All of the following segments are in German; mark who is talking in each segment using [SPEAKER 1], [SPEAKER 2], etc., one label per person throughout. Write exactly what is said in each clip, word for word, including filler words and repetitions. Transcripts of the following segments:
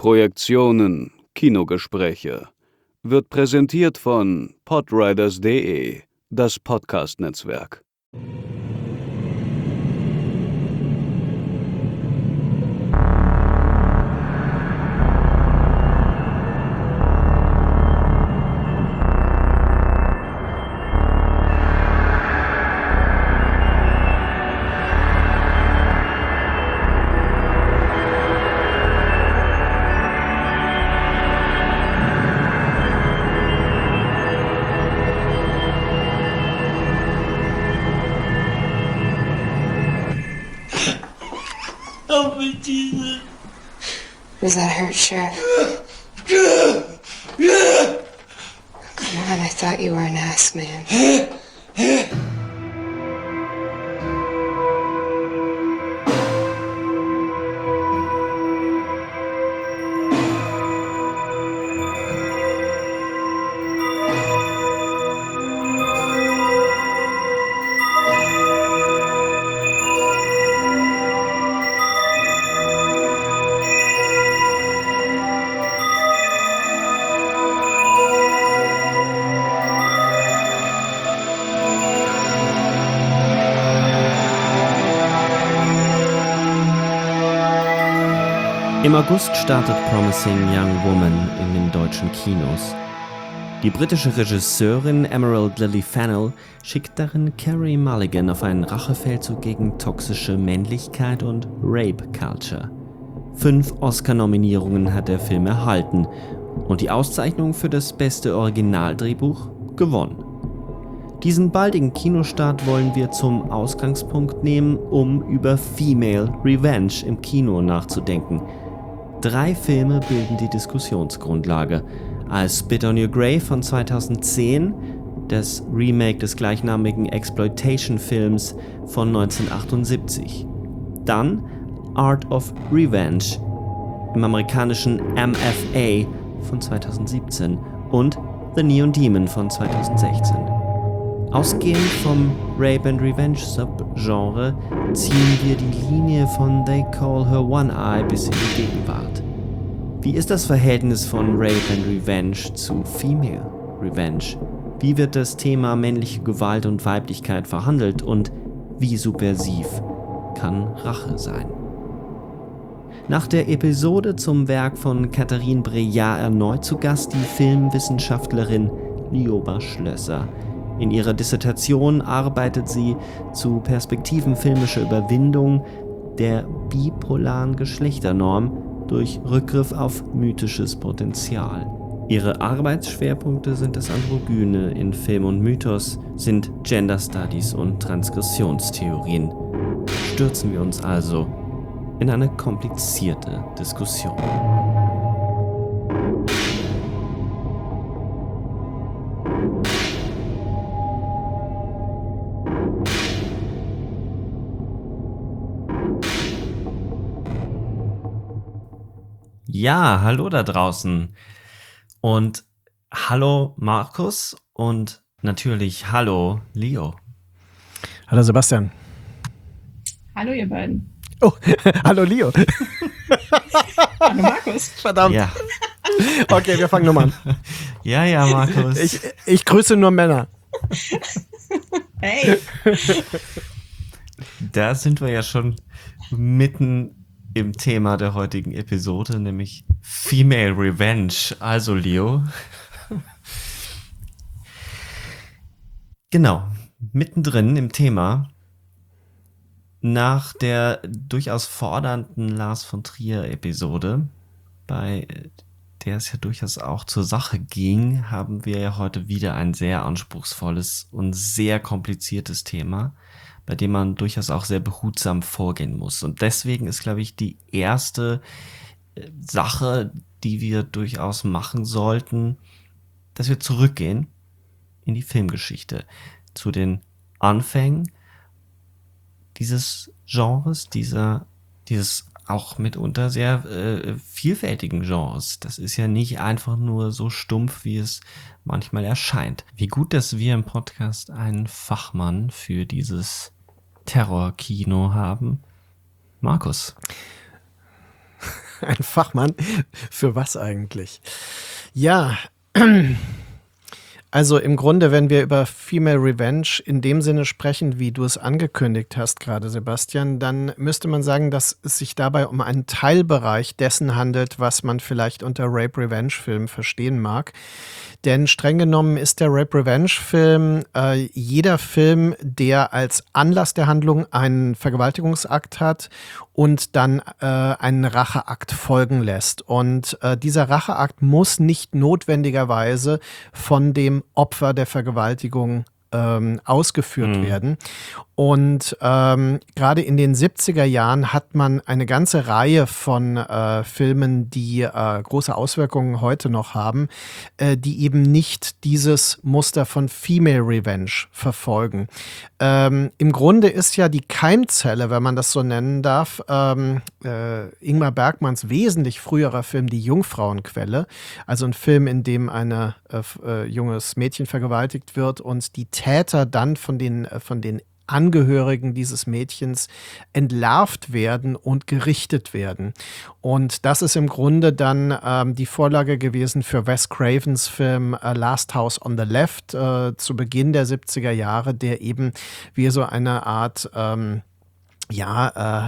[SPEAKER 1] Projektionen, Kinogespräche wird präsentiert von podriders punkt de, das Podcast-Netzwerk.
[SPEAKER 2] Help me, Jesus.
[SPEAKER 3] Does that hurt, Sheriff? Come on, I thought you were an ass man.
[SPEAKER 4] Im August startet Promising Young Woman in den deutschen Kinos. Die britische Regisseurin Emerald Lily Fennell schickt darin Carey Mulligan auf einen Rachefeldzug gegen toxische Männlichkeit und Rape Culture. Fünf Oscar-Nominierungen hat der Film erhalten und die Auszeichnung für das beste Originaldrehbuch gewonnen. Diesen baldigen Kinostart wollen wir zum Ausgangspunkt nehmen, um über Female Revenge im Kino nachzudenken. Drei Filme bilden die Diskussionsgrundlage. I Spit on Your Grave von zweitausendzehn, das Remake des gleichnamigen Exploitation-Films von neunzehnhundertachtundsiebzig. Dann Art of Revenge im amerikanischen M F A von zweitausendsiebzehn und The Neon Demon von zweitausendsechzehn. Ausgehend vom Rape and Revenge Subgenre ziehen wir die Linie von They Call Her One Eye bis in die Gegenwart. Wie ist das Verhältnis von Rape and Revenge zu Female Revenge? Wie wird das Thema männliche Gewalt und Weiblichkeit verhandelt und wie subversiv kann Rache sein? Nach der Episode zum Werk von Catherine Breillat erneut zu Gast die Filmwissenschaftlerin Lioba Schlösser. In ihrer Dissertation arbeitet sie zu Perspektiven filmischer Überwindung der bipolaren Geschlechternorm durch Rückgriff auf mythisches Potenzial. Ihre Arbeitsschwerpunkte sind das Androgyne in Film und Mythos, sind Gender Studies und Transgressionstheorien. Stürzen wir uns also in eine komplizierte Diskussion. Ja, hallo da draußen und hallo Markus und natürlich hallo Leo.
[SPEAKER 5] Hallo Sebastian.
[SPEAKER 6] Hallo ihr beiden.
[SPEAKER 5] Oh, hallo Leo.
[SPEAKER 6] Hallo Markus.
[SPEAKER 5] Verdammt.
[SPEAKER 4] Ja.
[SPEAKER 5] Okay, wir fangen nochmal an.
[SPEAKER 4] Ja, ja, Markus.
[SPEAKER 5] Ich, ich grüße nur Männer.
[SPEAKER 6] Hey.
[SPEAKER 4] Da sind wir ja schon mitten im Thema der heutigen Episode, nämlich Female Revenge. Also Leo. Genau, mittendrin im Thema. Nach der durchaus fordernden Lars von Trier-Episode, bei der es ja durchaus auch zur Sache ging, haben wir ja heute wieder ein sehr anspruchsvolles und sehr kompliziertes Thema, bei dem man durchaus auch sehr behutsam vorgehen muss. Und deswegen ist, glaube ich, die erste Sache, die wir durchaus machen sollten, dass wir zurückgehen in die Filmgeschichte, zu den Anfängen dieses Genres, dieser, dieses auch mitunter sehr äh, vielfältigen Genres. Das ist ja nicht einfach nur so stumpf, wie es manchmal erscheint. Wie gut, dass wir im Podcast einen Fachmann für dieses Terrorkino haben. Markus.
[SPEAKER 5] Ein Fachmann? Für was eigentlich? Ja, also im Grunde, wenn wir über Female Revenge in dem Sinne sprechen, wie du es angekündigt hast gerade, Sebastian, dann müsste man sagen, dass es sich dabei um einen Teilbereich dessen handelt, was man vielleicht unter Rape-Revenge-Film verstehen mag. Denn streng genommen ist der Rape-Revenge-Film äh, jeder Film, der als Anlass der Handlung einen Vergewaltigungsakt hat und dann äh, einen Racheakt folgen lässt. Und äh, dieser Racheakt muss nicht notwendigerweise von dem Opfer der Vergewaltigung ähm, ausgeführt mhm. werden. Und ähm, gerade in den siebziger Jahren hat man eine ganze Reihe von äh, Filmen, die äh, große Auswirkungen heute noch haben, äh, die eben nicht dieses Muster von Female Revenge verfolgen. Ähm, Im Grunde ist ja die Keimzelle, wenn man das so nennen darf, ähm, äh, Ingmar Bergmanns wesentlich früherer Film Die Jungfrauenquelle, also ein Film, in dem ein äh, junges Mädchen vergewaltigt wird und die Täter dann von den, äh, von den Angehörigen dieses Mädchens entlarvt werden und gerichtet werden. Und das ist im Grunde dann ähm, die Vorlage gewesen für Wes Cravens Film äh, Last House on the Left äh, zu Beginn der siebziger Jahre, der eben wie so eine Art, ähm, ja, äh,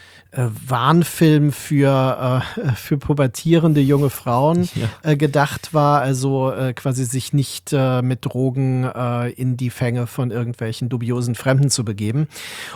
[SPEAKER 5] Warnfilm für, äh, für pubertierende junge Frauen ja. äh, gedacht war, also äh, quasi sich nicht äh, mit Drogen äh, in die Fänge von irgendwelchen dubiosen Fremden zu begeben.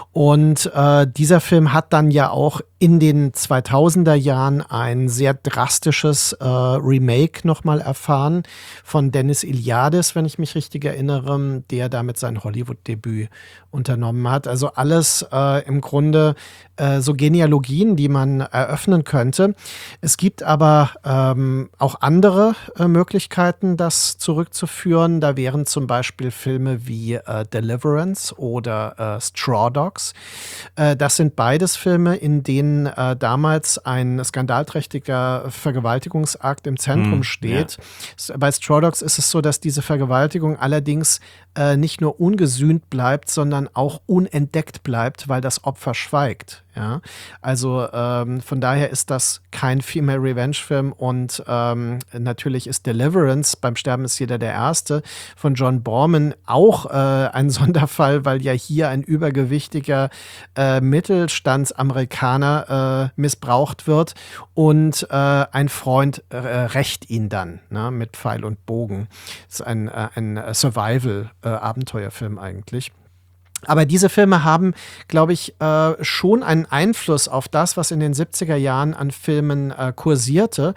[SPEAKER 5] Und äh, dieser Film hat dann ja auch in den zweitausender Jahren ein sehr drastisches äh, Remake nochmal erfahren von Dennis Iliadis, wenn ich mich richtig erinnere, der damit sein Hollywood-Debüt unternommen hat. Also alles äh, im Grunde äh, so Genealogien, die man eröffnen könnte. Es gibt aber ähm, auch andere äh, Möglichkeiten, das zurückzuführen. Da wären zum Beispiel Filme wie äh, Deliverance oder äh, Straw Dogs. Äh, das sind beides Filme, in denen äh, damals ein skandalträchtiger Vergewaltigungsakt im Zentrum mm, steht. Ja. Bei Straw Dogs ist es so, dass diese Vergewaltigung allerdings äh, nicht nur ungesühnt bleibt, sondern auch unentdeckt bleibt, weil das Opfer schweigt. Ja, also ähm, von daher ist das kein Female Revenge Film und ähm, natürlich ist Deliverance, beim Sterben ist jeder der Erste, von John Borman auch äh, ein Sonderfall, weil ja hier ein übergewichtiger äh, Mittelstandsamerikaner äh, missbraucht wird und äh, ein Freund äh, rächt ihn dann, ne, mit Pfeil und Bogen. Das ist ein, äh, ein Survival-Abenteuerfilm äh, eigentlich. Aber diese Filme haben, glaube ich, äh, schon einen Einfluss auf das, was in den siebziger Jahren an Filmen äh, kursierte.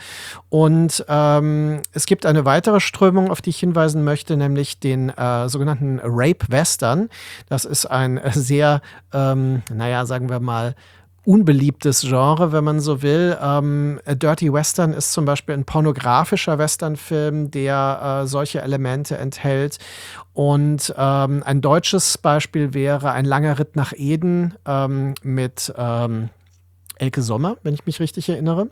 [SPEAKER 5] Und ähm, es gibt eine weitere Strömung, auf die ich hinweisen möchte, nämlich den äh, sogenannten Rape-Western. Das ist ein äh, sehr, ähm, naja, sagen wir mal, unbeliebtes Genre, wenn man so will. Ähm, Dirty Western ist zum Beispiel ein pornografischer Westernfilm, der äh, solche Elemente enthält. Und ähm, ein deutsches Beispiel wäre Ein langer Ritt nach Eden ähm, mit ähm, Elke Sommer, wenn ich mich richtig erinnere.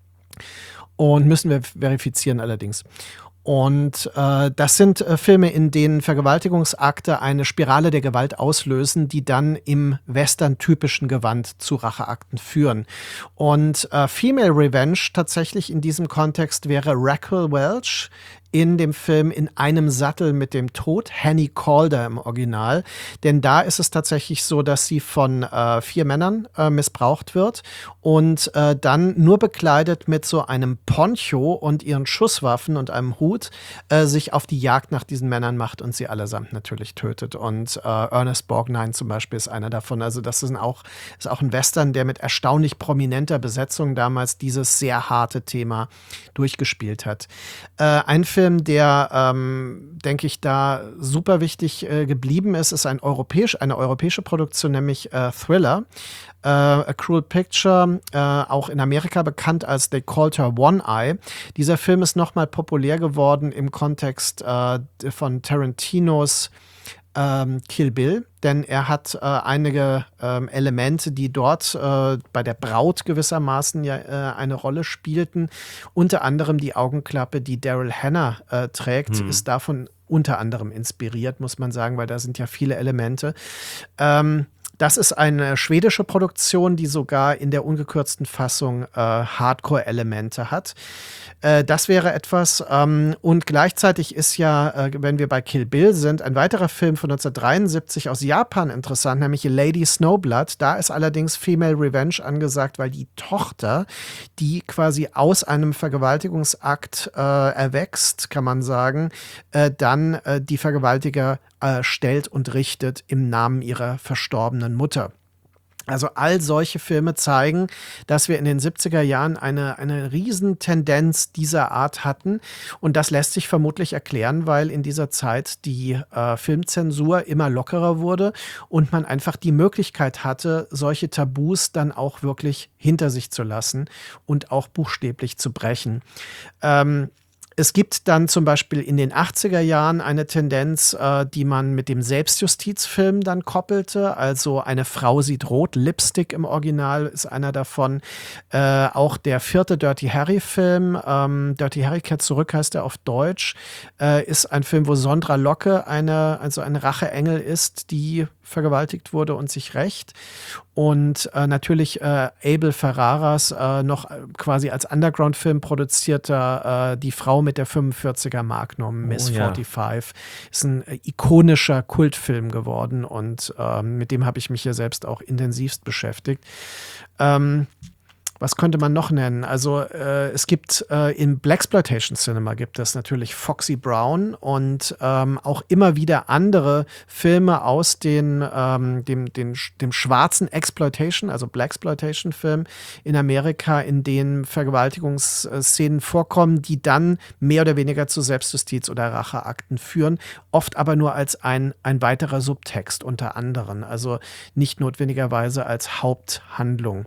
[SPEAKER 5] Und müssen wir verifizieren allerdings. Und äh, das sind äh, Filme, in denen Vergewaltigungsakte eine Spirale der Gewalt auslösen, die dann im Western-typischen Gewand zu Racheakten führen. Und äh, Female Revenge tatsächlich in diesem Kontext wäre Raquel Welch in dem Film In einem Sattel mit dem Tod, Henny Calder im Original. Denn da ist es tatsächlich so, dass sie von äh, vier Männern äh, missbraucht wird und äh, dann nur bekleidet mit so einem Poncho und ihren Schusswaffen und einem Hut äh, sich auf die Jagd nach diesen Männern macht und sie allesamt natürlich tötet. Und äh, Ernest Borgnine zum Beispiel ist einer davon. Also das ist auch, ist auch ein Western, der mit erstaunlich prominenter Besetzung damals dieses sehr harte Thema durchgespielt hat. Äh, ein Film, der, ähm, denke ich, da super wichtig äh, geblieben ist, ist ein europäisch, eine europäische Produktion, nämlich äh, Thriller. Äh, A Cruel Picture, äh, auch in Amerika bekannt als They Called Her One Eye. Dieser Film ist nochmal populär geworden im Kontext äh, von Tarantinos ähm, Kill Bill, denn er hat äh, einige ähm, Elemente, die dort äh, bei der Braut gewissermaßen ja äh, eine Rolle spielten. Unter anderem die Augenklappe, die Daryl Hannah äh, trägt, hm. ist davon unter anderem inspiriert, muss man sagen, weil da sind ja viele Elemente. Ähm, Das ist eine schwedische Produktion, die sogar in der ungekürzten Fassung äh, Hardcore-Elemente hat. Äh, das wäre etwas. Ähm, und gleichzeitig ist ja, äh, wenn wir bei Kill Bill sind, ein weiterer Film von neunzehnhundertdreiundsiebzig aus Japan interessant, nämlich Lady Snowblood. Da ist allerdings Female Revenge angesagt, weil die Tochter, die quasi aus einem Vergewaltigungsakt äh, erwächst, kann man sagen, äh, dann äh, die Vergewaltiger äh, stellt und richtet im Namen ihrer verstorbenen Mutter. Also all solche Filme zeigen, dass wir in den siebziger Jahren eine, eine Riesentendenz dieser Art hatten. Und das lässt sich vermutlich erklären, weil in dieser Zeit die äh, Filmzensur immer lockerer wurde und man einfach die Möglichkeit hatte, solche Tabus dann auch wirklich hinter sich zu lassen und auch buchstäblich zu brechen. Ähm, Es gibt dann zum Beispiel in den achtziger Jahren eine Tendenz, äh, die man mit dem Selbstjustizfilm dann koppelte. Also Eine Frau sieht rot, Lipstick im Original ist einer davon. Äh, auch der vierte Dirty Harry-Film, ähm, Dirty Harry kehrt zurück heißt er auf Deutsch, äh, ist ein Film, wo Sondra Locke eine, also eine Racheengel ist, die vergewaltigt wurde und sich rächt. Und äh, natürlich äh, Abel Ferraras äh, noch quasi als Underground-Film produzierter äh, Die Frau mit der fünfundvierziger Magnum, Miss
[SPEAKER 4] Oh, ja.
[SPEAKER 5] fünfundvierzig, ist ein äh, ikonischer Kultfilm geworden und äh, mit dem habe ich mich ja selbst auch intensivst beschäftigt. Ähm, Was könnte man noch nennen? Also äh, es gibt äh, im Blaxploitation Cinema gibt es natürlich Foxy Brown und ähm, auch immer wieder andere Filme aus den, ähm, dem, den, dem schwarzen Exploitation, also Blaxploitation-Film in Amerika, in denen Vergewaltigungsszenen vorkommen, die dann mehr oder weniger zu Selbstjustiz oder Racheakten führen, oft aber nur als ein, ein weiterer Subtext unter anderem, also nicht notwendigerweise als Haupthandlung.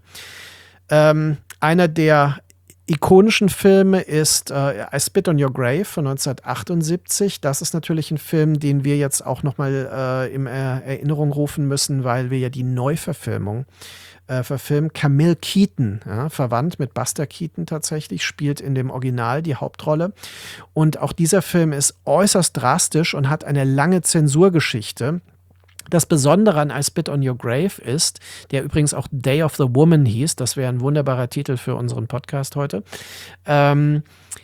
[SPEAKER 5] Ähm, einer der ikonischen Filme ist äh, I Spit on Your Grave von neunzehnhundertachtundsiebzig. Das ist natürlich ein Film, den wir jetzt auch nochmal äh, in äh, Erinnerung rufen müssen, weil wir ja die Neuverfilmung äh, verfilmen. Camille Keaton, ja, verwandt mit Buster Keaton tatsächlich, spielt in dem Original die Hauptrolle. Und auch dieser Film ist äußerst drastisch und hat eine lange Zensurgeschichte. Das Besondere an I Spit on Your Grave ist, der übrigens auch Day of the Woman hieß, das wäre ein wunderbarer Titel für unseren Podcast heute, ähm,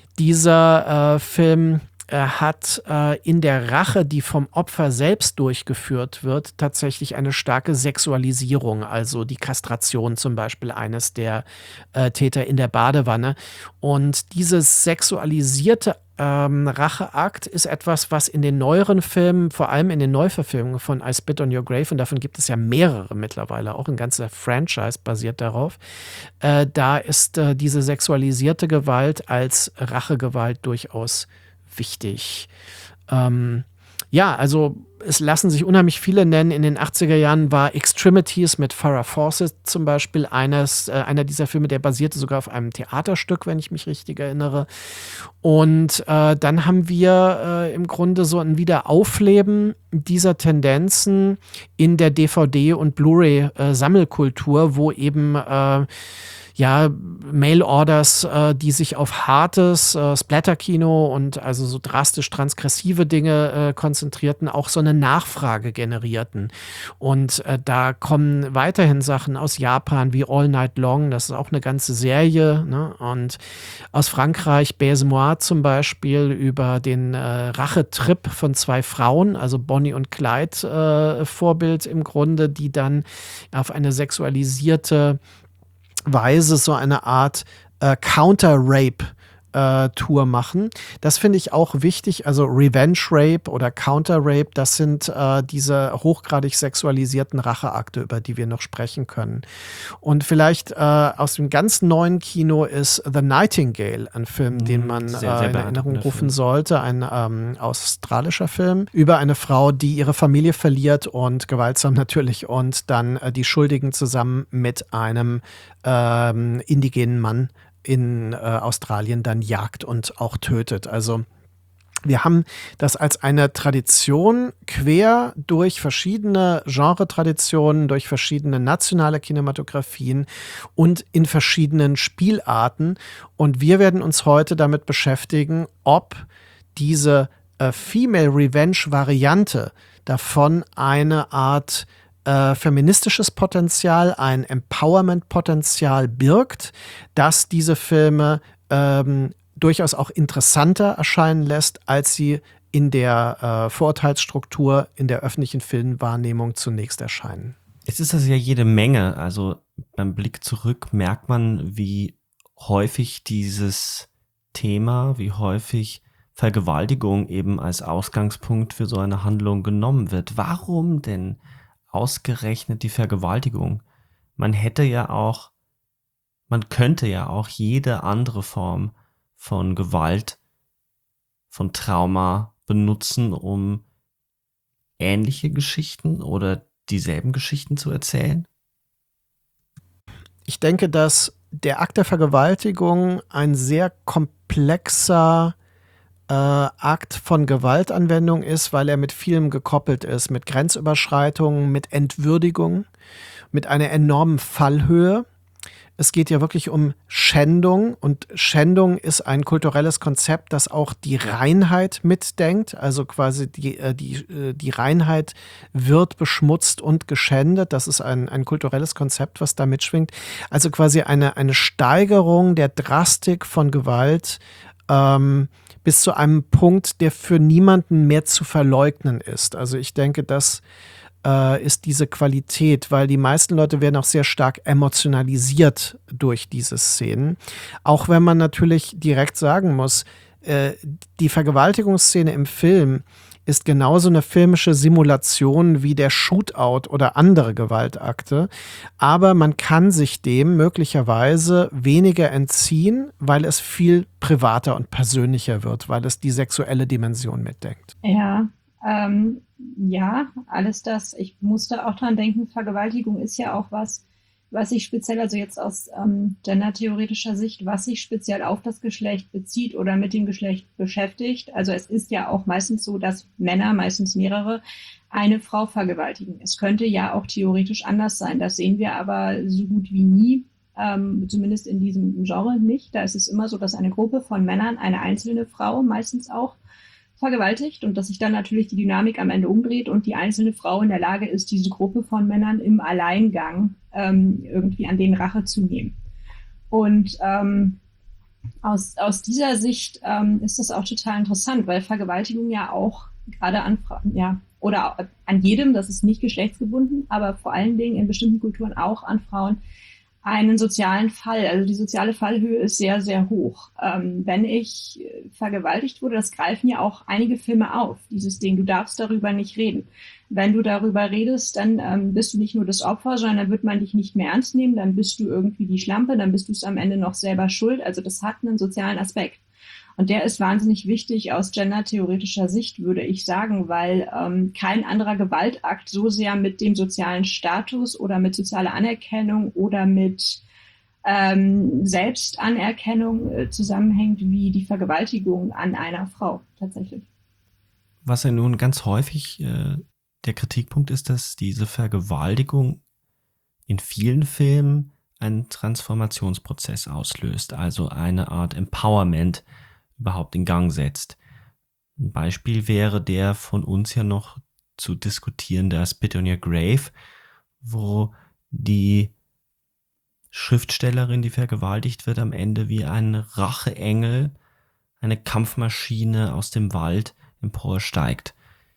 [SPEAKER 5] dieser äh, Film äh, hat äh, in der Rache, die vom Opfer selbst durchgeführt wird, tatsächlich eine starke Sexualisierung, also die Kastration zum Beispiel eines der äh, Täter in der Badewanne. Und dieses sexualisierte Ähm, Racheakt ist etwas, was in den neueren Filmen, vor allem in den Neuverfilmungen von I Spit on Your Grave, und davon gibt es ja mehrere mittlerweile, auch ein ganzer Franchise basiert darauf, äh, da ist äh, diese sexualisierte Gewalt als Rachegewalt durchaus wichtig. Ähm, ja, also es lassen sich unheimlich viele nennen. In den achtziger Jahren war Extremities mit Farrah Fawcett zum Beispiel eines, äh, einer dieser Filme, der basierte sogar auf einem Theaterstück, wenn ich mich richtig erinnere. Und äh, dann haben wir äh, im Grunde so ein Wiederaufleben dieser Tendenzen in der D V D- und Blu-ray-Sammelkultur, wo eben äh, ja, Mail-Orders, äh, die sich auf hartes äh, Splatter-Kino und also so drastisch transgressive Dinge äh, konzentrierten, auch so eine Nachfrage generierten. Und äh, da kommen weiterhin Sachen aus Japan wie All Night Long, das ist auch eine ganze Serie, ne? Und aus Frankreich Baise-moi zum Beispiel über den äh, Rachetrip von zwei Frauen, also Bonnie und Clyde äh, Vorbild im Grunde, die dann auf eine sexualisierte Weise so eine Art äh, Counter-Rape äh, Tour machen. Das finde ich auch wichtig. Also Revenge Rape oder Counter Rape, das sind äh, diese hochgradig sexualisierten Racheakte, über die wir noch sprechen können. Und vielleicht äh, aus dem ganz neuen Kino ist The Nightingale, ein Film, den man sehr, sehr äh, in Erinnerung rufen Film. sollte. Ein ähm, australischer Film über eine Frau, die ihre Familie verliert und gewaltsam natürlich und dann äh, die Schuldigen zusammen mit einem ähm, indigenen Mann in äh, Australien dann jagt und auch tötet. Also wir haben das als eine Tradition quer durch verschiedene Genre-Traditionen, durch verschiedene nationale Kinematografien und in verschiedenen Spielarten. Und wir werden uns heute damit beschäftigen, ob diese äh, Female Revenge-Variante davon eine Art äh, feministisches Potenzial, ein Empowerment-Potenzial birgt, das diese Filme ähm, durchaus auch interessanter erscheinen lässt, als sie in der äh, Vorurteilsstruktur in der öffentlichen Filmwahrnehmung zunächst erscheinen.
[SPEAKER 4] Es ist also ja jede Menge. Also beim Blick zurück merkt man, wie häufig dieses Thema, wie häufig Vergewaltigung eben als Ausgangspunkt für so eine Handlung genommen wird. Warum denn ausgerechnet die Vergewaltigung? Man hätte ja auch, man könnte ja auch jede andere Form von Gewalt, von Trauma benutzen, um ähnliche Geschichten oder dieselben Geschichten zu erzählen?
[SPEAKER 5] Ich denke, dass der Akt der Vergewaltigung ein sehr komplexer äh, Akt von Gewaltanwendung ist, weil er mit vielem gekoppelt ist, mit Grenzüberschreitungen, mit Entwürdigung, mit einer enormen Fallhöhe. Es geht ja wirklich um Schändung, und Schändung ist ein kulturelles Konzept, das auch die Reinheit mitdenkt. Also quasi die, die, die Reinheit wird beschmutzt und geschändet. Das ist ein, ein kulturelles Konzept, was da mitschwingt. Also quasi eine, eine Steigerung der Drastik von Gewalt ähm, bis zu einem Punkt, der für niemanden mehr zu verleugnen ist. Also ich denke, dass ist diese Qualität, weil die meisten Leute werden auch sehr stark emotionalisiert durch diese Szenen. Auch wenn man natürlich direkt sagen muss, äh, die Vergewaltigungsszene im Film ist genauso eine filmische Simulation wie der Shootout oder andere Gewaltakte. Aber man kann sich dem möglicherweise weniger entziehen, weil es viel privater und persönlicher wird, weil es die sexuelle Dimension mitdenkt.
[SPEAKER 6] Ja, ähm, ja, alles das. Ich musste auch dran denken, Vergewaltigung ist ja auch was, was sich speziell, also jetzt aus ähm, gendertheoretischer Sicht, was sich speziell auf das Geschlecht bezieht oder mit dem Geschlecht beschäftigt. Also es ist ja auch meistens so, dass Männer, meistens mehrere, eine Frau vergewaltigen. Es könnte ja auch theoretisch anders sein. Das sehen wir aber so gut wie nie, ähm, zumindest in diesem Genre nicht. Da ist es immer so, dass eine Gruppe von Männern eine einzelne Frau meistens auch vergewaltigt und dass sich dann natürlich die Dynamik am Ende umdreht und die einzelne Frau in der Lage ist, diese Gruppe von Männern im Alleingang ähm, irgendwie an denen Rache zu nehmen. Und ähm, aus, aus dieser Sicht ähm, ist das auch total interessant, weil Vergewaltigung ja auch gerade an Frauen, ja, oder an jedem, das ist nicht geschlechtsgebunden, aber vor allen Dingen in bestimmten Kulturen auch an Frauen, einen sozialen Fall, also die soziale Fallhöhe ist sehr, sehr hoch. Ähm, wenn ich vergewaltigt wurde, das greifen ja auch einige Filme auf, dieses Ding, du darfst darüber nicht reden. Wenn du darüber redest, dann ähm, bist du nicht nur das Opfer, sondern dann wird man dich nicht mehr ernst nehmen, dann bist du irgendwie die Schlampe, dann bist du es am Ende noch selber schuld. Also das hat einen sozialen Aspekt. Und der ist wahnsinnig wichtig aus gendertheoretischer Sicht, würde ich sagen, weil ähm, kein anderer Gewaltakt so sehr mit dem sozialen Status oder mit sozialer Anerkennung oder mit ähm, Selbstanerkennung äh, zusammenhängt wie die Vergewaltigung an einer Frau tatsächlich.
[SPEAKER 4] Was ja nun ganz häufig äh, der Kritikpunkt ist, dass diese Vergewaltigung in vielen Filmen einen Transformationsprozess auslöst, also eine Art Empowerment überhaupt in Gang setzt. Ein Beispiel wäre der von uns ja noch zu diskutierende Spit on Your Grave, wo die Schriftstellerin, die vergewaltigt wird, am Ende wie ein Racheengel, eine Kampfmaschine aus dem Wald emporsteigt.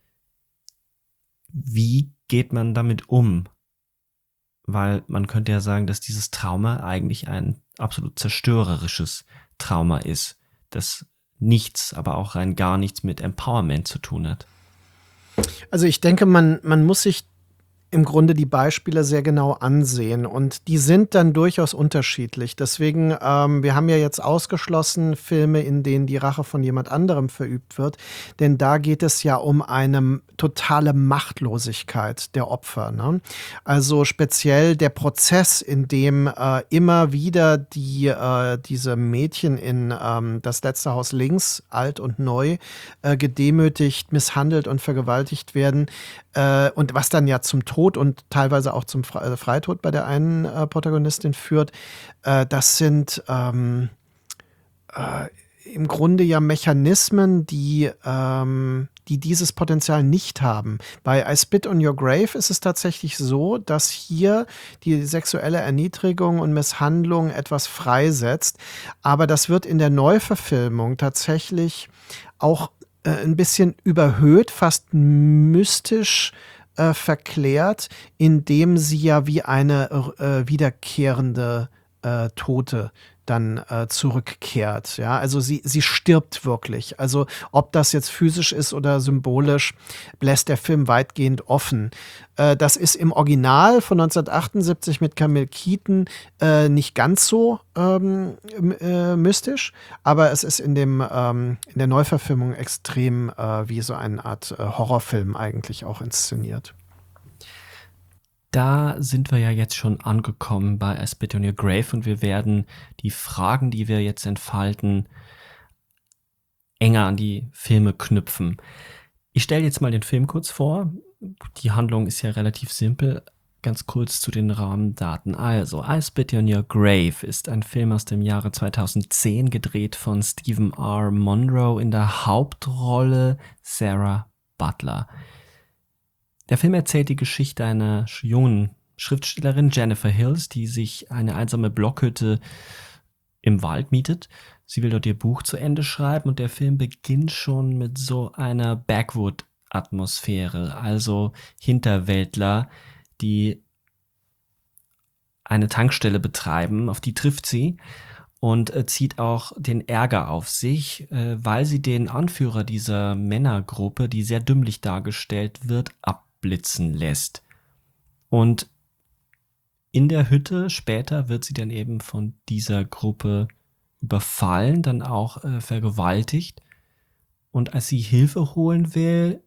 [SPEAKER 4] Wie geht man damit um? Weil man könnte ja sagen, dass dieses Trauma eigentlich ein absolut zerstörerisches Trauma ist, das nichts, aber auch rein gar nichts mit Empowerment zu tun hat.
[SPEAKER 5] Also ich denke, man, man muss sich im Grunde die Beispiele sehr genau ansehen und die sind dann durchaus unterschiedlich. Deswegen, ähm, wir haben ja jetzt ausgeschlossen Filme, in denen die Rache von jemand anderem verübt wird, denn da geht es ja um eine totale Machtlosigkeit der Opfer, ne? Also speziell der Prozess, in dem äh, immer wieder die, äh, diese Mädchen in ähm, das letzte Haus links, alt und neu, äh, gedemütigt, misshandelt und vergewaltigt werden, äh, und was dann ja zum Tod und teilweise auch zum Fre- äh, Freitod bei der einen äh, Protagonistin führt, äh, das sind ähm, äh, im Grunde ja Mechanismen, die, ähm, die dieses Potenzial nicht haben. Bei I Spit on Your Grave ist es tatsächlich so, dass hier die sexuelle Erniedrigung und Misshandlung etwas freisetzt. Aber das wird in der Neuverfilmung tatsächlich auch äh, ein bisschen überhöht, fast mystisch äh, verklärt, indem sie ja wie eine äh, wiederkehrende äh, Tote dann äh, zurückkehrt. Ja, also sie, sie stirbt wirklich. Also ob das jetzt physisch ist oder symbolisch, lässt der Film weitgehend offen. Äh, das ist im Original von neunzehnhundertachtundsiebzig mit Camille Keaton äh, nicht ganz so ähm, äh, mystisch, aber es ist in, dem, ähm, in der Neuverfilmung extrem äh, wie so eine Art äh, Horrorfilm eigentlich auch inszeniert.
[SPEAKER 4] Da sind wir ja jetzt schon angekommen bei I Spit on Your Grave und wir werden die Fragen, die wir jetzt entfalten, enger an die Filme knüpfen. Ich stelle jetzt mal den Film kurz vor. Die Handlung ist ja relativ simpel. Ganz kurz zu den Rahmendaten. Also, I Spit on Your Grave ist ein Film aus dem Jahre zweitausendzehn, gedreht von Stephen R. Monroe, in der Hauptrolle Sarah Butler. Der Film erzählt die Geschichte einer jungen Schriftstellerin, Jennifer Hills, die sich eine einsame Blockhütte im Wald mietet. Sie will dort ihr Buch zu Ende schreiben und der Film beginnt schon mit so einer Backwood-Atmosphäre, also Hinterwäldler, die eine Tankstelle betreiben, auf die trifft sie und äh, zieht auch den Ärger auf sich, äh, weil sie den Anführer dieser Männergruppe, die sehr dümmlich dargestellt wird, abblitzen lässt. Und in der Hütte später wird sie dann eben von dieser Gruppe überfallen, dann auch äh, vergewaltigt. Und als sie Hilfe holen will,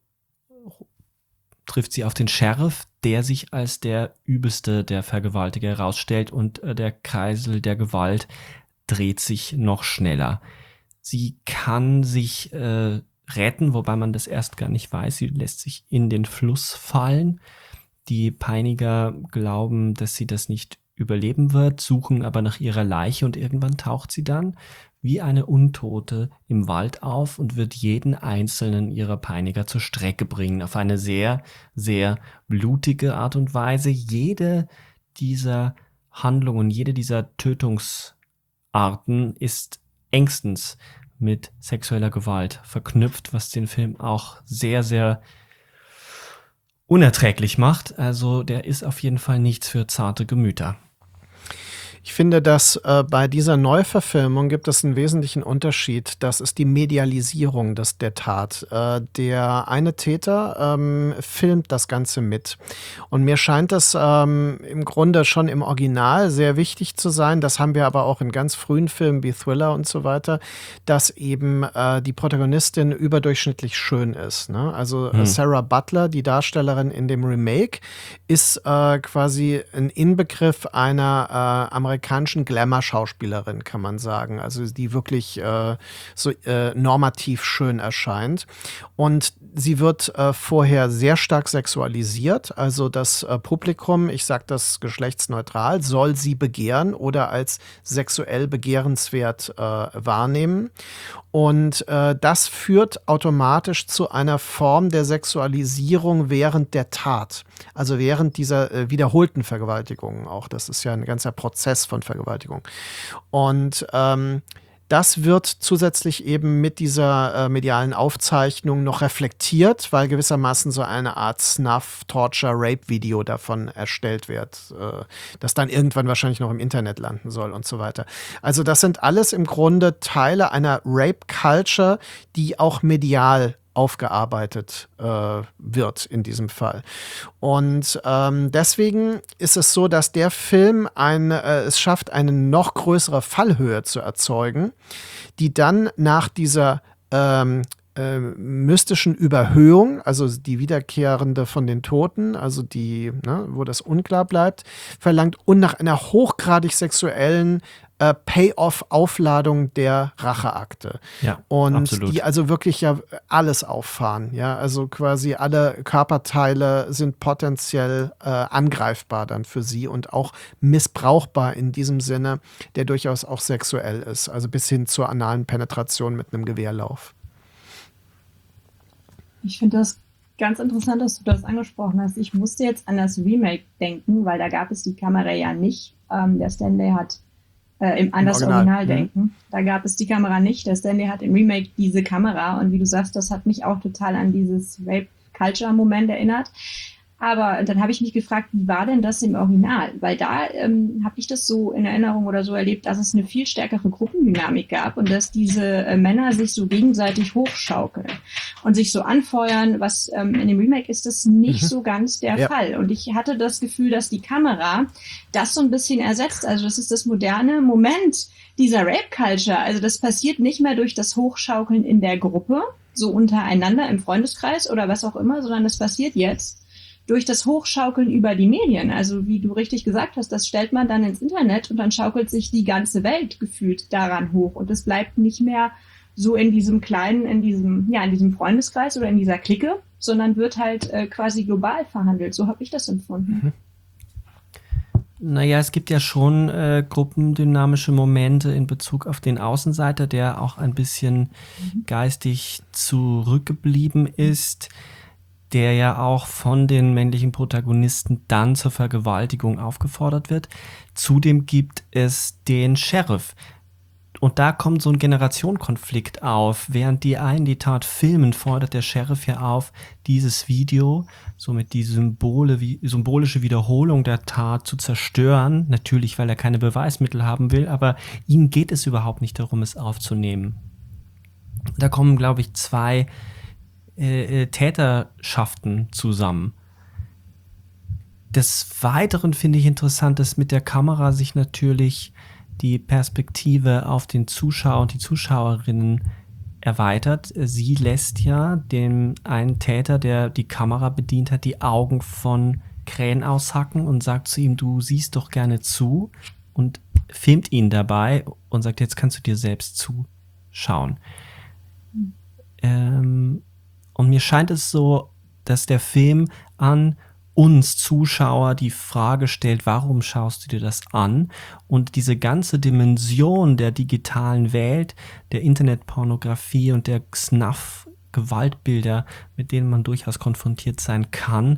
[SPEAKER 4] trifft sie auf den Sheriff, der sich als der übelste der Vergewaltiger herausstellt und äh, der Kreisel der Gewalt dreht sich noch schneller. Sie kann sich äh, retten, wobei man das erst gar nicht weiß. Sie lässt sich in den Fluss fallen. Die Peiniger glauben, dass sie das nicht überleben wird, suchen aber nach ihrer Leiche und irgendwann taucht sie dann wie eine Untote im Wald auf und wird jeden einzelnen ihrer Peiniger zur Strecke bringen. Auf eine sehr, sehr blutige Art und Weise. Jede dieser Handlungen, jede dieser Tötungsarten ist engstens mit sexueller Gewalt verknüpft, was den Film auch sehr, sehr unerträglich macht. Also der ist auf jeden Fall nichts für zarte Gemüter.
[SPEAKER 5] Ich finde, dass äh, bei dieser Neuverfilmung gibt es einen wesentlichen Unterschied. Das ist die Medialisierung des, der Tat. Äh, der eine Täter ähm, filmt das Ganze mit. Und mir scheint das ähm, im Grunde schon im Original sehr wichtig zu sein. Das haben wir aber auch in ganz frühen Filmen wie Thriller und so weiter, dass eben äh, die Protagonistin überdurchschnittlich schön ist. Ne? Also hm. Sarah Butler, die Darstellerin in dem Remake, ist äh, quasi ein Inbegriff einer äh, amerikanischen amerikanischen Glamour-Schauspielerin, kann man sagen. Also die wirklich äh, so äh, normativ schön erscheint. Und sie wird äh, vorher sehr stark sexualisiert. Also das äh, Publikum, ich sage das geschlechtsneutral, soll sie begehren oder als sexuell begehrenswert äh, wahrnehmen. Und äh, das führt automatisch zu einer Form der Sexualisierung während der Tat. Also während dieser äh, wiederholten Vergewaltigungen auch. Das ist ja ein ganzer Prozess von Vergewaltigung. Und ähm, das wird zusätzlich eben mit dieser äh, medialen Aufzeichnung noch reflektiert, weil gewissermaßen so eine Art Snuff, Torture, Rape-Video davon erstellt wird, äh, das dann irgendwann wahrscheinlich noch im Internet landen soll und so weiter. Also das sind alles im Grunde Teile einer Rape-Culture, die auch medial aufgearbeitet äh, wird in diesem Fall. Und ähm, deswegen ist es so, dass der Film ein, äh, es schafft, eine noch größere Fallhöhe zu erzeugen, die dann nach dieser ähm, äh, mystischen Überhöhung, also die wiederkehrende von den Toten, also die, ne, wo das unklar bleibt, verlangt und nach einer hochgradig sexuellen äh, Payoff-Aufladung der Racheakte.
[SPEAKER 4] Ja,
[SPEAKER 5] und
[SPEAKER 4] absolut.
[SPEAKER 5] die also wirklich ja alles auffahren. Ja, also quasi alle Körperteile sind potenziell äh, angreifbar dann für sie und auch missbrauchbar in diesem Sinne, der durchaus auch sexuell ist. Also bis hin zur analen Penetration mit einem Gewehrlauf.
[SPEAKER 6] Ich finde das ganz interessant, dass du das angesprochen hast. Ich musste jetzt an das Remake denken, weil da gab es die Kamera ja nicht. Ähm, der Stanley hat äh, im, an
[SPEAKER 5] Im
[SPEAKER 6] das
[SPEAKER 5] Original,
[SPEAKER 6] Original
[SPEAKER 5] mhm.
[SPEAKER 6] denken. Da gab es die Kamera nicht. Der Stanley hat im Remake diese Kamera. Und wie du sagst, das hat mich auch total an dieses Rape-Culture-Moment erinnert. Aber dann habe ich mich gefragt, wie war denn das im Original? Weil da ähm, habe ich das so in Erinnerung oder so erlebt, dass es eine viel stärkere Gruppendynamik gab und dass diese äh, Männer sich so gegenseitig hochschaukeln und sich so anfeuern, was ähm, in dem Remake ist das nicht
[SPEAKER 5] Mhm.
[SPEAKER 6] so ganz der
[SPEAKER 5] Ja.
[SPEAKER 6] Fall. Und ich hatte das Gefühl, dass die Kamera das so ein bisschen ersetzt. Also das ist das moderne Moment dieser Rape-Culture. Also das passiert nicht mehr durch das Hochschaukeln in der Gruppe, so untereinander im Freundeskreis oder was auch immer, sondern das passiert jetzt durch das Hochschaukeln über die Medien. Also wie du richtig gesagt hast, das stellt man dann ins Internet und dann schaukelt sich die ganze Welt gefühlt daran hoch. Und es bleibt nicht mehr so in diesem kleinen, in diesem, ja, in diesem Freundeskreis oder in dieser Clique, sondern wird halt äh, quasi global verhandelt. So habe ich das empfunden.
[SPEAKER 4] Naja, es gibt ja schon äh, gruppendynamische Momente in Bezug auf den Außenseiter, der auch ein bisschen geistig zurückgeblieben ist, der ja auch von den männlichen Protagonisten dann zur Vergewaltigung aufgefordert wird. Zudem gibt es den Sheriff. Und da kommt so ein Generationenkonflikt auf. Während die einen die Tat filmen, fordert der Sheriff ja auf, dieses Video, somit die Symbole, wie, symbolische Wiederholung der Tat zu zerstören. Natürlich, weil er keine Beweismittel haben will, aber ihm geht es überhaupt nicht darum, es aufzunehmen. Da kommen, glaube ich, zwei äh, Täterschaften zusammen. Des Weiteren finde ich interessant, dass mit der Kamera sich natürlich die Perspektive auf den Zuschauer und die Zuschauerinnen erweitert. Sie lässt ja dem einen Täter, der die Kamera bedient hat, die Augen von Krähen aushacken und sagt zu ihm, du siehst doch gerne zu, und filmt ihn dabei und sagt, jetzt kannst du dir selbst zuschauen. Mhm. Ähm, und mir scheint es so, dass der Film an uns Zuschauer die Frage stellt, warum schaust du dir das an? Und diese ganze Dimension der digitalen Welt, der Internetpornografie und der Snuff-Gewaltbilder, mit denen man durchaus konfrontiert sein kann,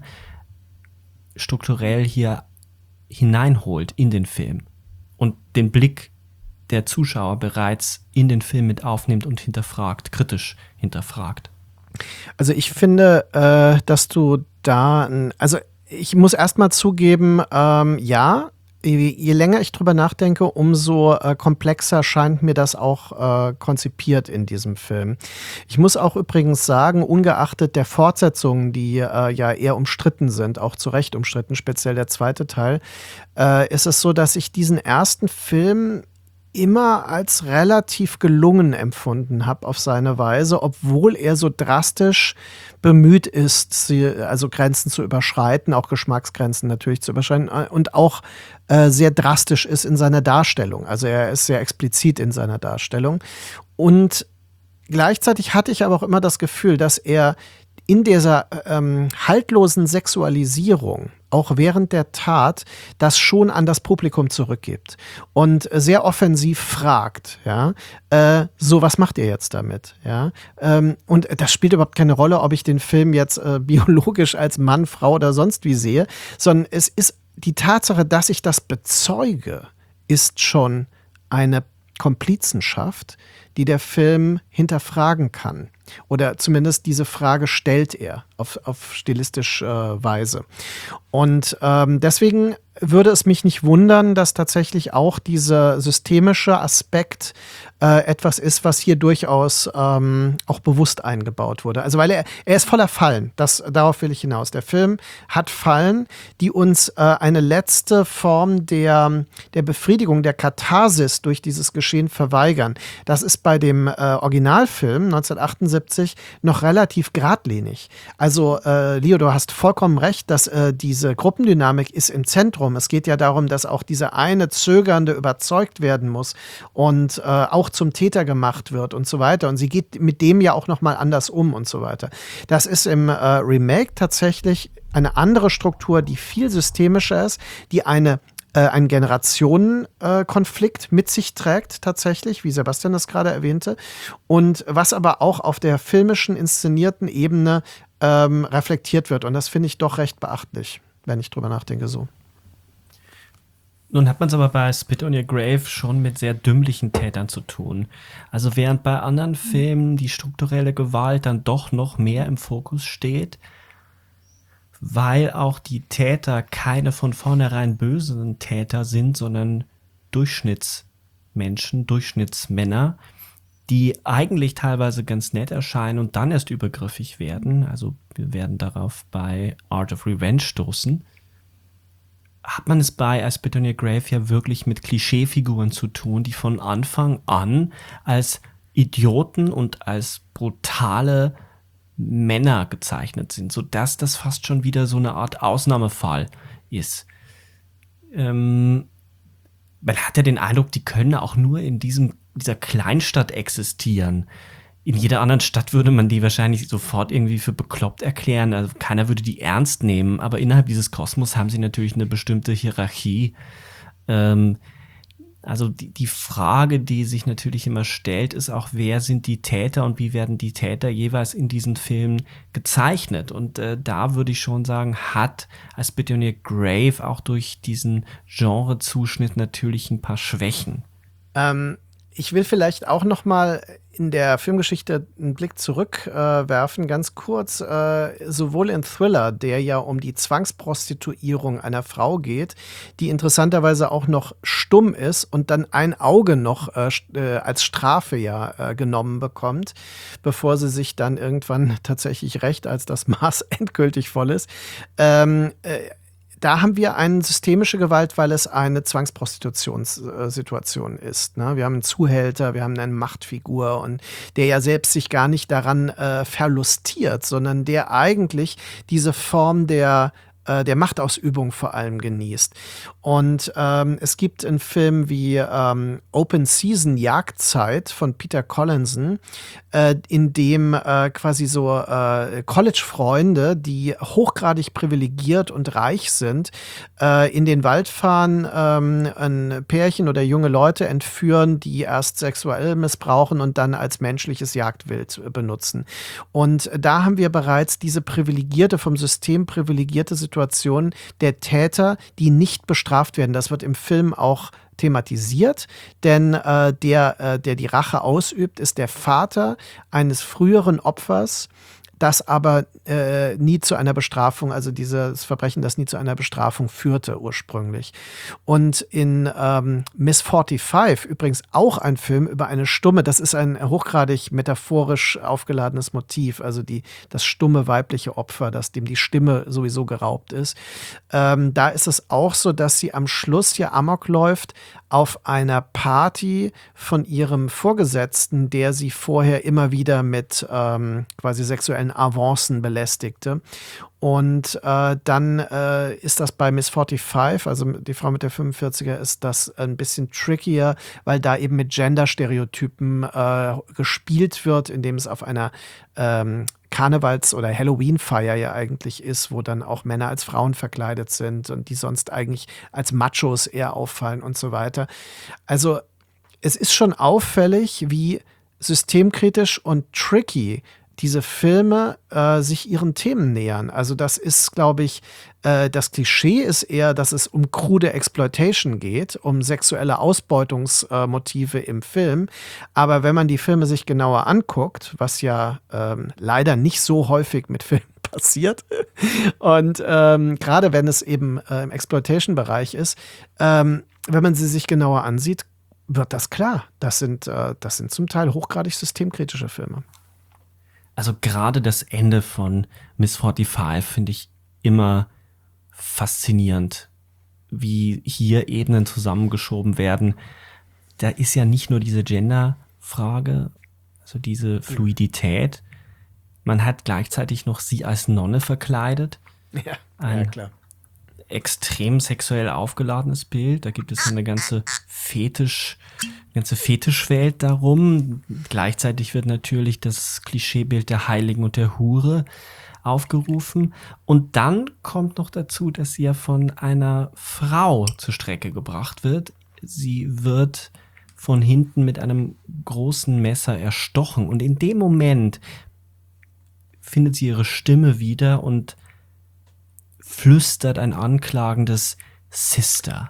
[SPEAKER 4] strukturell hier hineinholt in den Film und den Blick der Zuschauer bereits in den Film mit aufnimmt und hinterfragt, kritisch hinterfragt.
[SPEAKER 5] Also ich finde, äh, dass du da, also ich muss erstmal zugeben, ähm, ja, je, je länger ich drüber nachdenke, umso äh, komplexer scheint mir das auch äh, konzipiert in diesem Film. Ich muss auch übrigens sagen, ungeachtet der Fortsetzungen, die äh, ja eher umstritten sind, auch zu Recht umstritten, speziell der zweite Teil, äh, ist es so, dass ich diesen ersten Film immer als relativ gelungen empfunden habe auf seine Weise, obwohl er so drastisch bemüht ist, sie, also Grenzen zu überschreiten, auch Geschmacksgrenzen natürlich zu überschreiten und auch äh, sehr drastisch ist in seiner Darstellung. Also er ist sehr explizit in seiner Darstellung. Und gleichzeitig hatte ich aber auch immer das Gefühl, dass er in dieser ähm, haltlosen Sexualisierung auch während der Tat das schon an das Publikum zurückgibt und sehr offensiv fragt, ja, äh, so, was macht ihr jetzt damit, ja, ähm, und das spielt überhaupt keine Rolle, ob ich den Film jetzt äh, biologisch als Mann, Frau oder sonst wie sehe, sondern es ist die Tatsache, dass ich das bezeuge, ist schon eine Komplizenschaft, die der Film hinterfragen kann. Oder zumindest diese Frage stellt er auf, auf stilistische äh, Weise. Und ähm, deswegen würde es mich nicht wundern, dass tatsächlich auch dieser systemische Aspekt äh, etwas ist, was hier durchaus ähm, auch bewusst eingebaut wurde. Also weil er, er ist voller Fallen, das, darauf will ich hinaus. Der Film hat Fallen, die uns äh, eine letzte Form der, der Befriedigung, der Katharsis durch dieses Geschehen verweigern. Das ist bei dem äh, Originalfilm neunzehnhundertachtundsiebzig neunzehnhundertachtundsiebzig noch relativ geradlinig. Also äh, Leo, du hast vollkommen recht, dass äh, diese Gruppendynamik ist im Zentrum. Es geht ja darum, dass auch diese eine Zögernde überzeugt werden muss und äh, auch zum Täter gemacht wird und so weiter. Und sie geht mit dem ja auch nochmal anders um und so weiter. Das ist im äh, Remake tatsächlich eine andere Struktur, die viel systemischer ist, die eine äh, einen Generationenkonflikt äh, mit sich trägt tatsächlich, wie Sebastian das gerade erwähnte, und was aber auch auf der filmischen, inszenierten Ebene ähm, reflektiert wird. Und das finde ich doch recht beachtlich, wenn ich drüber nachdenke so.
[SPEAKER 4] Nun hat man es aber bei Spit on Your Grave schon mit sehr dümmlichen Tätern zu tun. Also während bei anderen Filmen die strukturelle Gewalt dann doch noch mehr im Fokus steht, weil auch die Täter keine von vornherein bösen Täter sind, sondern Durchschnittsmenschen, Durchschnittsmänner, die eigentlich teilweise ganz nett erscheinen und dann erst übergriffig werden. Also wir werden darauf bei Art of Revenge stoßen. Hat man es bei I Spit on Your Grave ja wirklich mit Klischeefiguren zu tun, die von Anfang an als Idioten und als brutale Männer gezeichnet sind, sodass das fast schon wieder so eine Art Ausnahmefall ist. Ähm, man hat ja den Eindruck, die können auch nur in diesem, dieser Kleinstadt existieren. In jeder anderen Stadt würde man die wahrscheinlich sofort irgendwie für bekloppt erklären. Also keiner würde die ernst nehmen. Aber innerhalb dieses Kosmos haben sie natürlich eine bestimmte Hierarchie. Ähm, also die, die Frage, die sich natürlich immer stellt, ist auch, wer sind die Täter und wie werden die Täter jeweils in diesen Filmen gezeichnet? Und äh, da würde ich schon sagen, hat I Spit on Your Grave auch durch diesen Genrezuschnitt natürlich ein paar Schwächen.
[SPEAKER 5] Ähm, ich will vielleicht auch noch mal in der Filmgeschichte einen Blick zurückwerfen, äh, ganz kurz, äh, sowohl in Thriller, der ja um die Zwangsprostituierung einer Frau geht, die interessanterweise auch noch stumm ist und dann ein Auge noch äh, äh, als Strafe ja äh, genommen bekommt, bevor sie sich dann irgendwann tatsächlich rächt, als das Maß endgültig voll ist. Ähm, äh, Da haben wir eine systemische Gewalt, weil es eine Zwangsprostitutionssituation ist. Ne? Wir haben einen Zuhälter, wir haben eine Machtfigur und der ja selbst sich gar nicht daran äh, verlustiert, sondern der eigentlich diese Form der der Machtausübung vor allem genießt. Und ähm, es gibt einen Film wie ähm, Open Season Jagdzeit von Peter Collinson, äh, in dem äh, quasi so äh, College-Freunde, die hochgradig privilegiert und reich sind, äh, in den Wald fahren, ähm, ein Pärchen oder junge Leute entführen, die erst sexuell missbrauchen und dann als menschliches Jagdwild benutzen. Und da haben wir bereits diese privilegierte, vom System privilegierte Situation der Täter, die nicht bestraft werden. Das wird im Film auch thematisiert, denn äh, der, äh, der die Rache ausübt, ist der Vater eines früheren Opfers, das aber äh, nie zu einer Bestrafung, also dieses Verbrechen, das nie zu einer Bestrafung führte ursprünglich. Und in ähm, Miss forty-five, übrigens auch ein Film über eine Stumme, das ist ein hochgradig metaphorisch aufgeladenes Motiv, also die, das stumme weibliche Opfer, das dem die Stimme sowieso geraubt ist. Ähm, da ist es auch so, dass sie am Schluss ja Amok läuft auf einer Party von ihrem Vorgesetzten, der sie vorher immer wieder mit ähm, quasi sexuellen Avancen belästigte. Und äh, dann äh, ist das bei Miss forty-five, also die Frau mit der fünfundvierziger, ist das ein bisschen trickier, weil da eben mit Gender-Stereotypen äh, gespielt wird, indem es auf einer ähm, Karnevals- oder Halloween-Feier ja eigentlich ist, wo dann auch Männer als Frauen verkleidet sind und die sonst eigentlich als Machos eher auffallen und so weiter. Also es ist schon auffällig, wie systemkritisch und tricky diese Filme äh, sich ihren Themen nähern. Also das ist, glaube ich, äh, das Klischee ist eher, dass es um krude Exploitation geht, um sexuelle Ausbeutungsmotive äh, im Film. Aber wenn man die Filme sich genauer anguckt, was ja ähm, leider nicht so häufig mit Filmen passiert, und ähm, gerade wenn es eben äh, im Exploitation-Bereich ist, ähm, wenn man sie sich genauer ansieht, wird das klar. Das sind, äh, das sind zum Teil hochgradig systemkritische Filme.
[SPEAKER 4] Also gerade das Ende von Miss forty-five finde ich immer faszinierend, wie hier Ebenen zusammengeschoben werden. Da ist ja nicht nur diese Gender-Frage, also diese Fluidität, Man hat gleichzeitig noch sie als Nonne verkleidet.
[SPEAKER 5] Ja,
[SPEAKER 4] Ein
[SPEAKER 5] ja klar.
[SPEAKER 4] extrem sexuell aufgeladenes Bild. Da gibt es eine ganze Fetisch, ganze Fetischwelt darum. Gleichzeitig wird natürlich das Klischeebild der Heiligen und der Hure aufgerufen. Und dann kommt noch dazu, dass sie ja von einer Frau zur Strecke gebracht wird. Sie wird von hinten mit einem großen Messer erstochen. Und in dem Moment findet sie ihre Stimme wieder und flüstert ein anklagendes Sister.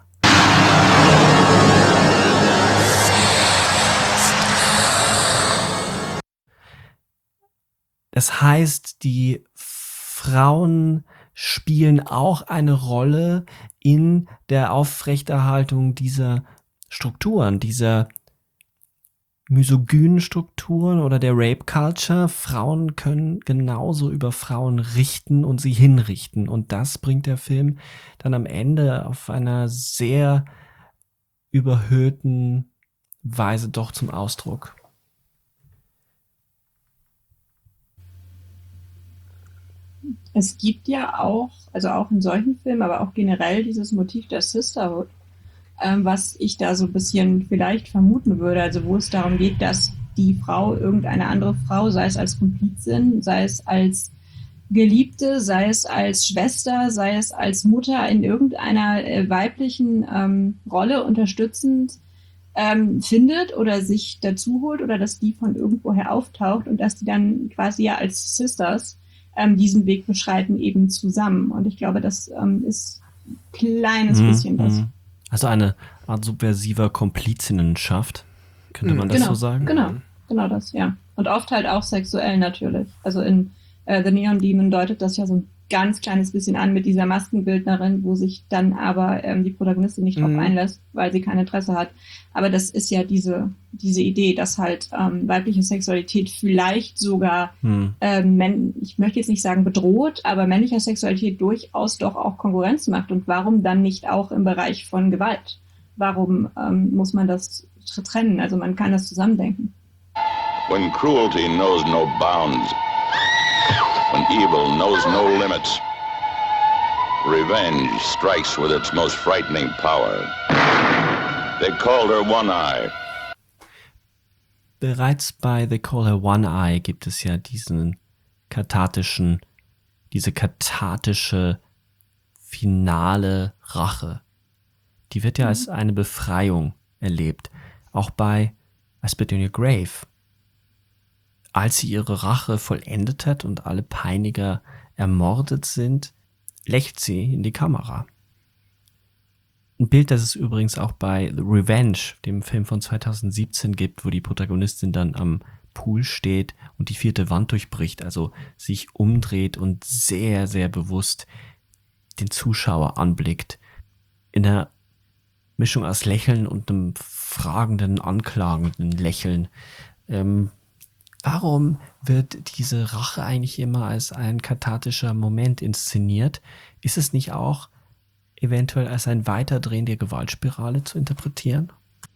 [SPEAKER 4] Das heißt, die Frauen spielen auch eine Rolle in der Aufrechterhaltung dieser Strukturen, dieser misogynen Strukturen oder der Rape Culture. Frauen können genauso über Frauen richten und sie hinrichten. Und das bringt der Film dann am Ende auf einer sehr überhöhten Weise doch zum Ausdruck.
[SPEAKER 6] Es gibt ja auch, also auch in solchen Filmen, aber auch generell dieses Motiv der Sisterhood, ähm, was ich da so ein bisschen vielleicht vermuten würde, also wo es darum geht, dass die Frau irgendeine andere Frau, sei es als Komplizin, sei es als Geliebte, sei es als Schwester, sei es als Mutter in irgendeiner äh, weiblichen ähm, Rolle unterstützend ähm, findet oder sich dazu holt oder dass die von irgendwoher auftaucht und dass die dann quasi ja als Sisters ähm, diesen Weg beschreiten, eben zusammen. Und ich glaube, das ähm, ist ein kleines
[SPEAKER 4] Mhm,
[SPEAKER 6] bisschen was.
[SPEAKER 4] mhm. Also eine Art subversiver Komplizinnenschaft, könnte
[SPEAKER 5] Mhm.
[SPEAKER 4] man das
[SPEAKER 6] Genau,
[SPEAKER 4] so sagen?
[SPEAKER 6] genau, genau das, ja. Und oft halt auch sexuell natürlich. Also in äh, The Neon Demon deutet das ja so ein ganz kleines bisschen an mit dieser Maskenbildnerin, wo sich dann aber ähm, die Protagonistin nicht drauf
[SPEAKER 5] Mhm.
[SPEAKER 6] einlässt, weil sie kein Interesse hat. Aber das ist ja diese, diese Idee, dass halt ähm, weibliche Sexualität vielleicht sogar,
[SPEAKER 4] Hm.
[SPEAKER 6] ähm, männ- ich möchte jetzt nicht sagen bedroht, aber männlicher Sexualität durchaus doch auch Konkurrenz macht. Und warum dann nicht auch im Bereich von Gewalt? Warum ähm, muss man das trennen? Also man kann das zusammendenken.
[SPEAKER 2] When cruelty knows no bounds, when evil knows no limits, revenge strikes with its most frightening power. They called her One-Eye.
[SPEAKER 4] Bereits bei They Call Her One-Eye gibt es ja diesen kathartischen, diese kathartische finale Rache. Die wird ja als eine Befreiung erlebt. Auch bei I Spit in Your Grave. Als sie ihre Rache vollendet hat und alle Peiniger ermordet sind, lächelt sie in die Kamera. Ein Bild, das es übrigens auch bei The Revenge, dem Film von zweitausendsiebzehn, gibt, wo die Protagonistin dann am Pool steht und die vierte Wand durchbricht, also sich umdreht und sehr, sehr bewusst den Zuschauer anblickt. In einer Mischung aus Lächeln und einem fragenden, anklagenden Lächeln. Ähm, warum wird diese Rache eigentlich immer als ein kathartischer Moment inszeniert? Ist es nicht auch eventuell als ein Weiterdrehen der Gewaltspirale zu interpretieren?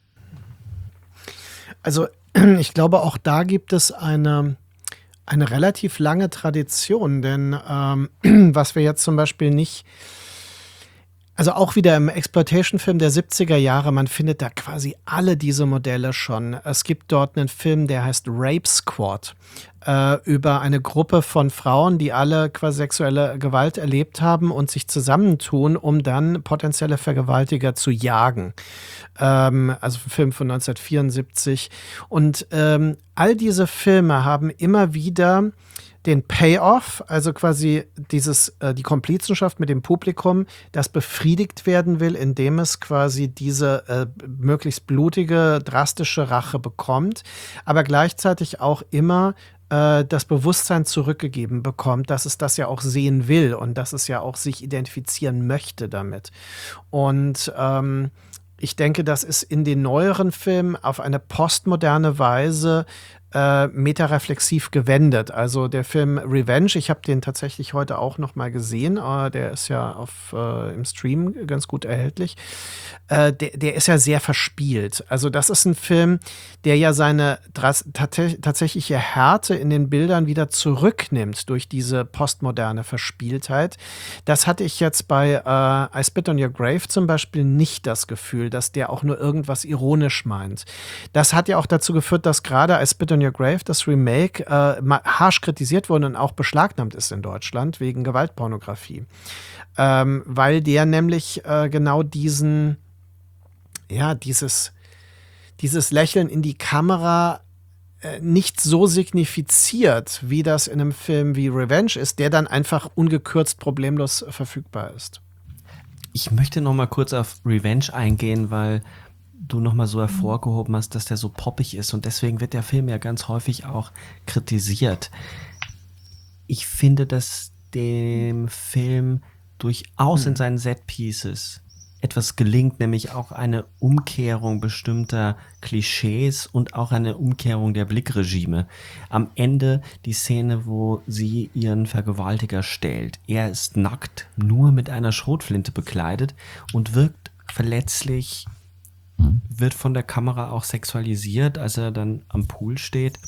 [SPEAKER 5] Also ich glaube, auch da gibt es eine, eine relativ lange Tradition, denn ähm, was wir jetzt zum Beispiel nicht, also auch wieder im Exploitation-Film der siebziger Jahre, man findet da quasi alle diese Modelle schon. Es gibt dort einen Film, der heißt Rape Squad, äh, über eine Gruppe von Frauen, die alle quasi sexuelle Gewalt erlebt haben und sich zusammentun, um dann potenzielle Vergewaltiger zu jagen. Ähm, also ein Film von neunzehnhundertvierundsiebzig. Und ähm, all diese Filme haben immer wieder den Payoff, also quasi dieses, äh, die Komplizenschaft mit dem Publikum, das befriedigt werden will, indem es quasi diese äh, möglichst blutige, drastische Rache bekommt, aber gleichzeitig auch immer äh, das Bewusstsein zurückgegeben bekommt, dass es das ja auch sehen will und dass es ja auch sich identifizieren möchte damit. Und ähm, ich denke, das ist in den neueren Filmen auf eine postmoderne Weise äh, metareflexiv gewendet. Also der Film Revenge, ich habe den tatsächlich heute auch noch mal gesehen, äh, der ist ja auf, äh, im Stream ganz gut erhältlich. Äh, der, der ist ja sehr verspielt. Also das ist ein Film, der ja seine dras- tate- tatsächliche Härte in den Bildern wieder zurücknimmt durch diese postmoderne Verspieltheit. Das hatte ich jetzt bei äh, I Spit on Your Grave zum Beispiel nicht das Gefühl, dass der auch nur irgendwas ironisch meint. Das hat ja auch dazu geführt, dass gerade I Spit on Your Grave, das Remake, äh, harsch kritisiert wurde und auch beschlagnahmt ist in Deutschland wegen Gewaltpornografie. Ähm, weil der nämlich äh, genau diesen, ja, dieses, dieses Lächeln in die Kamera äh, nicht so signifiziert, wie das in einem Film wie Revenge ist, der dann einfach ungekürzt problemlos verfügbar ist.
[SPEAKER 4] Ich möchte noch mal kurz auf Revenge eingehen, weil du noch mal so hervorgehoben hast, dass der so poppig ist und deswegen wird der Film ja ganz häufig auch kritisiert. Ich finde, dass dem Film durchaus in seinen Set-Pieces etwas gelingt, nämlich auch eine Umkehrung bestimmter Klischees und auch eine Umkehrung der Blickregime. Am Ende die Szene, wo sie ihren Vergewaltiger stellt. Er ist nackt, nur mit einer Schrotflinte bekleidet und wirkt verletzlich, wird von der Kamera auch sexualisiert, als er dann am Pool steht.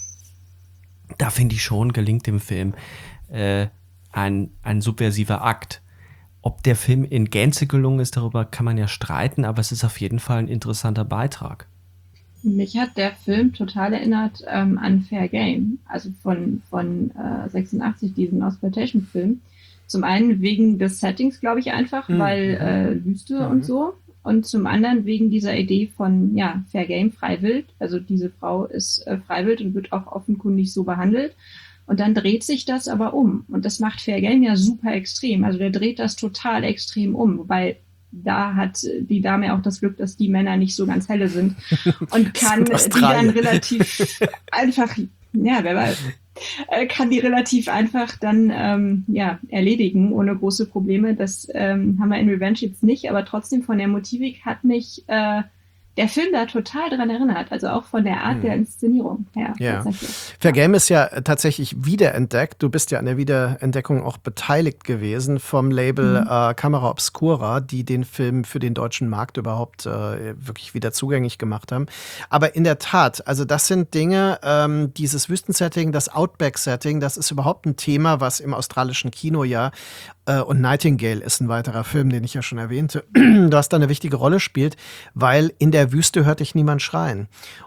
[SPEAKER 4] Da finde ich schon, gelingt dem Film äh, ein, ein subversiver Akt. Ob der Film in Gänze gelungen ist, darüber kann man ja streiten, aber es ist auf jeden Fall ein interessanter Beitrag.
[SPEAKER 6] Mich hat der Film total erinnert ähm, an Fair Game, also von, von äh, sechsundachtzig, diesen Exploitation-Film. Zum einen wegen des Settings, glaube ich, einfach, mhm. weil äh, Wüste mhm. und so. Und zum anderen wegen dieser Idee von, ja, Fair Game, freiwillig. Also diese Frau ist äh, freiwillig und wird auch offenkundig so behandelt. Und dann dreht sich das aber um. Und das macht Fair Game ja super extrem. Also der dreht das total extrem um. Wobei da hat die Dame auch das Glück, dass die Männer nicht so ganz helle sind. Und kann die dann relativ einfach, ja, wer weiß, kann die relativ einfach dann ähm, ja, erledigen, ohne große Probleme. Das ähm, haben wir in Revenge jetzt nicht, aber trotzdem von der Motivik hat mich äh, der Film da total dran erinnert, also auch von der Art hm. der Inszenierung her.
[SPEAKER 5] Ja. Fair Game ist ja tatsächlich wiederentdeckt. Du bist ja an der Wiederentdeckung auch beteiligt gewesen vom Label mhm. äh, Camera Obscura, die den Film für den deutschen Markt überhaupt äh, wirklich wieder zugänglich gemacht haben. Aber in der Tat, also das sind Dinge, ähm, dieses Wüstensetting, das Outback-Setting, das ist überhaupt ein Thema, was im australischen Kino ja und Nightingale ist ein weiterer Film, den ich ja schon erwähnte, das da eine wichtige Rolle spielt, weil in der Wüste hört dich niemand schreien.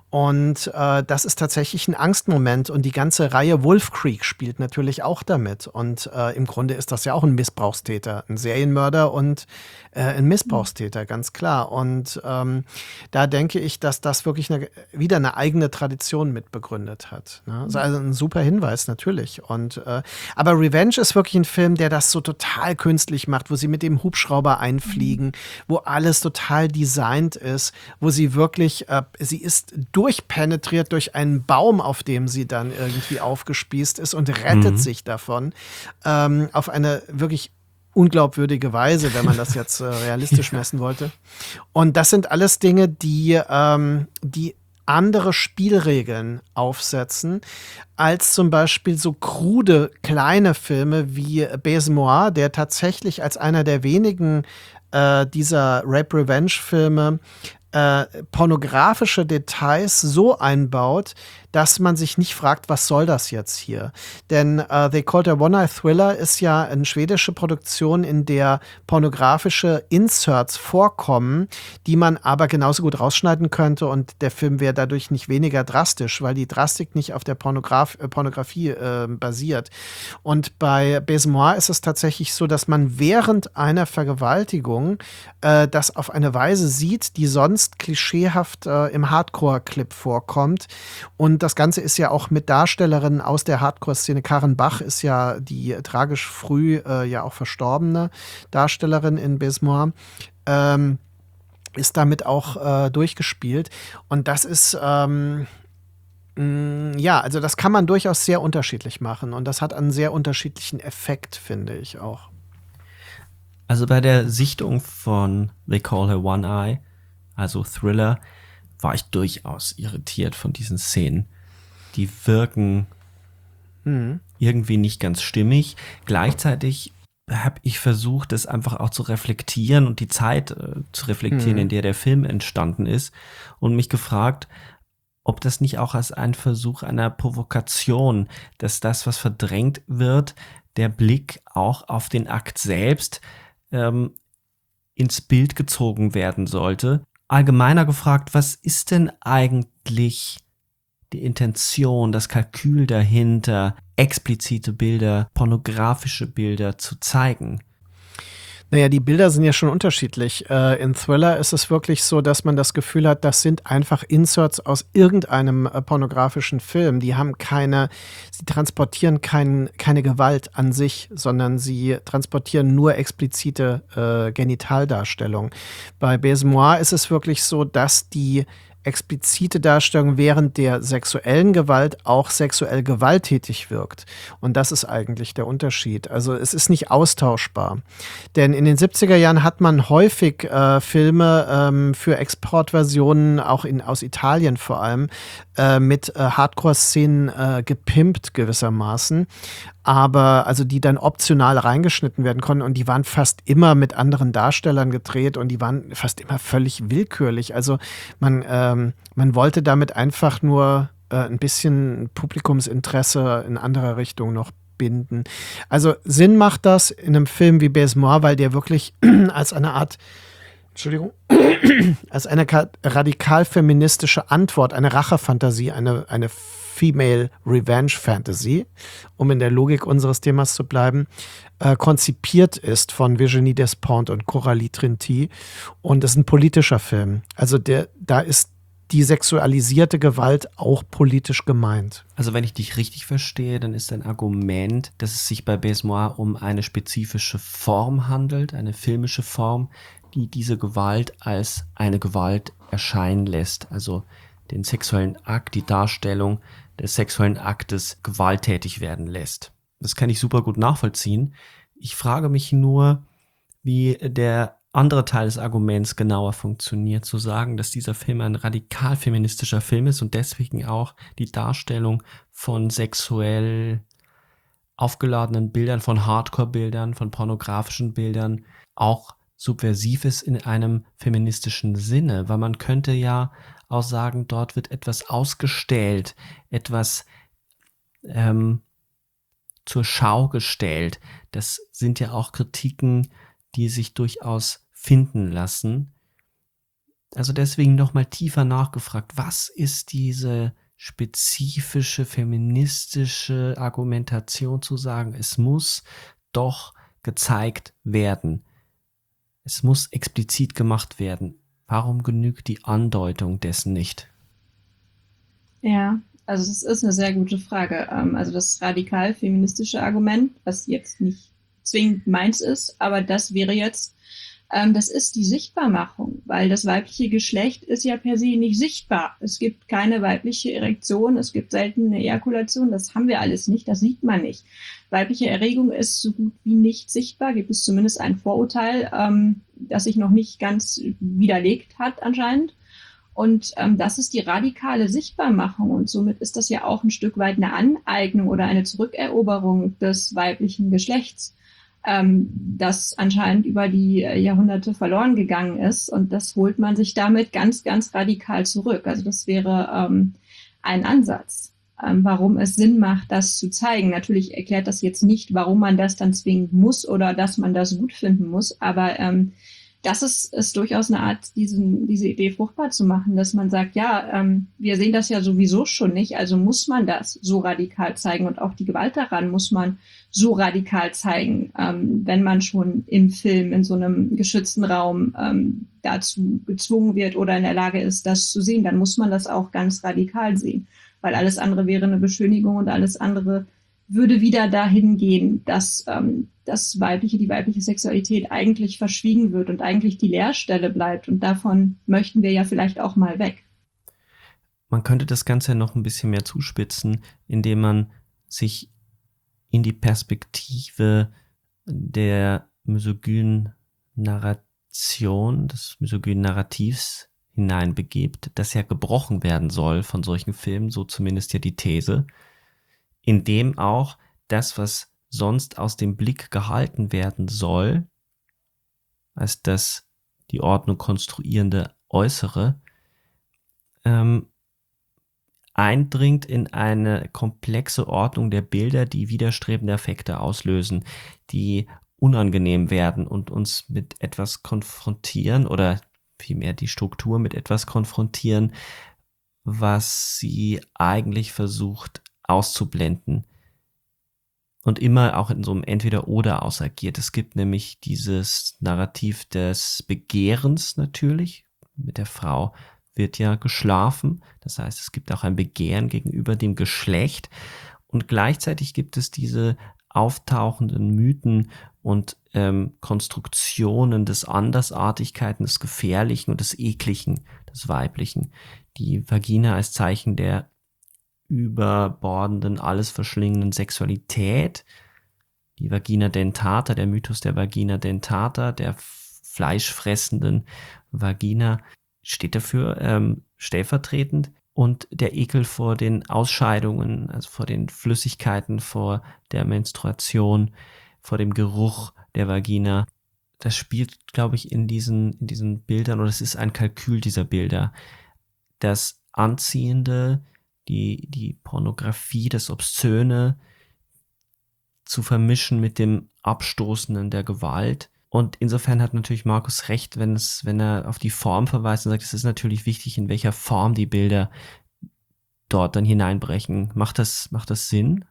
[SPEAKER 5] Und äh, das ist tatsächlich ein Angstmoment und die ganze Reihe Wolf Creek spielt natürlich auch damit. Und äh, im Grunde ist das ja auch ein Missbrauchstäter, ein Serienmörder und äh, ein Missbrauchstäter, ganz klar. Und ähm, da denke ich, dass das wirklich eine, wieder eine eigene Tradition mit begründet hat. Ne? Also ein super Hinweis natürlich. Und äh, aber Revenge ist wirklich ein Film, der das so total künstlich macht, wo sie mit dem Hubschrauber einfliegen, wo alles total designt ist, wo sie wirklich, äh, sie ist durchpenetriert durch einen Baum, auf dem sie dann irgendwie aufgespießt ist und rettet mhm. sich davon ähm, auf eine wirklich unglaubwürdige Weise, wenn man das jetzt äh, realistisch messen wollte. Und das sind alles Dinge, die, ähm, die andere Spielregeln aufsetzen, als zum Beispiel so krude kleine Filme wie Baiser, der tatsächlich als einer der wenigen äh, dieser Rape-Revenge-Filme Äh, pornografische Details so einbaut, dass man sich nicht fragt, was soll das jetzt hier? Denn uh, They Called a One-Eye-Thriller ist ja eine schwedische Produktion, in der pornografische Inserts vorkommen, die man aber genauso gut rausschneiden könnte und der Film wäre dadurch nicht weniger drastisch, weil die Drastik nicht auf der Pornograf- äh, Pornografie äh, basiert. Und bei Baiser ist es tatsächlich so, dass man während einer Vergewaltigung äh, das auf eine Weise sieht, die sonst klischeehaft äh, im Hardcore-Clip vorkommt. Und das Ganze ist ja auch mit Darstellerinnen aus der Hardcore-Szene. Karen Bach ist ja die tragisch früh äh, ja auch verstorbene Darstellerin in Baiser. Ähm, ist damit auch äh, durchgespielt. Und das ist, ähm, mh, ja, also das kann man durchaus sehr unterschiedlich machen. Und das hat einen sehr unterschiedlichen Effekt, finde ich auch.
[SPEAKER 4] Also bei der Sichtung von They Call Her One-Eye, also Thriller, war ich durchaus irritiert von diesen Szenen. die wirken
[SPEAKER 5] Mhm.
[SPEAKER 4] irgendwie nicht ganz stimmig. Gleichzeitig habe ich versucht, das einfach auch zu reflektieren und die Zeit äh, zu reflektieren,
[SPEAKER 5] Mhm.
[SPEAKER 4] in der der Film entstanden ist und mich gefragt, ob das nicht auch als ein Versuch einer Provokation, dass das, was verdrängt wird, der Blick auch auf den Akt selbst ähm, ins Bild gezogen werden sollte. Allgemeiner gefragt, was ist denn eigentlich die Intention, das Kalkül dahinter, explizite Bilder, pornografische Bilder zu zeigen?
[SPEAKER 5] Naja, die Bilder sind ja schon unterschiedlich. Äh, in Thriller ist es wirklich so, dass man das Gefühl hat, das sind einfach Inserts aus irgendeinem äh, pornografischen Film. Die haben keine, sie transportieren kein, keine Gewalt an sich, sondern sie transportieren nur explizite äh, Genitaldarstellung. Bei Baise-Moi ist es wirklich so, dass die explizite Darstellung während der sexuellen Gewalt auch sexuell gewalttätig wirkt. Und das ist eigentlich der Unterschied. Also es ist nicht austauschbar. Denn in den siebziger Jahren hat man häufig äh, Filme ähm, für Exportversionen, auch in, aus Italien vor allem, äh, mit äh, Hardcore-Szenen äh, gepimpt gewissermaßen. Aber also die dann optional reingeschnitten werden konnten und die waren fast immer mit anderen Darstellern gedreht und die waren fast immer völlig willkürlich. Also man, ähm, man wollte damit einfach nur äh, ein bisschen Publikumsinteresse in anderer Richtung noch binden. Also Sinn macht das in einem Film wie Baise-Moi, weil der wirklich als eine Art, Entschuldigung, als eine ka- radikal feministische Antwort, eine Rachefantasie, eine, eine Female Revenge Fantasy, um in der Logik unseres Themas zu bleiben, äh, konzipiert ist von Virginie Despentes und Coralie Trinity. Und es ist ein politischer Film. Also der, da ist die sexualisierte Gewalt auch politisch gemeint.
[SPEAKER 4] Also wenn ich dich richtig verstehe, dann ist ein Argument, dass es sich bei Baise-Moi um eine spezifische Form handelt, eine filmische Form, die diese Gewalt als eine Gewalt erscheinen lässt. Also den sexuellen Akt, die Darstellung des sexuellen Aktes gewalttätig werden lässt. Das kann ich super gut nachvollziehen. Ich frage mich nur, wie der andere Teil des Arguments genauer funktioniert, zu sagen, dass dieser Film ein radikal feministischer Film ist und deswegen auch die Darstellung von sexuell aufgeladenen Bildern, von Hardcore-Bildern, von pornografischen Bildern auch subversiv ist in einem feministischen Sinne, weil man könnte ja auch sagen, dort wird etwas ausgestellt, etwas ähm, zur Schau gestellt. Das sind ja auch Kritiken, die sich durchaus finden lassen. Also deswegen nochmal tiefer nachgefragt, was ist diese spezifische feministische Argumentation zu sagen, es muss doch gezeigt werden. Es muss explizit gemacht werden. Warum genügt die Andeutung dessen nicht?
[SPEAKER 6] Ja, also das ist eine sehr gute Frage. Ähm, Also das radikal feministische Argument, was jetzt nicht zwingend meins ist, aber das wäre jetzt, ähm, das ist die Sichtbarmachung, weil das weibliche Geschlecht ist ja per se nicht sichtbar. Es gibt keine weibliche Erektion, es gibt selten eine Ejakulation, das haben wir alles nicht, das sieht man nicht. Weibliche Erregung ist so gut wie nicht sichtbar, gibt es zumindest ein Vorurteil, ähm, das sich noch nicht ganz widerlegt hat anscheinend. Und ähm, das ist die radikale Sichtbarmachung und somit ist das ja auch ein Stück weit eine Aneignung oder eine Zurückeroberung des weiblichen Geschlechts, ähm, das anscheinend über die Jahrhunderte verloren gegangen ist und das holt man sich damit ganz, ganz radikal zurück. Also das wäre ähm, ein Ansatz, ähm, warum es Sinn macht, das zu zeigen. Natürlich erklärt das jetzt nicht, warum man das dann zwingen muss oder dass man das gut finden muss, aber ähm, das ist, ist durchaus eine Art, diesen, diese Idee fruchtbar zu machen, dass man sagt, ja, ähm, wir sehen das ja sowieso schon nicht, also muss man das so radikal zeigen und auch die Gewalt daran muss man so radikal zeigen, ähm, wenn man schon im Film in so einem geschützten Raum ähm, dazu gezwungen wird oder in der Lage ist, das zu sehen, dann muss man das auch ganz radikal sehen, weil alles andere wäre eine Beschönigung und alles andere würde wieder dahin gehen, dass ähm, das weibliche, die weibliche Sexualität eigentlich verschwiegen wird und eigentlich die Leerstelle bleibt. Und davon möchten wir ja vielleicht auch mal weg.
[SPEAKER 4] Man könnte das Ganze noch ein bisschen mehr zuspitzen, indem man sich in die Perspektive der misogynen Narration, des misogynen Narrativs hineinbegibt, das ja gebrochen werden soll von solchen Filmen, so zumindest ja die These, indem auch das, was sonst aus dem Blick gehalten werden soll, als das die Ordnung konstruierende Äußere, ähm, eindringt in eine komplexe Ordnung der Bilder, die widerstrebende Effekte auslösen, die unangenehm werden und uns mit etwas konfrontieren oder vielmehr die Struktur mit etwas konfrontieren, was sie eigentlich versucht auszublenden und immer auch in so einem Entweder-Oder ausagiert. Es gibt nämlich dieses Narrativ des Begehrens natürlich. Mit der Frau wird ja geschlafen. Das heißt, es gibt auch ein Begehren gegenüber dem Geschlecht. Und gleichzeitig gibt es diese auftauchenden Mythen und ähm, Konstruktionen des Andersartigkeiten, des Gefährlichen und des Ekligen, des Weiblichen. Die Vagina als Zeichen der überbordenden, alles verschlingenden Sexualität. Die Vagina dentata, der Mythos der Vagina dentata, der fleischfressenden Vagina, steht dafür ähm, stellvertretend. Und der Ekel vor den Ausscheidungen, also vor den Flüssigkeiten, vor der Menstruation, vor dem Geruch der Vagina, das spielt, glaube ich, in diesen, in diesen Bildern, oder es ist ein Kalkül dieser Bilder. Das Anziehende, die, die Pornografie, das Obszöne zu vermischen mit dem Abstoßenden der Gewalt. Und insofern hat natürlich Markus recht, wenn es, wenn er auf die Form verweist und sagt, es ist natürlich wichtig, in welcher Form die Bilder dort dann hineinbrechen. Macht das, macht das Sinn?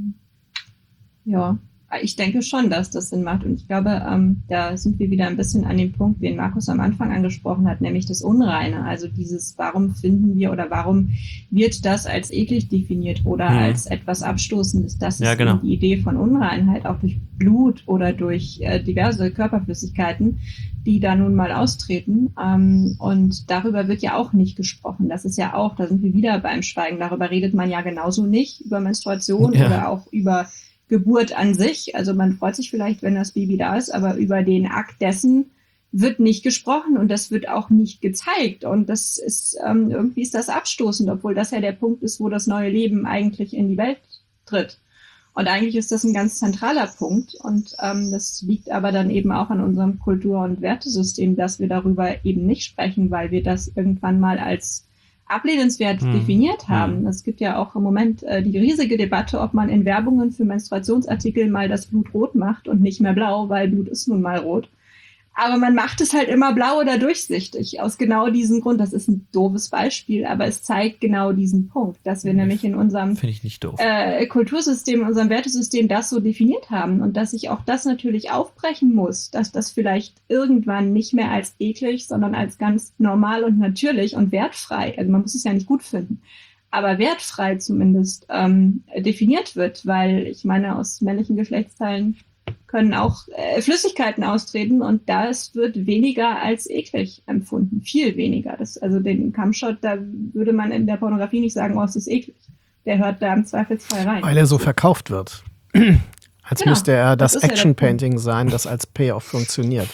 [SPEAKER 6] Ja, ich denke schon, dass das Sinn macht. Und ich glaube, ähm, da sind wir wieder ein bisschen an dem Punkt, den Markus am Anfang angesprochen hat, nämlich das Unreine. Also dieses, warum finden wir oder warum wird das als eklig definiert oder mhm. als etwas Abstoßendes? Das ist ja, genau. die Idee von Unreinheit, auch durch Blut oder durch äh, diverse Körperflüssigkeiten, die da nun mal austreten. Ähm, und darüber wird ja auch nicht gesprochen. Das ist ja auch, da sind wir wieder beim Schweigen. Darüber redet man ja genauso nicht, über Menstruation ja. oder auch über Geburt an sich. Also man freut sich vielleicht, wenn das Baby da ist, aber über den Akt dessen wird nicht gesprochen und das wird auch nicht gezeigt. Und das ist, ähm, irgendwie ist das abstoßend, obwohl das ja der Punkt ist, wo das neue Leben eigentlich in die Welt tritt. Und eigentlich ist das ein ganz zentraler Punkt. Und ähm, das liegt aber dann eben auch an unserem Kultur- und Wertesystem, dass wir darüber eben nicht sprechen, weil wir das irgendwann mal als ablehnenswert hm. definiert haben. Hm. Es gibt ja auch im Moment äh, die riesige Debatte, ob man in Werbungen für Menstruationsartikel mal das Blut rot macht und nicht mehr blau, weil Blut ist nun mal rot. Aber man macht es halt immer blau oder durchsichtig, aus genau diesem Grund. Das ist ein doofes Beispiel, aber es zeigt genau diesen Punkt, dass wir nämlich in unserem
[SPEAKER 4] Finde ich nicht doof.
[SPEAKER 6] Äh, Kultursystem, in unserem Wertesystem das so definiert haben und dass sich auch das natürlich aufbrechen muss, dass das vielleicht irgendwann nicht mehr als eklig, sondern als ganz normal und natürlich und wertfrei, also man muss es ja nicht gut finden, aber wertfrei zumindest ähm, definiert wird, weil ich meine, aus männlichen Geschlechtsteilen können auch äh, Flüssigkeiten austreten und das wird weniger als eklig empfunden. Viel weniger. Das, also den Cumshot, da würde man in der Pornografie nicht sagen, oh, es ist eklig. Der hört da im Zweifelsfall rein.
[SPEAKER 5] Weil er so verkauft wird. Als genau, müsste er das, das Action-Painting sein, das als Payoff funktioniert.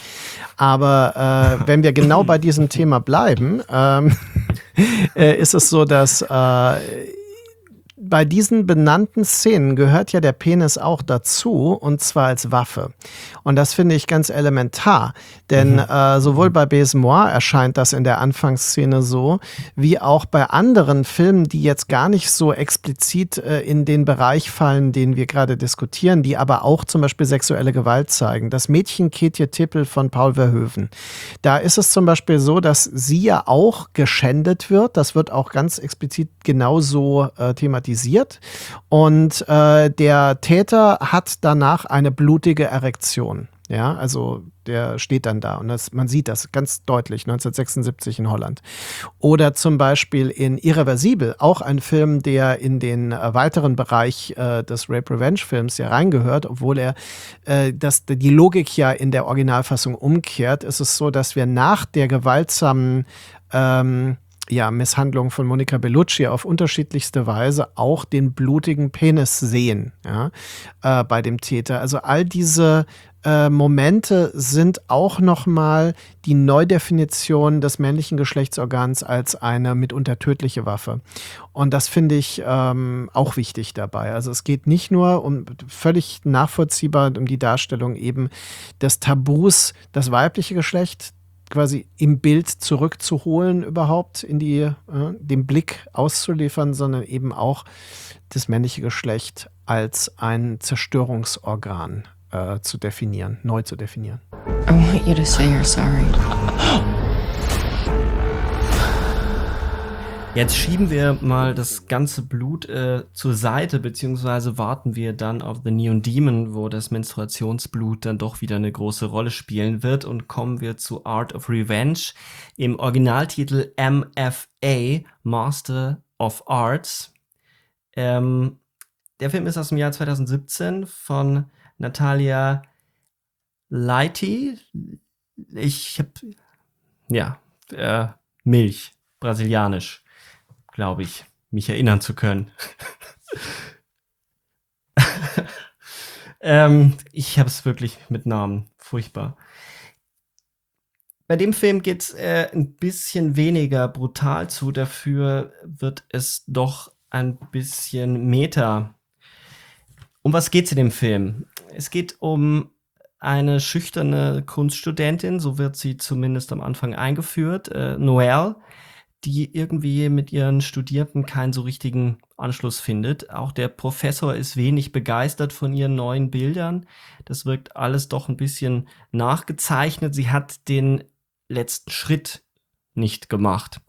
[SPEAKER 5] Aber äh, wenn wir genau bei diesem Thema bleiben, ähm, äh, ist es so, dass äh, bei diesen benannten Szenen gehört ja der Penis auch dazu, und zwar als Waffe. Und das finde ich ganz elementar, denn mhm. äh, sowohl bei Baiser erscheint das in der Anfangsszene so, wie auch bei anderen Filmen, die jetzt gar nicht so explizit äh, in den Bereich fallen, den wir gerade diskutieren, die aber auch zum Beispiel sexuelle Gewalt zeigen. Das Mädchen Ketje Tippel von Paul Verhoeven. Da ist es zum Beispiel so, dass sie ja auch geschändet wird. Das wird auch ganz explizit genauso äh, thematisiert. Und äh, der Täter hat danach eine blutige Erektion. Ja, also der steht dann da und das, man sieht das ganz deutlich, neunzehnhundertsechsundsiebzig in Holland. Oder zum Beispiel in Irreversibel, auch ein Film, der in den äh, weiteren Bereich äh, des Rape-Revenge-Films ja reingehört, obwohl er äh, das, die Logik ja in der Originalfassung umkehrt, ist es so, dass wir nach der gewaltsamen ähm, ja, Misshandlung von Monica Bellucci auf unterschiedlichste Weise auch den blutigen Penis sehen, ja, äh, bei dem Täter. Also all diese äh, Momente sind auch nochmal die Neudefinition des männlichen Geschlechtsorgans als eine mitunter tödliche Waffe. Und das finde ich ähm, auch wichtig dabei. Also es geht nicht nur um völlig nachvollziehbar um die Darstellung eben des Tabus, das weibliche Geschlecht quasi im Bild zurückzuholen, überhaupt in die, äh, den Blick auszuliefern, sondern eben auch das männliche Geschlecht als ein Zerstörungsorgan äh, zu definieren, neu zu definieren.
[SPEAKER 3] I want you to say you're sorry.
[SPEAKER 4] Jetzt schieben wir mal das ganze Blut äh, zur Seite, beziehungsweise warten wir dann auf The Neon Demon, wo das Menstruationsblut dann doch wieder eine große Rolle spielen wird, und kommen wir zu Art of Revenge, im Originaltitel M F A, Master of Arts. Ähm, der Film ist aus dem Jahr zwanzig siebzehn von Natalia Leite. Ich hab, ja, äh, Milch, brasilianisch, glaube ich, mich erinnern zu können. ähm, ich habe es wirklich mit Namen, furchtbar. Bei dem Film geht es äh, ein bisschen weniger brutal zu, dafür wird es doch ein bisschen meta. Um was geht's in dem Film? Es geht um eine schüchterne Kunststudentin, so wird sie zumindest am Anfang eingeführt, äh, Noelle, die irgendwie mit ihren Studierenden keinen so richtigen Anschluss findet. Auch der Professor ist wenig begeistert von ihren neuen Bildern. Das wirkt alles doch ein bisschen nachgezeichnet. Sie hat den letzten Schritt nicht gemacht.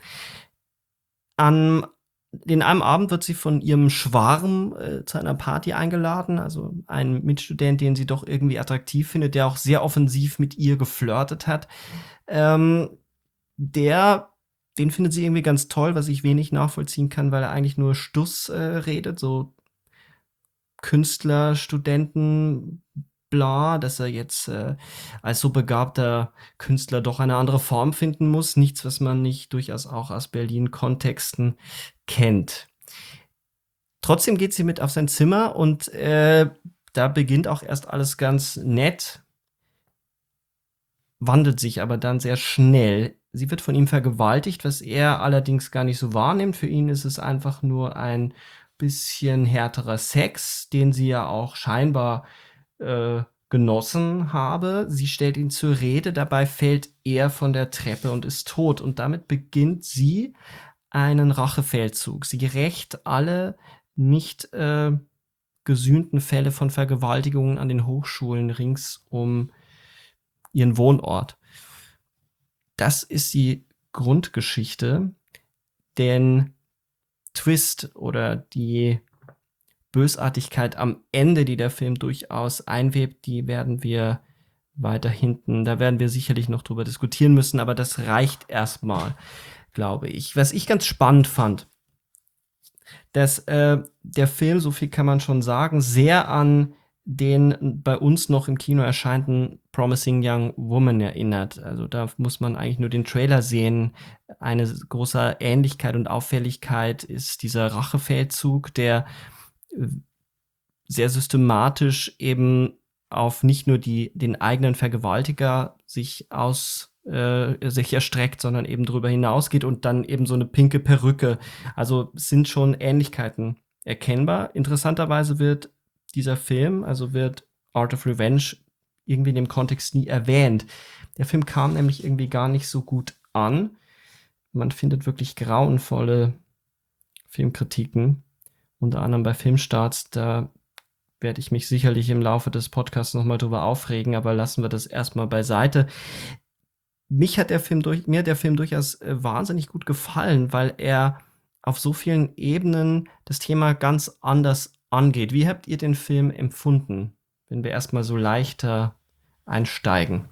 [SPEAKER 4] An In einem Abend wird sie von ihrem Schwarm äh, zu einer Party eingeladen, also ein Mitstudent, den sie doch irgendwie attraktiv findet, der auch sehr offensiv mit ihr geflirtet hat. Ähm, der, den findet sie irgendwie ganz toll, was ich wenig nachvollziehen kann, weil er eigentlich nur Stuss äh, redet, so Künstler, Studenten, bla, dass er jetzt äh, als so begabter Künstler doch eine andere Form finden muss. Nichts, was man nicht durchaus auch aus Berlin-Kontexten kennt. Trotzdem geht sie mit auf sein Zimmer und äh, da beginnt auch erst alles ganz nett, wandelt sich aber dann sehr schnell. Sie wird von ihm vergewaltigt, was er allerdings gar nicht so wahrnimmt. Für ihn ist es einfach nur ein bisschen härterer Sex, den sie ja auch scheinbar äh, genossen habe. Sie stellt ihn zur Rede, dabei fällt er von der Treppe und ist tot. Und damit beginnt sie einen Rachefeldzug. Sie rächt alle nicht äh, gesühnten Fälle von Vergewaltigungen an den Hochschulen rings um ihren Wohnort. Das ist die Grundgeschichte, denn Twist oder die Bösartigkeit am Ende, die der Film durchaus einwebt, die werden wir weiter hinten, da werden wir sicherlich noch drüber diskutieren müssen, aber das reicht erstmal, glaube ich. Was ich ganz spannend fand, dass äh, der Film, so viel kann man schon sagen, sehr an den bei uns noch im Kino erscheinenden Promising Young Woman erinnert. Also da muss man eigentlich nur den Trailer sehen. Eine große Ähnlichkeit und Auffälligkeit ist dieser Rachefeldzug, der sehr systematisch eben auf nicht nur die, den eigenen Vergewaltiger sich aus äh, sich erstreckt, sondern eben darüber hinausgeht und dann eben so eine pinke Perücke. Also es sind schon Ähnlichkeiten erkennbar. Interessanterweise wird dieser Film, also wird Art of Revenge irgendwie in dem Kontext nie erwähnt. Der Film kam nämlich irgendwie gar nicht so gut an. Man findet wirklich grauenvolle Filmkritiken, unter anderem bei Filmstarts. Da werde ich mich sicherlich im Laufe des Podcasts nochmal drüber aufregen, aber lassen wir das erstmal beiseite. Mich hat der Film durch, mir hat der Film durchaus äh, wahnsinnig gut gefallen, weil er auf so vielen Ebenen das Thema ganz anders angeht. Wie habt ihr den Film empfunden, wenn wir erstmal so leichter einsteigen?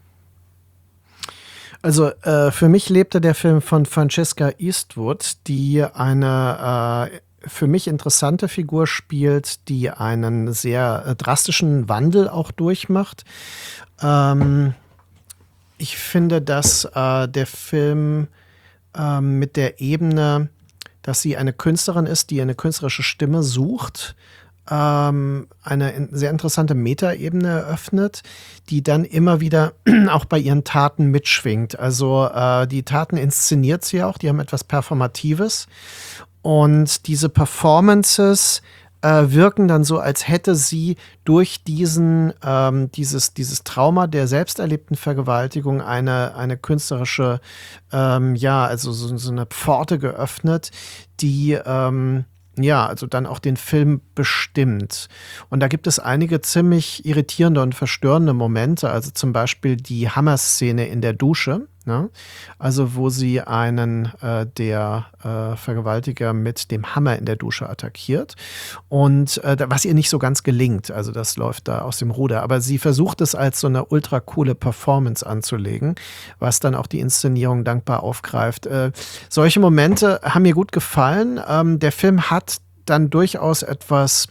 [SPEAKER 5] Also äh, für mich lebte der Film von Francesca Eastwood, die eine äh, für mich interessante Figur spielt, die einen sehr äh, drastischen Wandel auch durchmacht. Ähm, ich finde, dass äh, der Film äh, mit der Ebene, dass sie eine Künstlerin ist, die eine künstlerische Stimme sucht, ähm, eine in- sehr interessante Metaebene eröffnet, die dann immer wieder auch bei ihren Taten mitschwingt. Also äh, die Taten inszeniert sie auch, die haben etwas Performatives. Und diese Performances äh, wirken dann so, als hätte sie durch diesen, ähm, dieses, dieses Trauma der selbst erlebten Vergewaltigung eine, eine künstlerische, ähm, ja, also so, so eine Pforte geöffnet, die ähm, ja, also dann auch den Film bestimmt. Und da gibt es einige ziemlich irritierende und verstörende Momente, also zum Beispiel die Hammerszene in der Dusche, ne? Also wo sie einen äh, der äh, Vergewaltiger mit dem Hammer in der Dusche attackiert und äh, was ihr nicht so ganz gelingt, also das läuft da aus dem Ruder, aber sie versucht es als so eine ultra coole Performance anzulegen, was dann auch die Inszenierung dankbar aufgreift. Äh, solche Momente haben mir gut gefallen. Ähm, der Film hat dann durchaus etwas,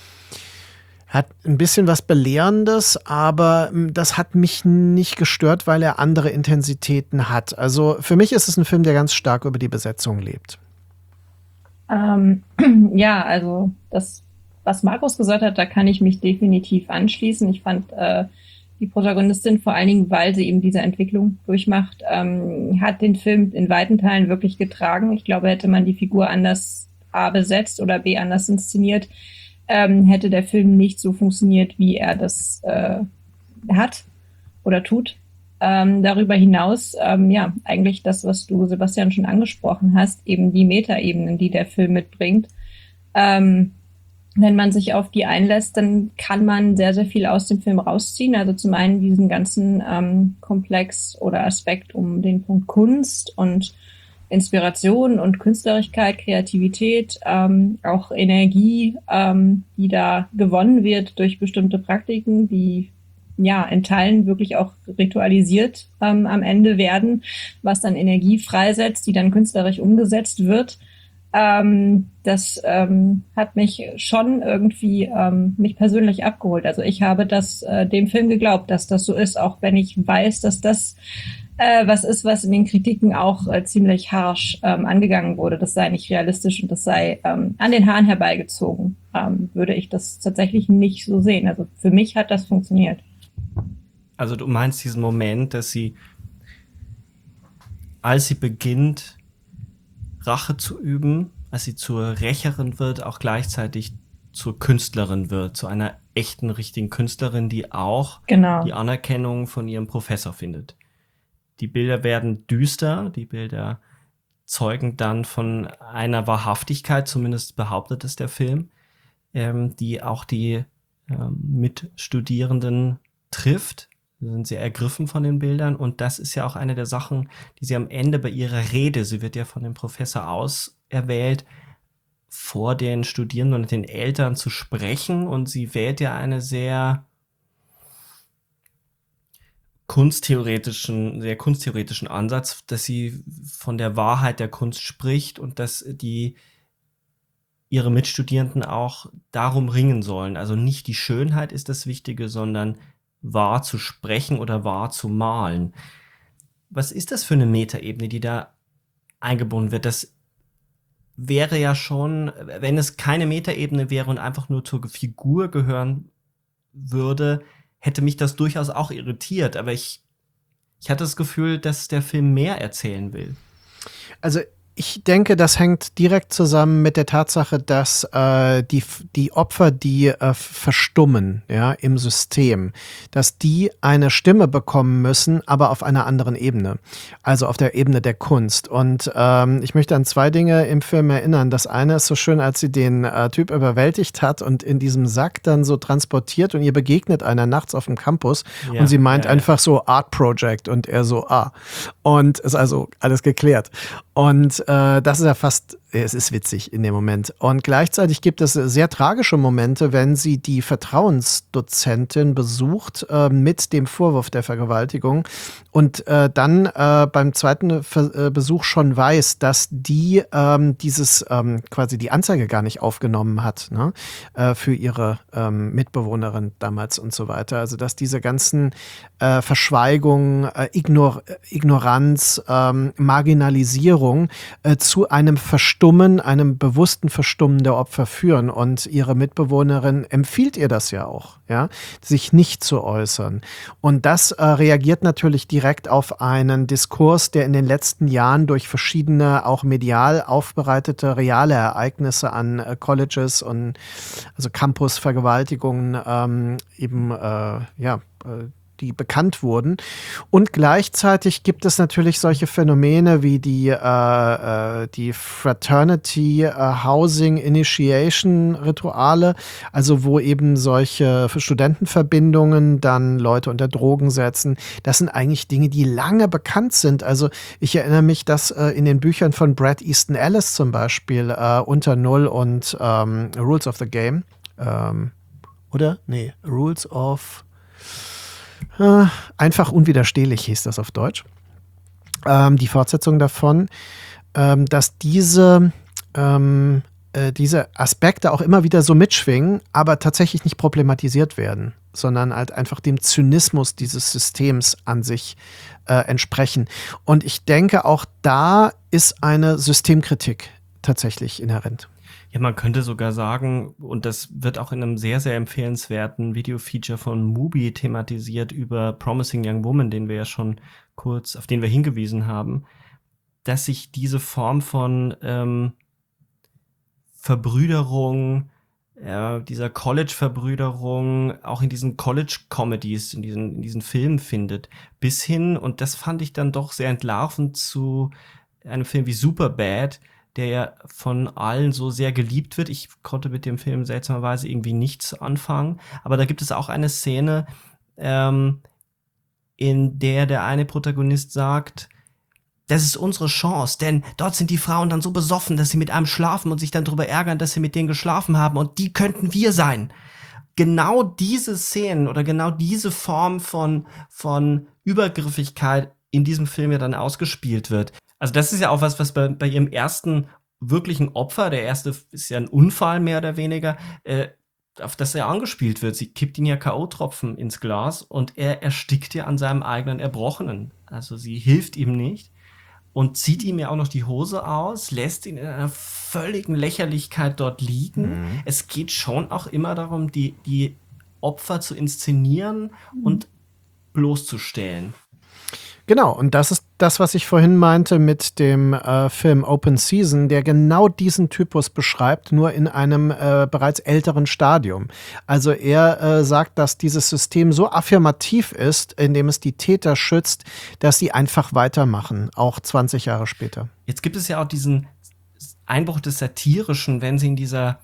[SPEAKER 5] hat ein bisschen was Belehrendes, aber das hat mich nicht gestört, weil er andere Intensitäten hat. Also für mich ist es ein Film, der ganz stark über die Besetzung lebt.
[SPEAKER 6] Ähm, ja, also das, was Markus gesagt hat, da kann ich mich definitiv anschließen. Ich fand äh, die Protagonistin vor allen Dingen, weil sie eben diese Entwicklung durchmacht, ähm, hat den Film in weiten Teilen wirklich getragen. Ich glaube, hätte man die Figur anders A besetzt oder B anders inszeniert, ähm, hätte der Film nicht so funktioniert, wie er das äh, hat oder tut. Ähm, darüber hinaus, ähm, ja, eigentlich das, was du, Sebastian, schon angesprochen hast, eben die Metaebenen, die der Film mitbringt. Ähm, wenn man sich auf die einlässt, dann kann man sehr, sehr viel aus dem Film rausziehen. Also zum einen diesen ganzen ähm, Komplex oder Aspekt um den Punkt Kunst und Inspiration und Künstlerigkeit, Kreativität, ähm, auch Energie, ähm, die da gewonnen wird durch bestimmte Praktiken, die ja in Teilen wirklich auch ritualisiert ähm, am Ende werden, was dann Energie freisetzt, die dann künstlerisch umgesetzt wird. Ähm, das ähm, hat mich schon irgendwie ähm, mich persönlich abgeholt. Also ich habe das äh, dem Film geglaubt, dass das so ist, auch wenn ich weiß, dass das äh, was ist, was in den Kritiken auch äh, ziemlich harsch ähm, angegangen wurde. Das sei nicht realistisch und das sei ähm, an den Haaren herbeigezogen. Ähm, würde ich das tatsächlich nicht so sehen. Also für mich hat das funktioniert.
[SPEAKER 4] Also du meinst diesen Moment, dass sie, als sie beginnt, Rache zu üben, als sie zur Rächerin wird, auch gleichzeitig zur Künstlerin wird, zu einer echten, richtigen Künstlerin, die auch
[SPEAKER 6] Genau.
[SPEAKER 4] die Anerkennung von ihrem Professor findet. Die Bilder werden düster, die Bilder zeugen dann von einer Wahrhaftigkeit, zumindest behauptet es der Film, ähm, die auch die ähm, Mitstudierenden trifft. Sie sind sehr ergriffen von den Bildern und das ist ja auch eine der Sachen, die sie am Ende bei ihrer Rede, sie wird ja von dem Professor auserwählt, vor den Studierenden und den Eltern zu sprechen und sie wählt ja eine sehr kunsttheoretischen, sehr kunsttheoretischen Ansatz, dass sie von der Wahrheit der Kunst spricht und dass die ihre Mitstudierenden auch darum ringen sollen. Also nicht die Schönheit ist das Wichtige, sondern wahr zu sprechen oder wahr zu malen. Was ist das für eine Metaebene, die da eingebunden wird? Das wäre ja schon, wenn es keine Metaebene wäre und einfach nur zur Figur gehören würde, hätte mich das durchaus auch irritiert. Aber ich, ich hatte das Gefühl, dass der Film mehr erzählen will.
[SPEAKER 5] Also ich denke, das hängt direkt zusammen mit der Tatsache, dass äh, die, die Opfer, die äh, verstummen, ja, im System, dass die eine Stimme bekommen müssen, aber auf einer anderen Ebene, also auf der Ebene der Kunst. Und ähm, ich möchte an zwei Dinge im Film erinnern. Das eine ist so schön, als sie den äh, Typ überwältigt hat und in diesem Sack dann so transportiert und ihr begegnet einer nachts auf dem Campus
[SPEAKER 4] Ja,
[SPEAKER 5] und sie meint
[SPEAKER 4] ja, ja.
[SPEAKER 5] einfach so Art Project und er so, ah. Und ist also alles geklärt. Und äh, das ist ja fast, es ist witzig in dem Moment. Und gleichzeitig gibt es sehr tragische Momente, wenn sie die Vertrauensdozentin besucht äh, mit dem Vorwurf der Vergewaltigung und äh, dann äh, beim zweiten Ver- äh, Besuch schon weiß, dass die ähm, dieses ähm, quasi die Anzeige gar nicht aufgenommen hat, ne? äh, für ihre ähm, Mitbewohnerin damals und so weiter. Also dass diese ganzen äh, Verschweigungen, äh, Ignor- Ignoranz, ähm, Marginalisierung äh, zu einem Verstummen Verstummen, einem bewussten Verstummen der Opfer führen. Und ihre Mitbewohnerin empfiehlt ihr das ja auch, ja, sich nicht zu äußern. Und das äh, reagiert natürlich direkt auf einen Diskurs, der in den letzten Jahren durch verschiedene, auch medial aufbereitete reale Ereignisse an äh, Colleges und also Campusvergewaltigungen ähm, eben, äh, ja, äh, die bekannt wurden. Und gleichzeitig gibt es natürlich solche Phänomene wie die, äh, äh, die Fraternity äh, Housing Initiation Rituale, also wo eben solche Studentenverbindungen dann Leute unter Drogen setzen. Das sind eigentlich Dinge, die lange bekannt sind. Also ich erinnere mich, dass äh, in den Büchern von Bret Easton Ellis zum Beispiel äh, Unter Null und ähm, Rules of the Game, ähm, oder? Nee, Rules of Äh, einfach unwiderstehlich hieß das auf Deutsch. Ähm, die Fortsetzung davon, ähm, dass diese, ähm, äh, diese Aspekte auch immer wieder so mitschwingen, aber tatsächlich nicht problematisiert werden, sondern halt einfach dem Zynismus dieses Systems an sich äh, entsprechen. Und ich denke, auch da ist eine Systemkritik tatsächlich inhärent.
[SPEAKER 4] Ja, man könnte sogar sagen, und das wird auch in einem sehr, sehr empfehlenswerten Video-Feature von Mubi thematisiert über Promising Young Woman, den wir ja schon kurz, auf den wir hingewiesen haben, dass sich diese Form von ähm, Verbrüderung, äh, dieser College-Verbrüderung auch in diesen College-Comedies, in diesen, in diesen Filmen findet, bis hin, und das fand ich dann doch sehr entlarvend, zu einem Film wie Superbad, der ja von allen so sehr geliebt wird. Ich konnte mit dem Film seltsamerweise irgendwie nichts anfangen. Aber da gibt es auch eine Szene, ähm, in der der eine Protagonist sagt, das ist unsere Chance, denn dort sind die Frauen dann so besoffen, dass sie mit einem schlafen und sich dann darüber ärgern, dass sie mit denen geschlafen haben, und die könnten wir sein. Genau diese Szenen oder genau diese Form von, von Übergriffigkeit in diesem Film ja dann ausgespielt wird. Also das ist ja auch was, was bei, bei ihrem ersten wirklichen Opfer, der erste ist ja ein Unfall mehr oder weniger, äh, auf das er angespielt wird. Sie kippt ihn ja K O-Tropfen ins Glas und er erstickt ja an seinem eigenen Erbrochenen. Also sie hilft ihm nicht und zieht ihm ja auch noch die Hose aus, lässt ihn in einer völligen Lächerlichkeit dort liegen. Mhm. Es geht schon auch immer darum, die, die Opfer zu inszenieren mhm. und bloßzustellen.
[SPEAKER 5] Genau, und das ist das, was ich vorhin meinte mit dem äh, Film Open Season, der genau diesen Typus beschreibt, nur in einem äh, bereits älteren Stadium. Also er äh, sagt, dass dieses System so affirmativ ist, indem es die Täter schützt, dass sie einfach weitermachen, auch zwanzig Jahre später.
[SPEAKER 4] Jetzt gibt es ja auch diesen Einbruch des Satirischen, wenn sie in dieser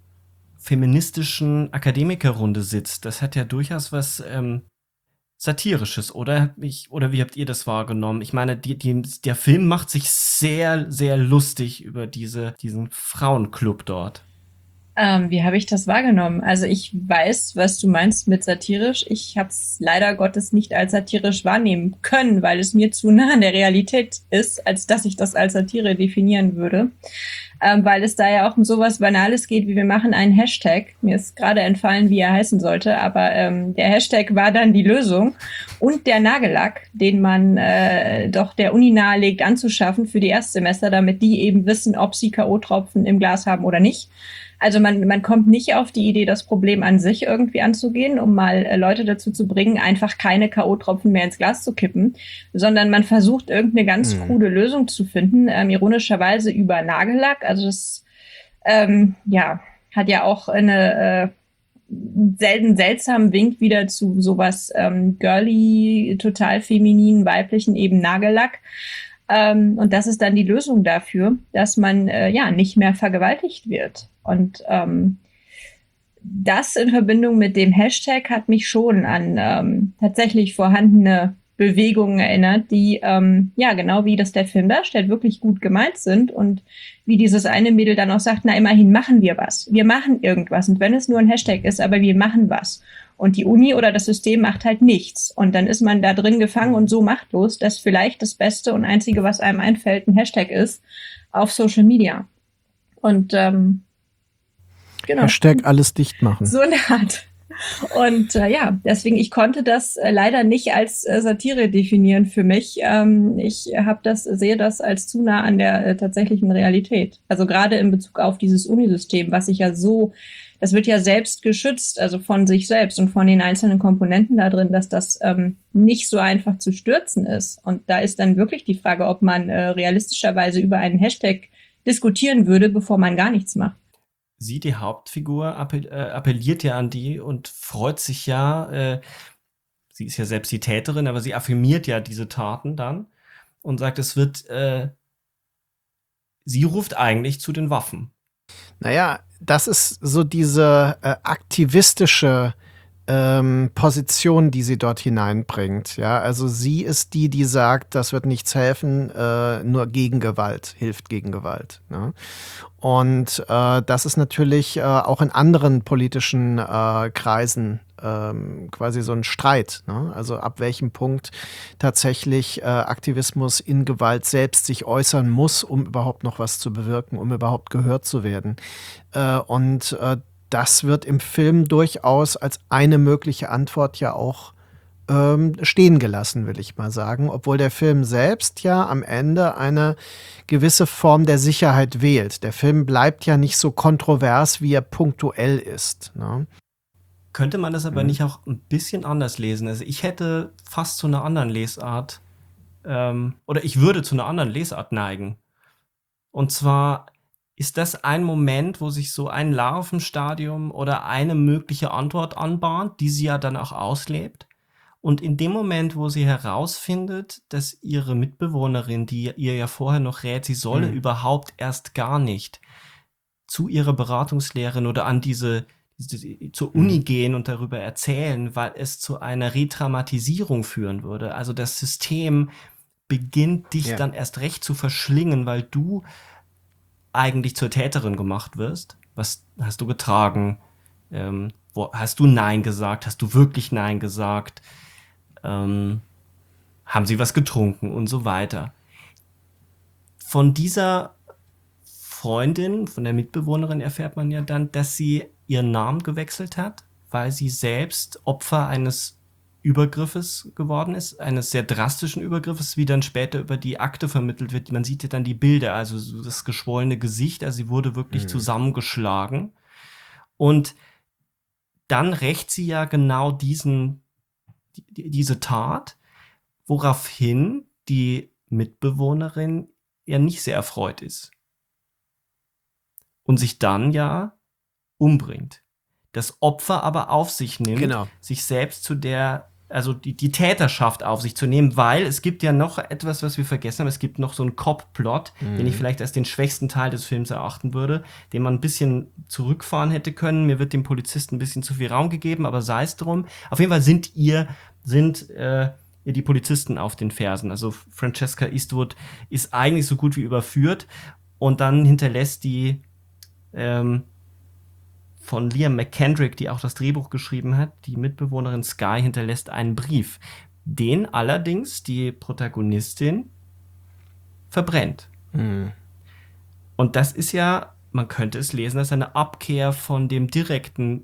[SPEAKER 4] feministischen Akademikerrunde sitzt. Das hat ja durchaus was ähm, Satirisches, oder? Ich, oder wie habt ihr das wahrgenommen? Ich meine, die, die, der Film macht sich sehr, sehr lustig über diese, diesen Frauenclub dort.
[SPEAKER 6] Ähm, wie habe ich das wahrgenommen? Also ich weiß, was du meinst mit satirisch. Ich habe es leider Gottes nicht als satirisch wahrnehmen können, weil es mir zu nah an der Realität ist, als dass ich das als Satire definieren würde. Ähm, weil es da ja auch um sowas Banales geht, wie wir machen einen Hashtag. Mir ist gerade entfallen, wie er heißen sollte, aber ähm, der Hashtag war dann die Lösung. Und der Nagellack, den man äh, doch der Uni nahelegt anzuschaffen für die Erstsemester, damit die eben wissen, ob sie K O-Tropfen im Glas haben oder nicht. Also man, man kommt nicht auf die Idee, das Problem an sich irgendwie anzugehen, um mal äh, Leute dazu zu bringen, einfach keine K O-Tropfen mehr ins Glas zu kippen, sondern man versucht, irgendeine ganz mhm. krude Lösung zu finden, ähm, ironischerweise über Nagellack. Also das ähm, ja, hat ja auch eine äh, selten seltsamen Wink wieder zu sowas ähm, girly, total femininen, weiblichen, eben Nagellack. Ähm, und das ist dann die Lösung dafür, dass man äh, ja nicht mehr vergewaltigt wird. Und ähm, das in Verbindung mit dem Hashtag hat mich schon an ähm, tatsächlich vorhandene Bewegungen erinnert, die, ähm, ja, genau wie das der Film darstellt, wirklich gut gemeint sind. Und wie dieses eine Mädel dann auch sagt, na, immerhin machen wir was. Wir machen irgendwas. Und wenn es nur ein Hashtag ist, aber wir machen was. Und die Uni oder das System macht halt nichts. Und dann ist man da drin gefangen und so machtlos, dass vielleicht das Beste und Einzige, was einem einfällt, ein Hashtag ist auf Social Media. Und ähm, genau.
[SPEAKER 5] Hashtag alles dicht machen.
[SPEAKER 6] So eine Art. Und äh, ja, deswegen, ich konnte das äh, leider nicht als äh, Satire definieren für mich. Ähm, ich habe das, sehe das als zu nah an der äh, tatsächlichen Realität. Also gerade in Bezug auf dieses Unisystem, was sich ja so, das wird ja selbst geschützt, also von sich selbst und von den einzelnen Komponenten da drin, dass das ähm, nicht so einfach zu stürzen ist. Und da ist dann wirklich die Frage, ob man äh, realistischerweise über einen Hashtag diskutieren würde, bevor man gar nichts macht.
[SPEAKER 4] Sie, die Hauptfigur, appell, äh, appelliert ja an die und freut sich ja, äh, sie ist ja selbst die Täterin, aber sie affirmiert ja diese Taten dann und sagt, es wird, äh, sie ruft eigentlich zu den Waffen.
[SPEAKER 5] Naja, das ist so diese äh, aktivistische ähm, Position, die sie dort hineinbringt. Ja, also sie ist die, die sagt, das wird nichts helfen, äh, nur Gegengewalt hilft gegen Gewalt. Ne? Und äh, das ist natürlich äh, auch in anderen politischen äh, Kreisen ähm, quasi so ein Streit. Ne? Also ab welchem Punkt tatsächlich äh, Aktivismus in Gewalt selbst sich äußern muss, um überhaupt noch was zu bewirken, um überhaupt gehört zu werden. Äh, und äh, das wird im Film durchaus als eine mögliche Antwort ja auch ähm, stehen gelassen, will ich mal sagen. Obwohl der Film selbst ja am Ende eine gewisse Form der Sicherheit wählt. Der Film bleibt ja nicht so kontrovers, wie er punktuell ist. Ne?
[SPEAKER 4] Könnte man das aber
[SPEAKER 5] Mhm.
[SPEAKER 4] nicht auch ein bisschen anders lesen? Also ich hätte fast zu einer anderen Lesart, ähm, oder ich würde zu einer anderen Lesart neigen. Und zwar ist das ein Moment, wo sich so ein Larvenstadium oder eine mögliche Antwort anbahnt, die sie ja dann auch auslebt. Und in dem Moment, wo sie herausfindet, dass ihre Mitbewohnerin, die ihr ja vorher noch rät, sie solle
[SPEAKER 5] Mhm.
[SPEAKER 4] überhaupt erst gar nicht zu ihrer Beratungslehrerin oder an diese, diese zur Uni
[SPEAKER 5] Mhm.
[SPEAKER 4] gehen und darüber erzählen, weil es zu einer Retraumatisierung führen würde. Also das System beginnt dich
[SPEAKER 5] Ja.
[SPEAKER 4] dann erst recht zu verschlingen, weil du eigentlich zur Täterin gemacht wirst. Was hast du getragen? Ähm, wo, hast du Nein gesagt? Hast du wirklich Nein gesagt? Ähm, haben sie was getrunken und so weiter. Von dieser Freundin, von der Mitbewohnerin erfährt man ja dann, dass sie ihren Namen gewechselt hat, weil sie selbst Opfer eines Übergriffes geworden ist, eines sehr drastischen Übergriffes, wie dann später über die Akte vermittelt wird. Man sieht ja dann die Bilder, also so das geschwollene Gesicht, also sie wurde wirklich
[SPEAKER 5] Mhm.
[SPEAKER 4] zusammengeschlagen. Und dann rächt sie ja genau diesen, die, diese Tat, woraufhin die Mitbewohnerin ja nicht sehr erfreut ist. Und sich dann ja umbringt. Das Opfer aber auf sich nimmt,
[SPEAKER 5] Genau.
[SPEAKER 4] sich selbst zu der, also die, die Täterschaft auf sich zu nehmen, weil es gibt ja noch etwas, was wir vergessen haben, es gibt noch so einen Cop-Plot,
[SPEAKER 5] Mhm.
[SPEAKER 4] den ich vielleicht als den schwächsten Teil des Films erachten würde, den man ein bisschen zurückfahren hätte können. Mir wird dem Polizisten ein bisschen zu viel Raum gegeben, aber sei es drum. Auf jeden Fall sind ihr, sind äh, ihr die Polizisten auf den Fersen. Also Francesca Eastwood ist eigentlich so gut wie überführt und dann hinterlässt die ähm, von Liam McKendrick, die auch das Drehbuch geschrieben hat, die Mitbewohnerin Sky hinterlässt einen Brief, den allerdings die Protagonistin verbrennt.
[SPEAKER 5] Mhm.
[SPEAKER 4] Und das ist ja, man könnte es lesen, als eine Abkehr von dem direkten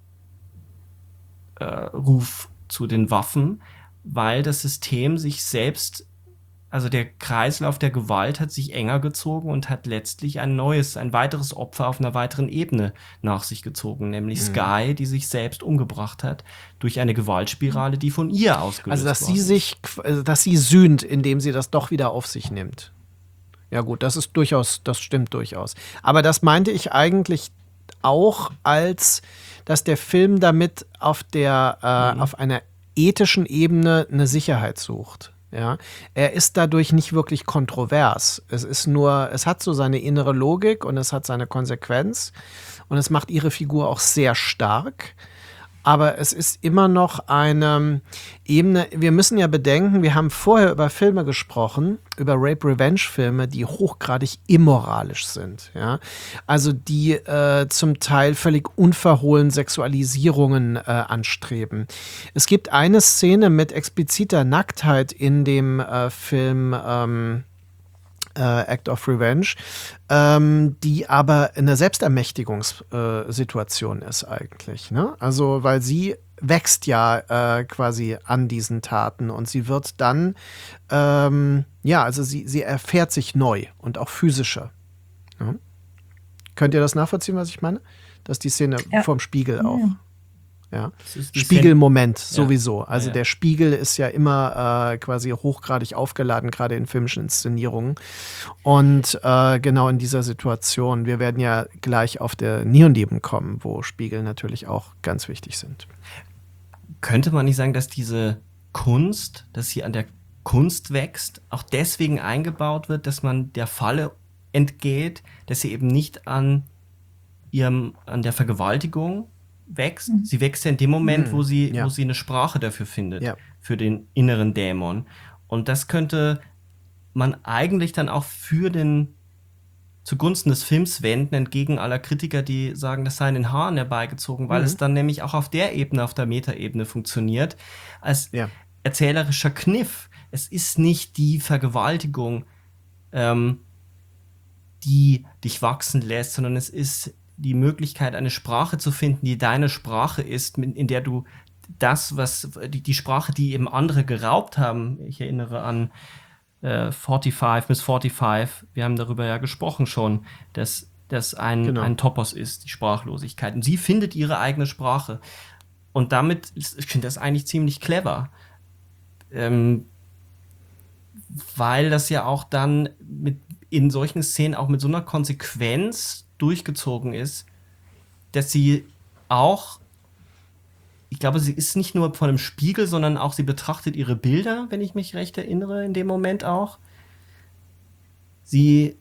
[SPEAKER 4] äh, Ruf zu den Waffen, weil das System sich selbst, also der Kreislauf der Gewalt hat sich enger gezogen und hat letztlich ein neues, ein weiteres Opfer auf einer weiteren Ebene nach sich gezogen, nämlich
[SPEAKER 5] Mhm.
[SPEAKER 4] Sky, die sich selbst umgebracht hat durch eine Gewaltspirale, die von ihr ausgelöst
[SPEAKER 5] Also, dass
[SPEAKER 4] worden
[SPEAKER 5] sie
[SPEAKER 4] ist.
[SPEAKER 5] sich, qu- also, dass sie sühnt, indem sie das doch wieder auf sich nimmt. Ja gut, das ist durchaus, das stimmt durchaus. Aber das meinte ich eigentlich auch als, dass der Film damit auf der, äh,
[SPEAKER 4] Mhm.
[SPEAKER 5] auf einer ethischen Ebene eine Sicherheit sucht. Ja, er ist dadurch nicht wirklich kontrovers. Es ist nur, es hat so seine innere Logik und es hat seine Konsequenz und es macht ihre Figur auch sehr stark. Aber es ist immer noch eine Ebene, wir müssen ja bedenken, wir haben vorher über Filme gesprochen, über Rape-Revenge-Filme, die hochgradig immoralisch sind. Ja? Also die äh, zum Teil völlig unverhohlen Sexualisierungen äh, anstreben. Es gibt eine Szene mit expliziter Nacktheit in dem äh, Film ähm, äh, Act of Revenge, ähm, die aber eine Selbstermächtigungssituation äh, ist eigentlich. Ne? Also, weil sie wächst ja äh, quasi an diesen Taten und sie wird dann, ähm, ja, also sie, sie erfährt sich neu und auch physischer. Ja? Könnt ihr das nachvollziehen, was ich meine? Dass die Szene
[SPEAKER 6] Ja.
[SPEAKER 5] vorm Spiegel auch.
[SPEAKER 6] Ja.
[SPEAKER 5] Ja.
[SPEAKER 4] Das ist die
[SPEAKER 5] Spiegelmoment
[SPEAKER 4] Szene-
[SPEAKER 5] sowieso.
[SPEAKER 4] Ja.
[SPEAKER 5] Also
[SPEAKER 4] Ja, ja.
[SPEAKER 5] der Spiegel ist ja immer äh, quasi hochgradig aufgeladen, gerade in filmischen Inszenierungen. Und äh, genau in dieser Situation, wir werden ja gleich auf der Neondieben kommen, wo Spiegel natürlich auch ganz wichtig sind.
[SPEAKER 4] Könnte man nicht sagen, dass diese Kunst, dass sie an der Kunst wächst, auch deswegen eingebaut wird, dass man der Falle entgeht, dass sie eben nicht an ihrem, an der Vergewaltigung wächst.
[SPEAKER 6] Mhm.
[SPEAKER 4] Sie wächst ja in dem Moment,
[SPEAKER 5] Mhm,
[SPEAKER 4] wo sie,
[SPEAKER 5] ja.
[SPEAKER 4] wo sie eine Sprache dafür findet,
[SPEAKER 5] Ja.
[SPEAKER 4] für den inneren Dämon. Und das könnte man eigentlich dann auch für den zugunsten des Films wenden, entgegen aller Kritiker, die sagen, das sei in den Haaren herbeigezogen, weil
[SPEAKER 5] Mhm.
[SPEAKER 4] es dann nämlich auch auf der Ebene, auf der Metaebene funktioniert, als
[SPEAKER 5] Ja.
[SPEAKER 4] erzählerischer Kniff. Es ist nicht die Vergewaltigung, ähm, die dich wachsen lässt, sondern es ist die Möglichkeit, eine Sprache zu finden, die deine Sprache ist, mit- in der du das, was die, die Sprache, die eben andere geraubt haben, ich erinnere an äh, fünfundvierzig, Miss fünfundvierzig, wir haben darüber ja gesprochen schon, dass das ein,
[SPEAKER 5] Genau.
[SPEAKER 4] ein Topos ist, die Sprachlosigkeit. Und sie findet ihre eigene Sprache. Und damit, ist- ich finde das eigentlich ziemlich clever. Ähm, weil das ja auch dann mit, in solchen Szenen auch mit so einer Konsequenz durchgezogen ist, dass sie auch, ich glaube, sie ist nicht nur vor einem Spiegel, sondern auch sie betrachtet ihre Bilder, wenn ich mich recht erinnere, in dem Moment auch. Sie,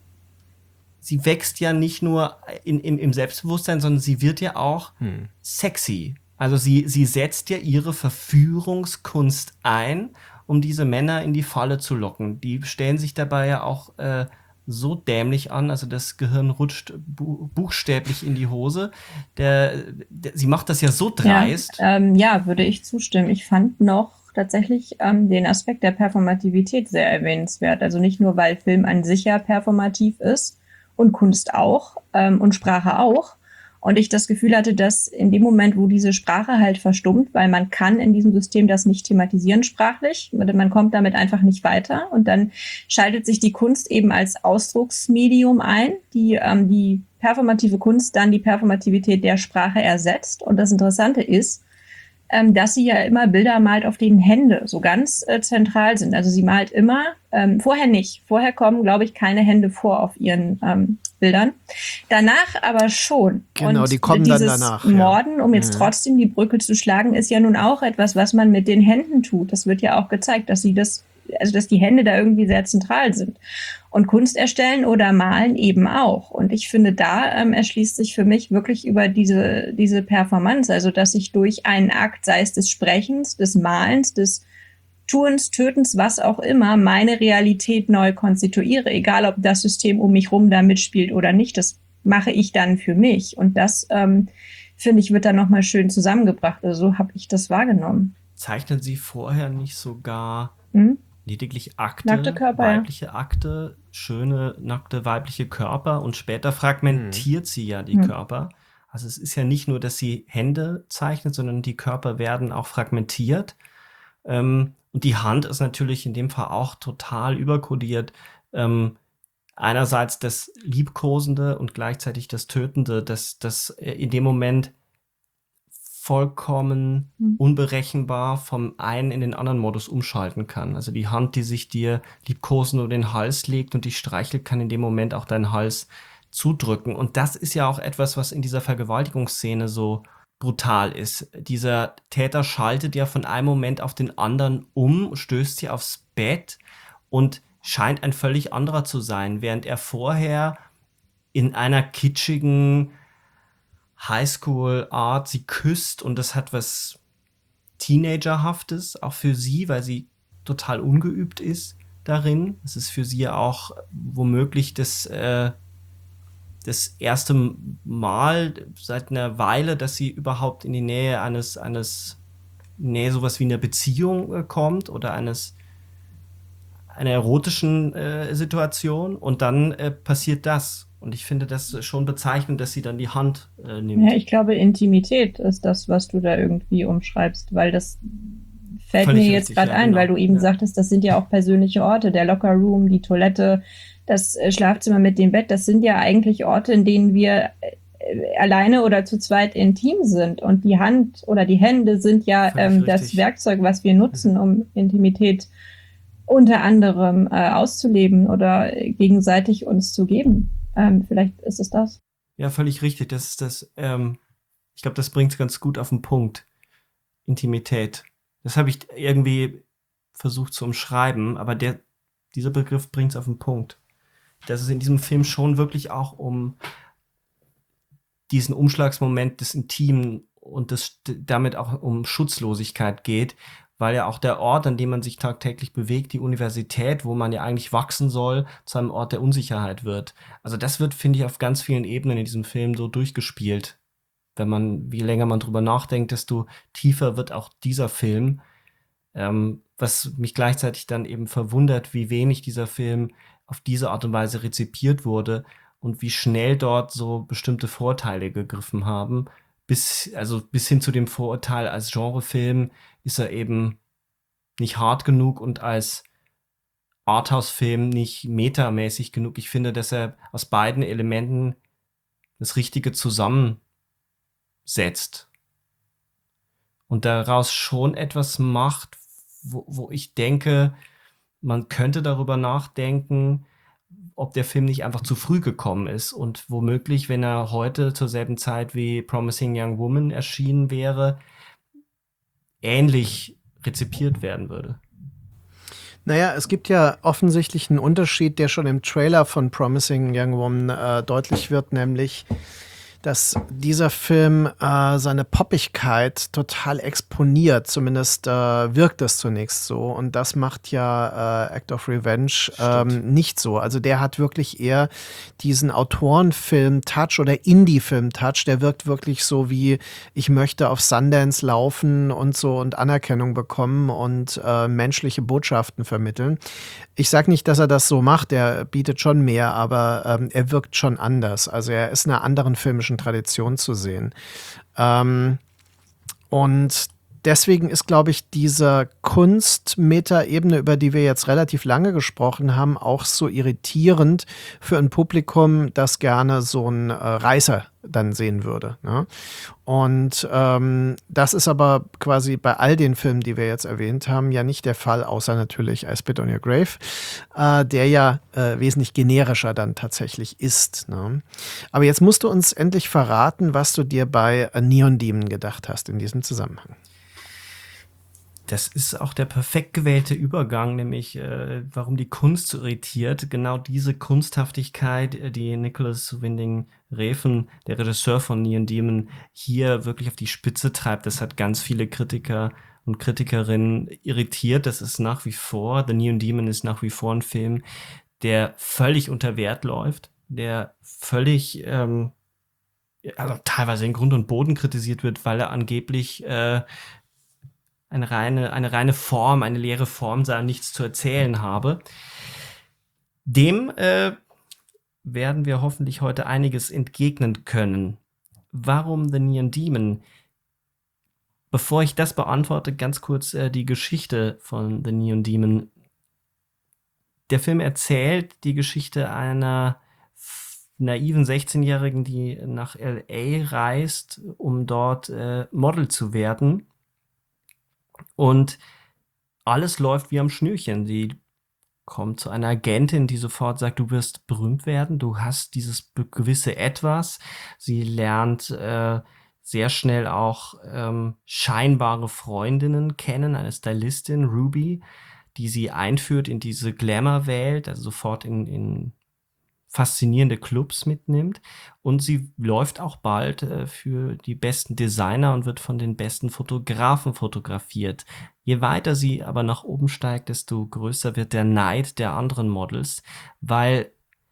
[SPEAKER 4] sie wächst ja nicht nur in, im, im Selbstbewusstsein, sondern sie wird ja auch
[SPEAKER 5] Hm.
[SPEAKER 4] sexy. Also sie, sie setzt ja ihre Verführungskunst ein, um diese Männer in die Falle zu locken. Die stellen sich dabei ja auch äh, so dämlich an, also das Gehirn rutscht bu buchstäblich in die Hose. Der, der, sie macht das ja so dreist.
[SPEAKER 6] Ja, ähm, ja, würde ich zustimmen. Ich fand noch tatsächlich ähm, den Aspekt der Performativität sehr erwähnenswert. Also nicht nur, weil Film an sich ja performativ ist und Kunst auch ähm, und Sprache auch. Und ich das Gefühl hatte, dass in dem Moment, wo diese Sprache halt verstummt, weil man kann in diesem System das nicht thematisieren sprachlich, man kommt damit einfach nicht weiter und dann schaltet sich die Kunst eben als Ausdrucksmedium ein, die ähm, die performative Kunst dann die Performativität der Sprache ersetzt. Und das Interessante ist, ähm, dass sie ja immer Bilder malt, auf denen Hände so ganz äh, zentral sind. Also sie malt immer, ähm, vorher nicht, vorher kommen, glaube ich, keine Hände vor auf ihren ähm, Bildern. Danach aber schon.
[SPEAKER 5] Genau,
[SPEAKER 6] Und
[SPEAKER 5] die kommen dann
[SPEAKER 6] dieses
[SPEAKER 5] danach, ja.
[SPEAKER 6] Morden, um jetzt
[SPEAKER 5] Mhm.
[SPEAKER 6] trotzdem die Brücke zu schlagen, ist ja nun auch etwas, was man mit den Händen tut. Das wird ja auch gezeigt, dass sie das, also dass die Hände da irgendwie sehr zentral sind. Und Kunst erstellen oder malen eben auch. Und ich finde, da ähm, erschließt sich für mich wirklich über diese, diese Performance, also dass ich durch einen Akt, sei es des Sprechens, des Malens, des Tuens, Tötens, was auch immer, meine Realität neu konstituiere, egal ob das System um mich rum da mitspielt oder nicht, das mache ich dann für mich. Und das, ähm, finde ich, wird dann nochmal schön zusammengebracht. Also so habe ich das wahrgenommen.
[SPEAKER 4] Zeichnen sie vorher nicht sogar
[SPEAKER 6] Hm?
[SPEAKER 4] lediglich Akte,
[SPEAKER 6] Nackte Körper, ja.
[SPEAKER 4] weibliche Akte, schöne, nackte weibliche Körper und später fragmentiert sie ja die
[SPEAKER 6] Hm.
[SPEAKER 4] Körper. Also es ist ja nicht nur, dass sie Hände zeichnet, sondern die Körper werden auch fragmentiert. Ähm, und die Hand ist natürlich in dem Fall auch total überkodiert. Ähm, einerseits das Liebkosende und gleichzeitig das Tötende, das, das äh, in dem Moment vollkommen
[SPEAKER 6] Hm.
[SPEAKER 4] unberechenbar vom einen in den anderen Modus umschalten kann. Also die Hand, die sich dir liebkosend um den Hals legt und dich streichelt, kann in dem Moment auch deinen Hals zudrücken. Und das ist ja auch etwas, was in dieser Vergewaltigungsszene so brutal ist. Dieser Täter schaltet ja von einem Moment auf den anderen um, stößt sie aufs Bett und scheint ein völlig anderer zu sein, während er vorher in einer kitschigen Highschool-Art sie küsst und das hat was Teenagerhaftes, auch für sie, weil sie total ungeübt ist darin. Es ist für sie auch womöglich das, äh, das erste Mal seit einer Weile, dass sie überhaupt in die Nähe eines, eines Nähe sowas wie einer Beziehung äh, kommt oder eines einer erotischen äh, Situation und dann äh, passiert das. Und ich finde das schon bezeichnend, dass sie dann die Hand äh, nimmt.
[SPEAKER 6] Ja, ich glaube, Intimität ist das, was du da irgendwie umschreibst, weil das fällt
[SPEAKER 4] Völlig
[SPEAKER 6] mir jetzt
[SPEAKER 4] richtig,
[SPEAKER 6] gerade
[SPEAKER 4] ja,
[SPEAKER 6] ein,
[SPEAKER 4] genau.
[SPEAKER 6] weil du eben
[SPEAKER 4] Ja.
[SPEAKER 6] sagtest, das sind ja auch persönliche Orte, der Lockerroom, die Toilette, das äh, Schlafzimmer mit dem Bett, das sind ja eigentlich Orte, in denen wir äh, alleine oder zu zweit intim sind. Und die Hand oder die Hände sind ja
[SPEAKER 4] Völlig
[SPEAKER 6] ähm, das
[SPEAKER 4] richtig.
[SPEAKER 6] Werkzeug, was wir nutzen, um Intimität unter anderem äh, auszuleben oder äh, gegenseitig uns zu geben. Ähm, vielleicht ist es das.
[SPEAKER 4] Ja, völlig richtig. Das ist das, ähm, ich glaube, das bringt es ganz gut auf den Punkt. Intimität. Das habe ich irgendwie versucht zu umschreiben, aber der, dieser Begriff bringt es auf den Punkt. Dass es in diesem Film schon wirklich auch um diesen Umschlagsmoment des Intimen und des, damit auch um Schutzlosigkeit geht, weil ja auch der Ort, an dem man sich tagtäglich bewegt, die Universität, wo man ja eigentlich wachsen soll, zu einem Ort der Unsicherheit wird. Also das wird, finde ich, auf ganz vielen Ebenen in diesem Film so durchgespielt. Wenn man, wie länger man drüber nachdenkt, desto tiefer wird auch dieser Film. Ähm, was mich gleichzeitig dann eben verwundert, wie wenig dieser Film auf diese Art und Weise rezipiert wurde und wie schnell dort so bestimmte Vorteile gegriffen haben. Bis, also bis hin zu dem Vorurteil, als Genrefilm ist er eben nicht hart genug und als Arthouse-Film nicht metamäßig genug. Ich finde, dass er aus beiden Elementen das Richtige zusammensetzt und daraus schon etwas macht, wo, wo ich denke, man könnte darüber nachdenken, ob der Film nicht einfach zu früh gekommen ist und womöglich, wenn er heute zur selben Zeit wie Promising Young Woman erschienen wäre, ähnlich rezipiert werden würde.
[SPEAKER 5] Naja, es gibt ja offensichtlich einen Unterschied, der schon im Trailer von Promising Young Woman äh, deutlich wird, nämlich dass dieser Film äh, seine Poppigkeit total exponiert. Zumindest äh, wirkt das zunächst so. Und das macht ja äh, Act of Revenge ähm, nicht so. Also der hat wirklich eher diesen Autorenfilm-Touch oder Indie-Film-Touch. Der wirkt wirklich so wie, ich möchte auf Sundance laufen und so und Anerkennung bekommen und äh, menschliche Botschaften vermitteln. Ich sage nicht, dass er das so macht, er bietet schon mehr, aber ähm, er wirkt schon anders. Also er ist einer anderen filmischen Tradition zu sehen. Ähm, und deswegen ist, glaube ich, diese Kunst-Meta-Ebene, über die wir jetzt relativ lange gesprochen haben, auch so irritierend für ein Publikum, das gerne so einen äh, Reißer dann sehen würde. Ne? Und ähm, das ist aber quasi bei all den Filmen, die wir jetzt erwähnt haben, ja nicht der Fall, außer natürlich I Spit on Your Grave, äh, der ja äh, wesentlich generischer dann tatsächlich ist. Ne? Aber jetzt musst du uns endlich verraten, was du dir bei Neon Demon gedacht hast in diesem Zusammenhang.
[SPEAKER 4] Das ist auch der perfekt gewählte Übergang, nämlich äh, warum die Kunst so irritiert. Genau diese Kunsthaftigkeit, die Nicholas Winding Refn, der Regisseur von Neon Demon, hier wirklich auf die Spitze treibt. Das hat ganz viele Kritiker und Kritikerinnen irritiert. Das ist nach wie vor, The Neon Demon ist nach wie vor ein Film, der völlig unter Wert läuft, der völlig, ähm, also teilweise in Grund und Boden kritisiert wird, weil er angeblich äh, eine reine, eine reine Form, eine leere Form sei und nichts zu erzählen habe. Dem äh, werden wir hoffentlich heute einiges entgegnen können. Warum The Neon Demon? Bevor ich das beantworte, ganz kurz äh, die Geschichte von The Neon Demon. Der Film erzählt die Geschichte einer f- naiven sechzehnjährigen, die nach L A reist, um dort äh, Model zu werden. Und alles läuft wie am Schnürchen. Sie kommt zu einer Agentin, die sofort sagt, du wirst berühmt werden, du hast dieses be- gewisse Etwas. Sie lernt äh, sehr schnell auch ähm, scheinbare Freundinnen kennen, eine Stylistin, Ruby, die sie einführt in diese Glamour-Welt, also sofort in, in faszinierende Clubs mitnimmt. Und sie läuft auch bald äh, für die besten Designer und wird von den besten Fotografen fotografiert. Je weiter sie aber nach oben steigt, desto größer wird der Neid der anderen Models, weil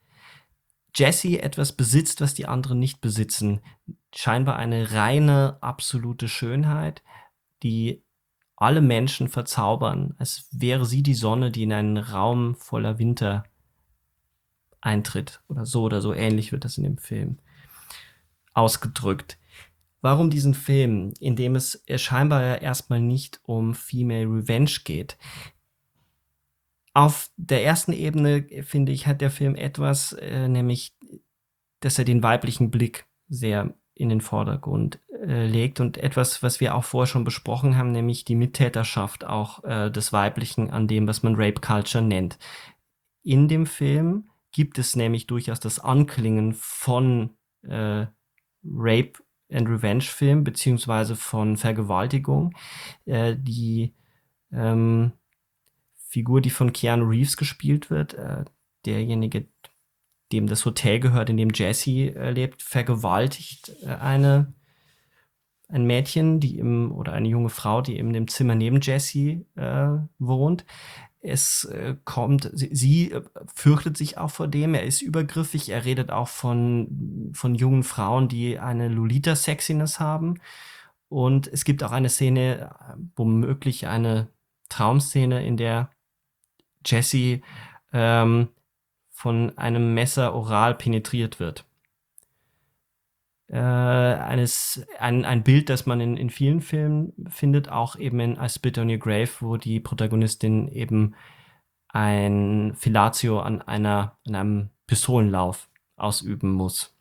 [SPEAKER 4] Jessie etwas besitzt, was die anderen nicht besitzen. Scheinbar eine reine, absolute Schönheit, die alle Menschen verzaubern, als wäre sie die Sonne, die in einen Raum voller Winter eintritt. Oder so oder so ähnlich wird das in dem Film ausgedrückt. Warum diesen Film, in dem es scheinbar ja erstmal nicht um Female Revenge geht? Auf der ersten Ebene, finde ich, hat der Film etwas, äh, nämlich, dass er den weiblichen Blick sehr in den Vordergrund äh, legt und etwas, was wir auch vorher schon besprochen haben, nämlich die Mittäterschaft auch äh, des Weiblichen an dem, was man Rape Culture nennt. In dem Film gibt es nämlich durchaus das Anklingen von äh, Rape and Revenge Film beziehungsweise von Vergewaltigung. Äh, die ähm, Figur, die von Keanu Reeves gespielt wird, äh, derjenige, dem das Hotel gehört, in dem Jesse äh, lebt, vergewaltigt äh, eine ein Mädchen, die im oder eine junge Frau, die in dem Zimmer neben Jesse äh, wohnt. Es äh, kommt, sie, sie äh, fürchtet sich auch vor dem, er ist übergriffig, er redet auch von, von jungen Frauen, die eine Lolita-Sexiness haben. Und es gibt auch eine Szene, womöglich eine Traumszene, in der Jesse ähm, von einem Messer oral penetriert wird. Äh, eines, ein, ein Bild, das man in, in vielen Filmen findet, auch eben in I Spit on Your Grave, wo die Protagonistin eben ein Fellatio an, einer, an einem Pistolenlauf ausüben muss.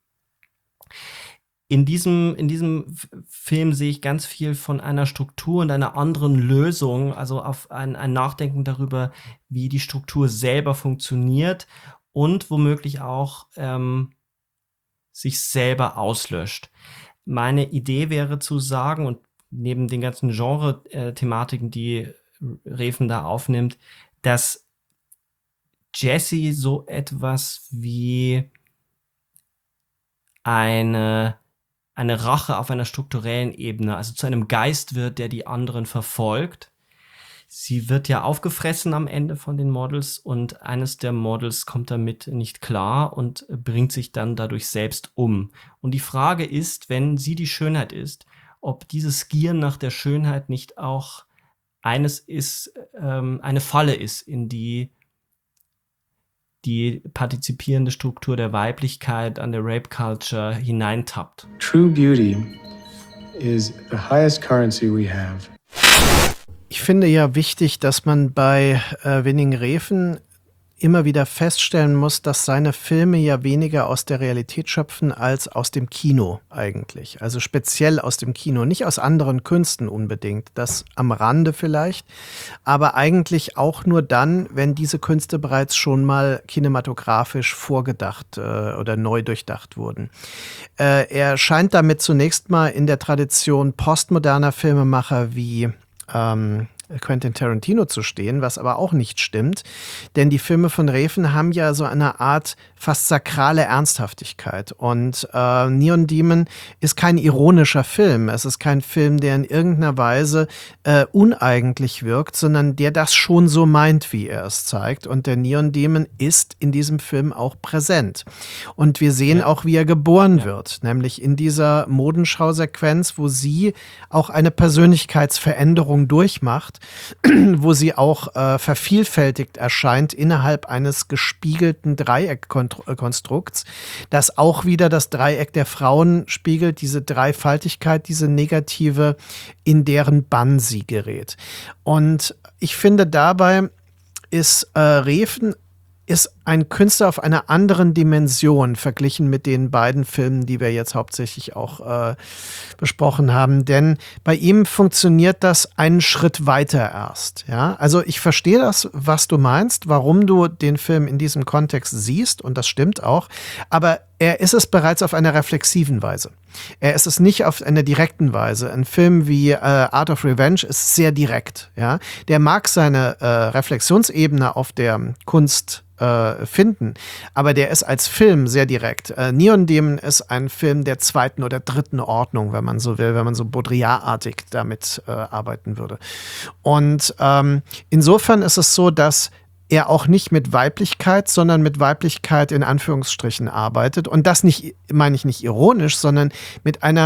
[SPEAKER 4] In diesem, in diesem Film sehe ich ganz viel von einer Struktur und einer anderen Lösung, also auf ein, ein Nachdenken darüber, wie die Struktur selber funktioniert und womöglich auch ähm, sich selber auslöscht. Meine Idee wäre zu sagen, und neben den ganzen Genre-Thematiken, die Refn da aufnimmt, dass Jesse so etwas wie eine eine Rache auf einer strukturellen Ebene, also zu einem Geist wird, der die anderen verfolgt. Sie wird ja aufgefressen am Ende von den Models und eines der Models kommt damit nicht klar und bringt sich dann dadurch selbst um. Und die Frage ist, wenn sie die Schönheit ist, ob dieses Gieren nach der Schönheit nicht auch eines ist, ähm, eine Falle ist, in die die partizipierende Struktur der Weiblichkeit an der Rape Culture hineintappt.
[SPEAKER 7] True beauty is the highest currency we have.
[SPEAKER 5] Ich finde ja wichtig, dass man bei äh, Winning Refn immer wieder feststellen muss, dass seine Filme ja weniger aus der Realität schöpfen als aus dem Kino eigentlich. Also speziell aus dem Kino, nicht aus anderen Künsten unbedingt, das am Rande vielleicht, aber eigentlich auch nur dann, wenn diese Künste bereits schon mal kinematografisch vorgedacht äh, oder neu durchdacht wurden. Äh, er scheint damit zunächst mal in der Tradition postmoderner Filmemacher wie ähm, Quentin Tarantino zu stehen, was aber auch nicht stimmt, denn die Filme von Refn haben ja so eine Art fast sakrale Ernsthaftigkeit und äh, Neon Demon ist kein ironischer Film, es ist kein Film, der in irgendeiner Weise äh, uneigentlich wirkt, sondern der das schon so meint, wie er es zeigt, und der Neon Demon ist in diesem Film auch präsent und wir sehen ja. auch, wie er geboren ja. wird, nämlich in dieser Modenschau-Sequenz, wo sie auch eine Persönlichkeitsveränderung durchmacht, wo sie auch äh, vervielfältigt erscheint innerhalb eines gespiegelten Dreieckkonstrukts, das auch wieder das Dreieck der Frauen spiegelt, diese Dreifaltigkeit, diese negative, in deren Bann sie gerät. Und ich finde, dabei ist äh, Refn ist ein Künstler auf einer anderen Dimension verglichen mit den beiden Filmen, die wir jetzt hauptsächlich auch äh, besprochen haben. Denn bei ihm funktioniert das einen Schritt weiter erst. Ja? Also ich verstehe das, was du meinst, warum du den Film in diesem Kontext siehst, und das stimmt auch. Aber er ist es bereits auf einer reflexiven Weise. Er ist es nicht auf einer direkten Weise. Ein Film wie äh, Art of Revenge ist sehr direkt. Ja? Der mag seine äh, Reflexionsebene auf der Kunst äh, finden, aber der ist als Film sehr direkt. Äh, Neon Demon ist ein Film der zweiten oder dritten Ordnung, wenn man so will, wenn man so Baudrillard-artig damit äh, arbeiten würde. Und ähm, insofern ist es so, dass er auch nicht mit Weiblichkeit, sondern mit Weiblichkeit in Anführungsstrichen arbeitet. Und das nicht, meine ich nicht ironisch, sondern mit einer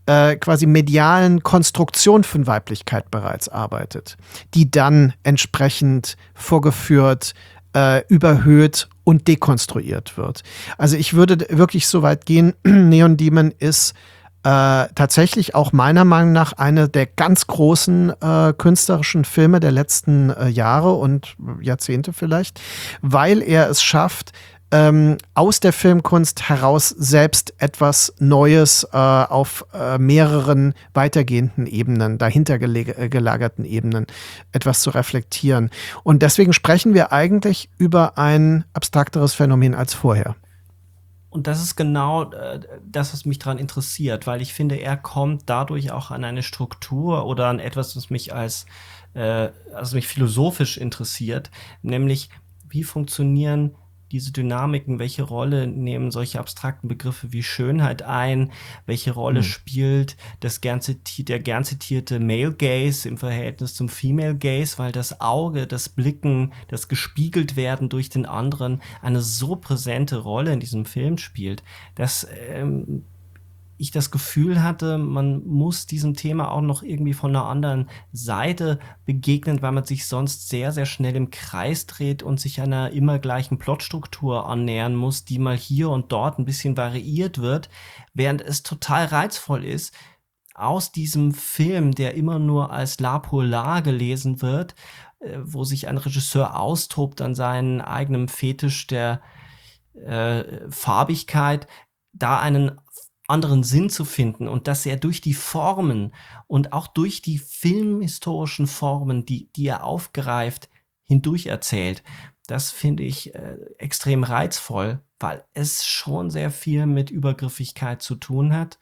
[SPEAKER 5] äh, quasi medialen Konstruktion von Weiblichkeit bereits arbeitet, die dann entsprechend vorgeführt, äh, überhöht und dekonstruiert wird. Also ich würde wirklich so weit gehen, Neon Demon ist Äh, tatsächlich auch meiner Meinung nach eine der ganz großen äh, künstlerischen Filme der letzten äh, Jahre und Jahrzehnte vielleicht, weil er es schafft, ähm, aus der Filmkunst heraus selbst etwas Neues äh, auf äh, mehreren weitergehenden Ebenen, dahinter geleg- äh, gelagerten Ebenen, etwas zu reflektieren. Und deswegen sprechen wir eigentlich über ein abstrakteres Phänomen als vorher.
[SPEAKER 4] Und das ist genau äh, das, was mich daran interessiert, weil ich finde, er kommt dadurch auch an eine Struktur oder an etwas, was mich als äh, also mich philosophisch interessiert, nämlich wie funktionieren diese Dynamiken, welche Rolle nehmen solche abstrakten Begriffe wie Schönheit ein, welche Rolle hm. spielt das gern ziti- der gern zitierte Male Gaze im Verhältnis zum Female Gaze, weil das Auge, das Blicken, das gespiegelt werden durch den anderen eine so präsente Rolle in diesem Film spielt, dass ähm, ich das Gefühl hatte, man muss diesem Thema auch noch irgendwie von einer anderen Seite begegnen, weil man sich sonst sehr, sehr schnell im Kreis dreht und sich einer immer gleichen Plotstruktur annähern muss, die mal hier und dort ein bisschen variiert wird, während es total reizvoll ist, aus diesem Film, der immer nur als La Polar gelesen wird, wo sich ein Regisseur austobt an seinem eigenen Fetisch der äh, Farbigkeit, da einen anderen Sinn zu finden und dass er durch die Formen und auch durch die filmhistorischen Formen, die, die er aufgreift, hindurch erzählt. Das finde ich äh, extrem reizvoll, weil es schon sehr viel mit Übergriffigkeit zu tun hat.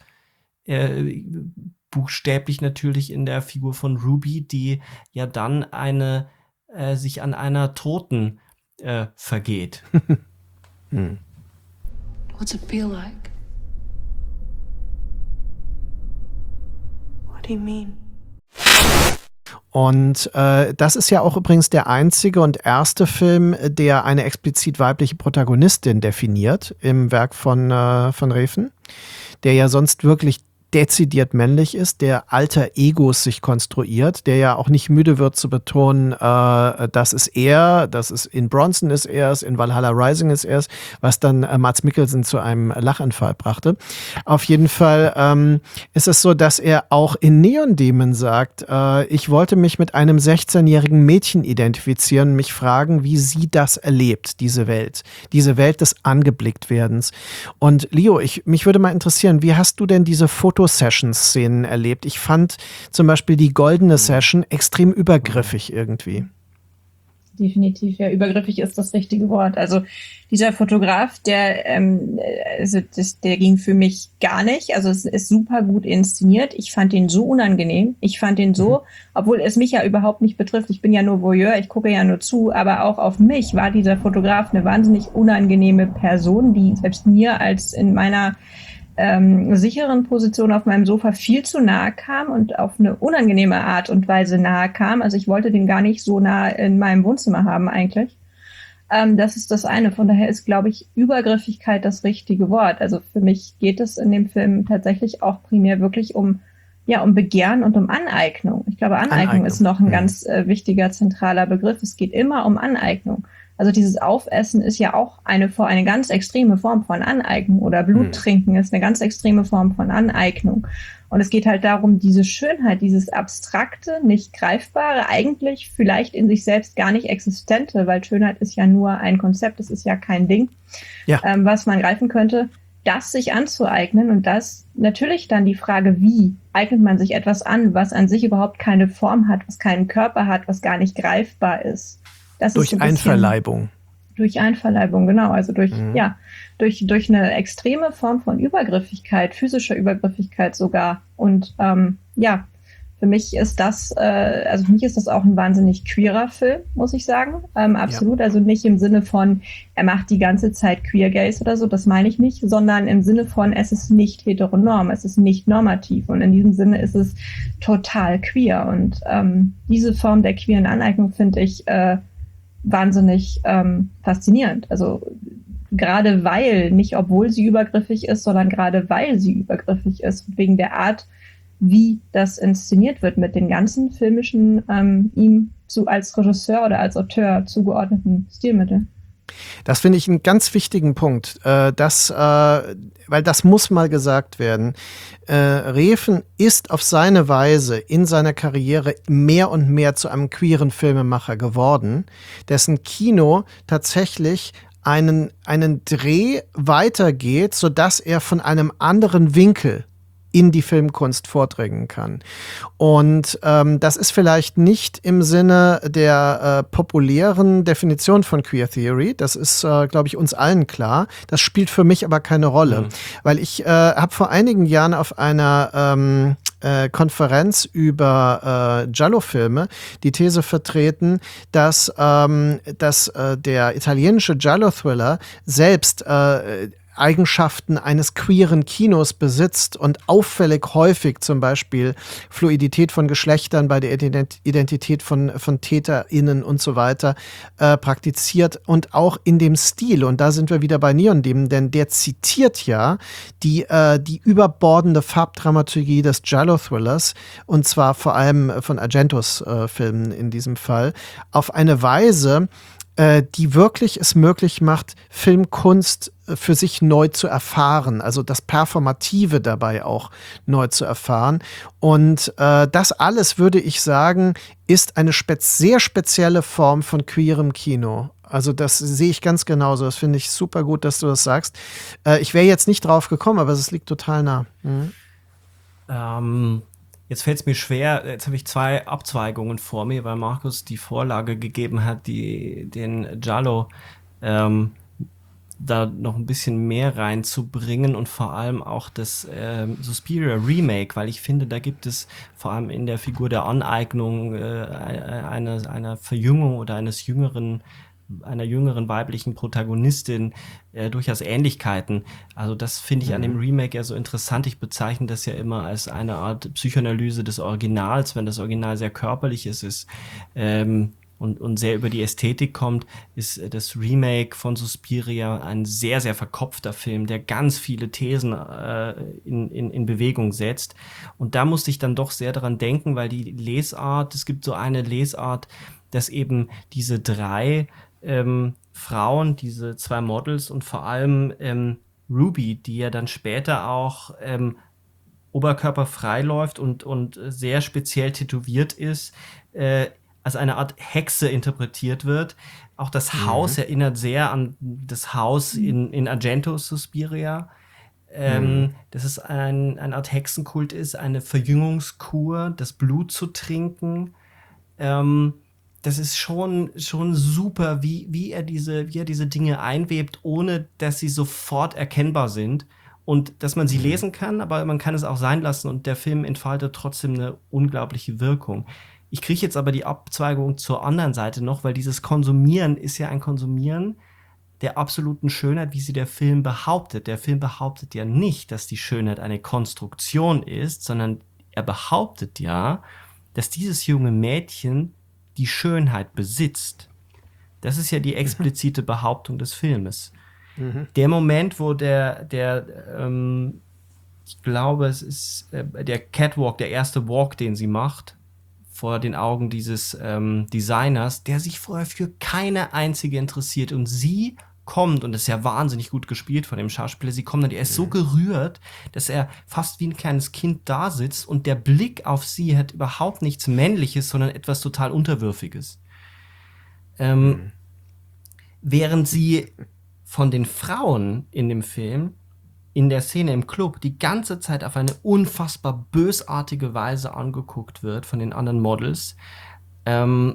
[SPEAKER 4] Äh, buchstäblich natürlich in der Figur von Ruby, die ja dann eine äh, sich an einer Toten äh, vergeht.
[SPEAKER 5] hm.
[SPEAKER 3] What's it feel like? What do you mean?
[SPEAKER 5] Und äh, das ist ja auch übrigens der einzige und erste Film, der eine explizit weibliche Protagonistin definiert im Werk von, äh, von Refn, der ja sonst wirklich dezidiert männlich ist, der alter Egos sich konstruiert, der ja auch nicht müde wird zu betonen, äh, das ist er, das ist in Bronson ist er es, in Valhalla Rising ist er es, was dann äh, Mads Mikkelsen zu einem Lachanfall brachte. Auf jeden Fall ähm, ist es so, dass er auch in Neon Demon sagt, äh, ich wollte mich mit einem sechzehnjährigen Mädchen identifizieren, mich fragen, wie sie das erlebt, diese Welt, diese Welt des Angeblicktwerdens. Und Leo, ich, mich würde mal interessieren, wie hast du denn diese Fotos Session-Szenen erlebt? Ich fand zum Beispiel die goldene Session extrem übergriffig irgendwie.
[SPEAKER 6] Definitiv, ja, übergriffig ist das richtige Wort. Also dieser Fotograf, der, ähm, also das, der ging für mich gar nicht. Also es ist super gut inszeniert. Ich fand den so unangenehm. Ich fand den so, mhm. obwohl es mich ja überhaupt nicht betrifft. Ich bin ja nur Voyeur, ich gucke ja nur zu. Aber auch auf mich war dieser Fotograf eine wahnsinnig unangenehme Person, die selbst mir als in meiner Ähm, sicheren Position auf meinem Sofa viel zu nahe kam und auf eine unangenehme Art und Weise nahe kam. Also ich wollte den gar nicht so nah in meinem Wohnzimmer haben eigentlich. Ähm, das ist das eine. Von daher ist, glaube ich, Übergriffigkeit das richtige Wort. Also für mich geht es in dem Film tatsächlich auch primär wirklich um, ja, um Begehren und um Aneignung. Ich glaube, Aneignung, Aneignung. ist noch ein mhm. ganz äh, wichtiger, zentraler Begriff. Es geht immer um Aneignung. Also dieses Aufessen ist ja auch eine, eine ganz extreme Form von Aneignung oder Bluttrinken ist eine ganz extreme Form von Aneignung. Und es geht halt darum, diese Schönheit, dieses Abstrakte, nicht Greifbare, eigentlich vielleicht in sich selbst gar nicht Existente, weil Schönheit ist ja nur ein Konzept, es ist ja kein Ding, ja. ähm, was man greifen könnte, das sich anzueignen und das natürlich dann die Frage, wie eignet man sich etwas an, was an sich überhaupt keine Form hat, was keinen Körper hat, was gar nicht greifbar ist. Das
[SPEAKER 5] durch
[SPEAKER 6] ist so
[SPEAKER 5] Einverleibung.
[SPEAKER 6] Durch Einverleibung, genau. Also durch, mhm. ja, durch, durch eine extreme Form von Übergriffigkeit, physischer Übergriffigkeit sogar. Und ähm, ja, für mich ist das, äh, also für mich ist das auch ein wahnsinnig queerer Film, muss ich sagen. Ähm, absolut. Ja. Also nicht im Sinne von, er macht die ganze Zeit Queer Gays oder so, das meine ich nicht, sondern im Sinne von, es ist nicht heteronorm, es ist nicht normativ. Und in diesem Sinne ist es total queer. Und ähm, diese Form der queeren Aneignung finde ich äh, wahnsinnig ähm, faszinierend. Also gerade weil, nicht obwohl sie übergriffig ist, sondern gerade weil sie übergriffig ist, wegen der Art, wie das inszeniert wird, mit den ganzen filmischen, ähm, ihm zu, als Regisseur oder als Auteur zugeordneten Stilmitteln.
[SPEAKER 5] Das finde ich einen ganz wichtigen Punkt, äh, dass, äh, weil das muss mal gesagt werden. Äh, Refn ist auf seine Weise in seiner Karriere mehr und mehr zu einem queeren Filmemacher geworden, dessen Kino tatsächlich einen, einen Dreh weitergeht, sodass er von einem anderen Winkel in die Filmkunst vordringen kann. Und ähm, das ist vielleicht nicht im Sinne der äh, populären Definition von Queer Theory. Das ist, äh, glaube ich, uns allen klar. Das spielt für mich aber keine Rolle. Mhm. Weil ich äh, habe vor einigen Jahren auf einer ähm, äh, Konferenz über äh, Giallo-Filme die These vertreten, dass, ähm, dass äh, der italienische Giallo-Thriller selbst äh, Eigenschaften eines queeren Kinos besitzt und auffällig häufig zum Beispiel Fluidität von Geschlechtern bei der Identität von, von TäterInnen und so weiter äh, praktiziert und auch in dem Stil. Und da sind wir wieder bei Neon Demon, denn der zitiert ja die, äh, die überbordende Farbdramaturgie des Giallo-Thrillers und zwar vor allem von Argentos äh, Filmen in diesem Fall auf eine Weise, die wirklich es möglich macht, Filmkunst für sich neu zu erfahren, also das Performative dabei auch neu zu erfahren. Und äh, das alles, würde ich sagen, ist eine spe- sehr spezielle Form von queerem Kino. Also das sehe ich ganz genauso. Das finde ich super gut, dass du das sagst. Äh, ich wäre jetzt nicht drauf gekommen, aber es liegt total nah. Mhm.
[SPEAKER 4] Ähm Jetzt fällt es mir schwer, jetzt habe ich zwei Abzweigungen vor mir, weil Markus die Vorlage gegeben hat, die den Giallo ähm, da noch ein bisschen mehr reinzubringen und vor allem auch das ähm, Suspiria Remake, weil ich finde, da gibt es vor allem in der Figur der Aneignung äh, einer, einer Verjüngung oder eines jüngeren einer jüngeren weiblichen Protagonistin äh, durchaus Ähnlichkeiten. Also das finde ich mhm. an dem Remake ja so interessant. Ich bezeichne das ja immer als eine Art Psychoanalyse des Originals, wenn das Original sehr körperlich ist, ist ähm, und, und sehr über die Ästhetik kommt, ist das Remake von Suspiria ein sehr, sehr verkopfter Film, der ganz viele Thesen äh, in, in, in Bewegung setzt. Und da musste ich dann doch sehr daran denken, weil die Lesart, es gibt so eine Lesart, dass eben diese drei Ähm, Frauen, diese zwei Models und vor allem ähm, Ruby, die ja dann später auch ähm, oberkörperfrei läuft und, und sehr speziell tätowiert ist, äh, als eine Art Hexe interpretiert wird. Auch das mhm. Haus erinnert sehr an das Haus in, in Argentos Suspiria. Ähm, mhm. Dass es ein, eine Art Hexenkult ist, eine Verjüngungskur, das Blut zu trinken. Ähm, Das ist schon, schon super, wie, wie, er diese, wie er diese Dinge einwebt, ohne dass sie sofort erkennbar sind. Und dass man sie mhm. lesen kann, aber man kann es auch sein lassen und der Film entfaltet trotzdem eine unglaubliche Wirkung. Ich kriege jetzt aber die Abzweigung zur anderen Seite noch, weil dieses Konsumieren ist ja ein Konsumieren der absoluten Schönheit, wie sie der Film behauptet. Der Film behauptet ja nicht, dass die Schönheit eine Konstruktion ist, sondern er behauptet ja, dass dieses junge Mädchen die Schönheit besitzt. Das ist ja die explizite Behauptung des Filmes. Mhm. Der Moment, wo der, der ähm, ich glaube, es ist äh, der Catwalk, der erste Walk, den sie macht, vor den Augen dieses ähm, Designers, der sich vorher für keine einzige interessiert und sie kommt, und das ist ja wahnsinnig gut gespielt von dem Schauspieler, sie kommt und er ist so gerührt, dass er fast wie ein kleines Kind da sitzt und der Blick auf sie hat überhaupt nichts Männliches, sondern etwas total Unterwürfiges. Ähm, mhm. Während sie von den Frauen in dem Film, in der Szene im Club, die ganze Zeit auf eine unfassbar bösartige Weise angeguckt wird von den anderen Models, ähm,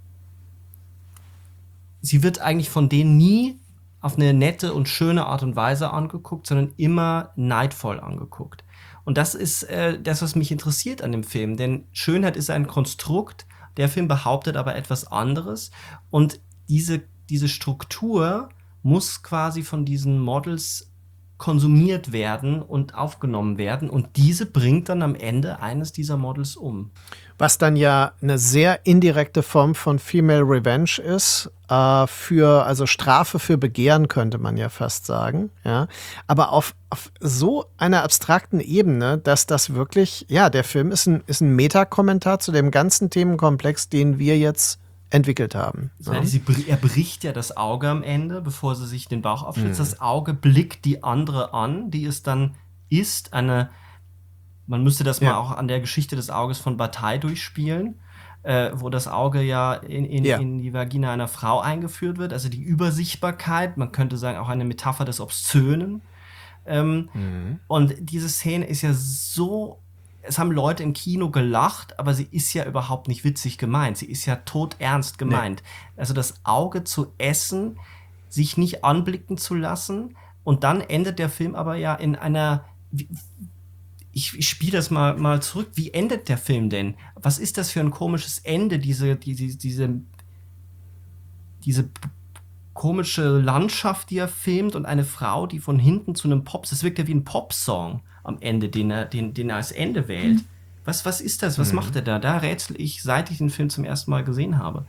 [SPEAKER 4] sie wird eigentlich von denen nie auf eine nette und schöne Art und Weise angeguckt, sondern immer neidvoll angeguckt. Und das ist äh, das, was mich interessiert an dem Film. Denn Schönheit ist ein Konstrukt, der Film behauptet aber etwas anderes. Und diese, diese Struktur muss quasi von diesen Models konsumiert werden und aufgenommen werden. Und diese bringt dann am Ende eines dieser Models um.
[SPEAKER 5] Was dann ja eine sehr indirekte Form von Female Revenge ist, äh, für, also Strafe für Begehren, könnte man ja fast sagen, ja. Aber auf, auf so einer abstrakten Ebene, dass das wirklich, ja, der Film ist ein, ist ein Metakommentar zu dem ganzen Themenkomplex, den wir jetzt entwickelt haben.
[SPEAKER 4] Ja. Sie, er bricht ja das Auge am Ende, bevor sie sich den Bauch aufschlitzt.
[SPEAKER 5] Mhm.
[SPEAKER 4] Das Auge blickt die andere an, die es dann ist, eine. Man müsste das ja. mal auch an der Geschichte des Auges von Bataille durchspielen, äh, wo das Auge ja in, in, ja in die Vagina einer Frau eingeführt wird. Also die Übersichtbarkeit, man könnte sagen auch eine Metapher des Obszönen. Ähm, mhm. Und diese Szene ist ja so, es haben Leute im Kino gelacht, aber sie ist ja überhaupt nicht witzig gemeint. Sie ist ja todernst gemeint. Nee. Also das Auge zu essen, sich nicht anblicken zu lassen, und dann endet der Film aber ja in einer... Ich, ich spiele das mal, mal zurück. Wie endet der Film denn? Was ist das für ein komisches Ende, diese, diese, diese, diese komische Landschaft, die er filmt, und eine Frau, die von hinten zu einem Pop, das wirkt ja wie ein Popsong am Ende, den er, den, den er als Ende wählt. Mhm. Was, was ist das? Was mhm. macht er da? Da rätsel ich, seit ich den Film zum ersten Mal gesehen habe.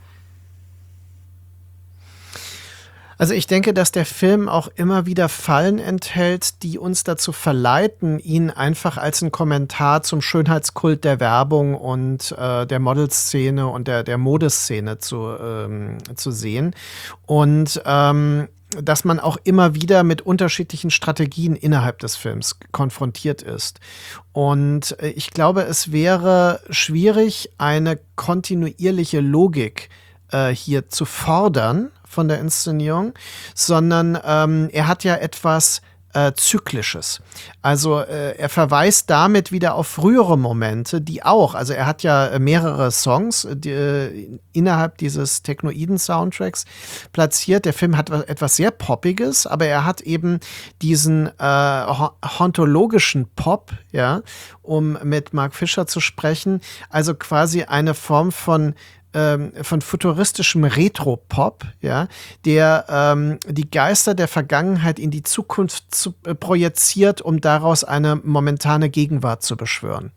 [SPEAKER 5] Also ich denke, dass der Film auch immer wieder Fallen enthält, die uns dazu verleiten, ihn einfach als ein Kommentar zum Schönheitskult der Werbung und äh, der Modelszene und der, der Modeszene zu, ähm, zu sehen. Und ähm, dass man auch immer wieder mit unterschiedlichen Strategien innerhalb des Films konfrontiert ist. Und ich glaube, es wäre schwierig, eine kontinuierliche Logik äh, hier zu fordern von der Inszenierung, sondern ähm, er hat ja etwas äh, Zyklisches. Also äh, er verweist damit wieder auf frühere Momente, die auch, also er hat ja mehrere Songs die, äh, innerhalb dieses Technoiden-Soundtracks platziert. Der Film hat etwas sehr Poppiges, aber er hat eben diesen äh, hauntologischen Pop, ja, um mit Mark Fisher zu sprechen, also quasi eine Form von von futuristischem Retro-Pop, ja, der ähm, die Geister der Vergangenheit in die Zukunft zu, äh, projiziert, um daraus eine momentane Gegenwart zu beschwören.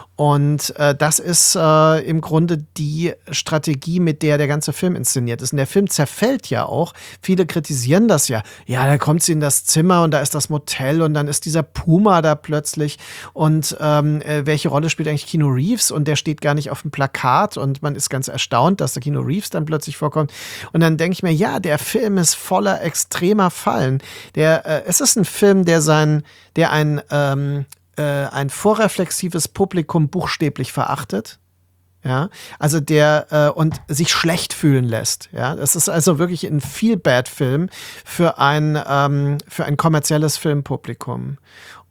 [SPEAKER 5] Und äh, das ist äh, im Grunde die Strategie, mit der der ganze Film inszeniert ist. Und der Film zerfällt ja auch. Viele kritisieren das ja. Ja, da kommt sie in das Zimmer und da ist das Motel und dann ist dieser Puma da plötzlich. Und ähm, äh, welche Rolle spielt eigentlich Keanu Reeves? Und der steht gar nicht auf dem Plakat und man ist ganz erstaunt, dass der Keanu Reeves dann plötzlich vorkommt. Und dann denke ich mir, ja, der Film ist voller extremer Fallen. Der, äh, es ist ein Film, der sein, der ein ähm, ein vorreflexives Publikum buchstäblich verachtet, ja, also der äh, und sich schlecht fühlen lässt, ja, das ist also wirklich ein Feel-Bad-Film für ein ähm, für ein kommerzielles Filmpublikum.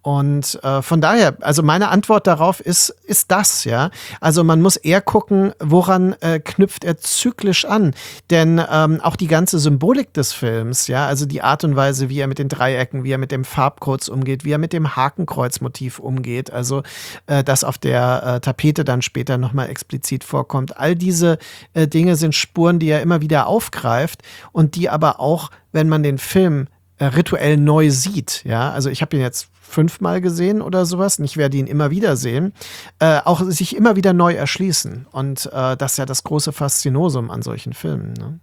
[SPEAKER 5] Und äh, von daher, also meine Antwort darauf ist, ist das, ja. Also man muss eher gucken, woran äh, knüpft er zyklisch an. Denn ähm, auch die ganze Symbolik des Films, ja, also die Art und Weise, wie er mit den Dreiecken, wie er mit dem Farbkreuz umgeht, wie er mit dem Hakenkreuzmotiv umgeht, also äh, das auf der äh, Tapete dann später nochmal explizit vorkommt. All diese äh, Dinge sind Spuren, die er immer wieder aufgreift und die aber auch, wenn man den Film äh, rituell neu sieht, ja, also ich habe ihn jetzt fünfmal gesehen oder sowas, und ich werde ihn immer wieder sehen, äh, auch sich immer wieder neu erschließen. Und äh, das ist ja das große Faszinosum an solchen Filmen. Ne?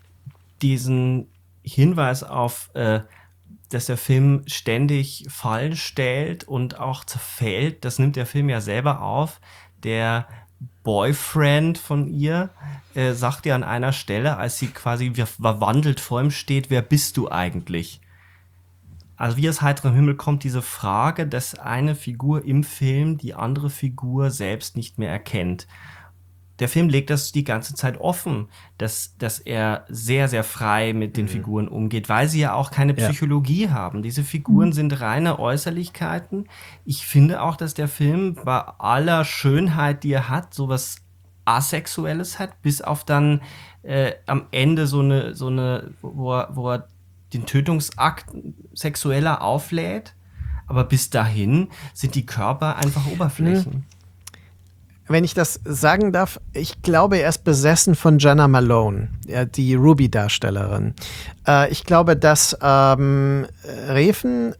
[SPEAKER 4] Diesen Hinweis auf, äh, dass der Film ständig Fallen stellt und auch zerfällt, das nimmt der Film ja selber auf. Der Boyfriend von ihr äh, sagt ja an einer Stelle, als sie quasi verwandelt vor ihm steht, wer bist du eigentlich? Also wie aus heiterem Himmel kommt diese Frage, dass eine Figur im Film die andere Figur selbst nicht mehr erkennt. Der Film legt das die ganze Zeit offen, dass, dass er sehr, sehr frei mit den mhm. Figuren umgeht, weil sie ja auch keine Psychologie ja. haben. Diese Figuren mhm. sind reine Äußerlichkeiten. Ich finde auch, dass der Film bei aller Schönheit, die er hat, sowas Asexuelles hat, bis auf dann äh, am Ende so eine, so eine, wo er, wo er den Tötungsakt sexueller auflädt, aber bis dahin sind die Körper einfach Oberflächen.
[SPEAKER 5] Wenn ich das sagen darf, ich glaube, er ist besessen von Jana Malone, die Ruby-Darstellerin. Äh, ich glaube, dass ähm, Refn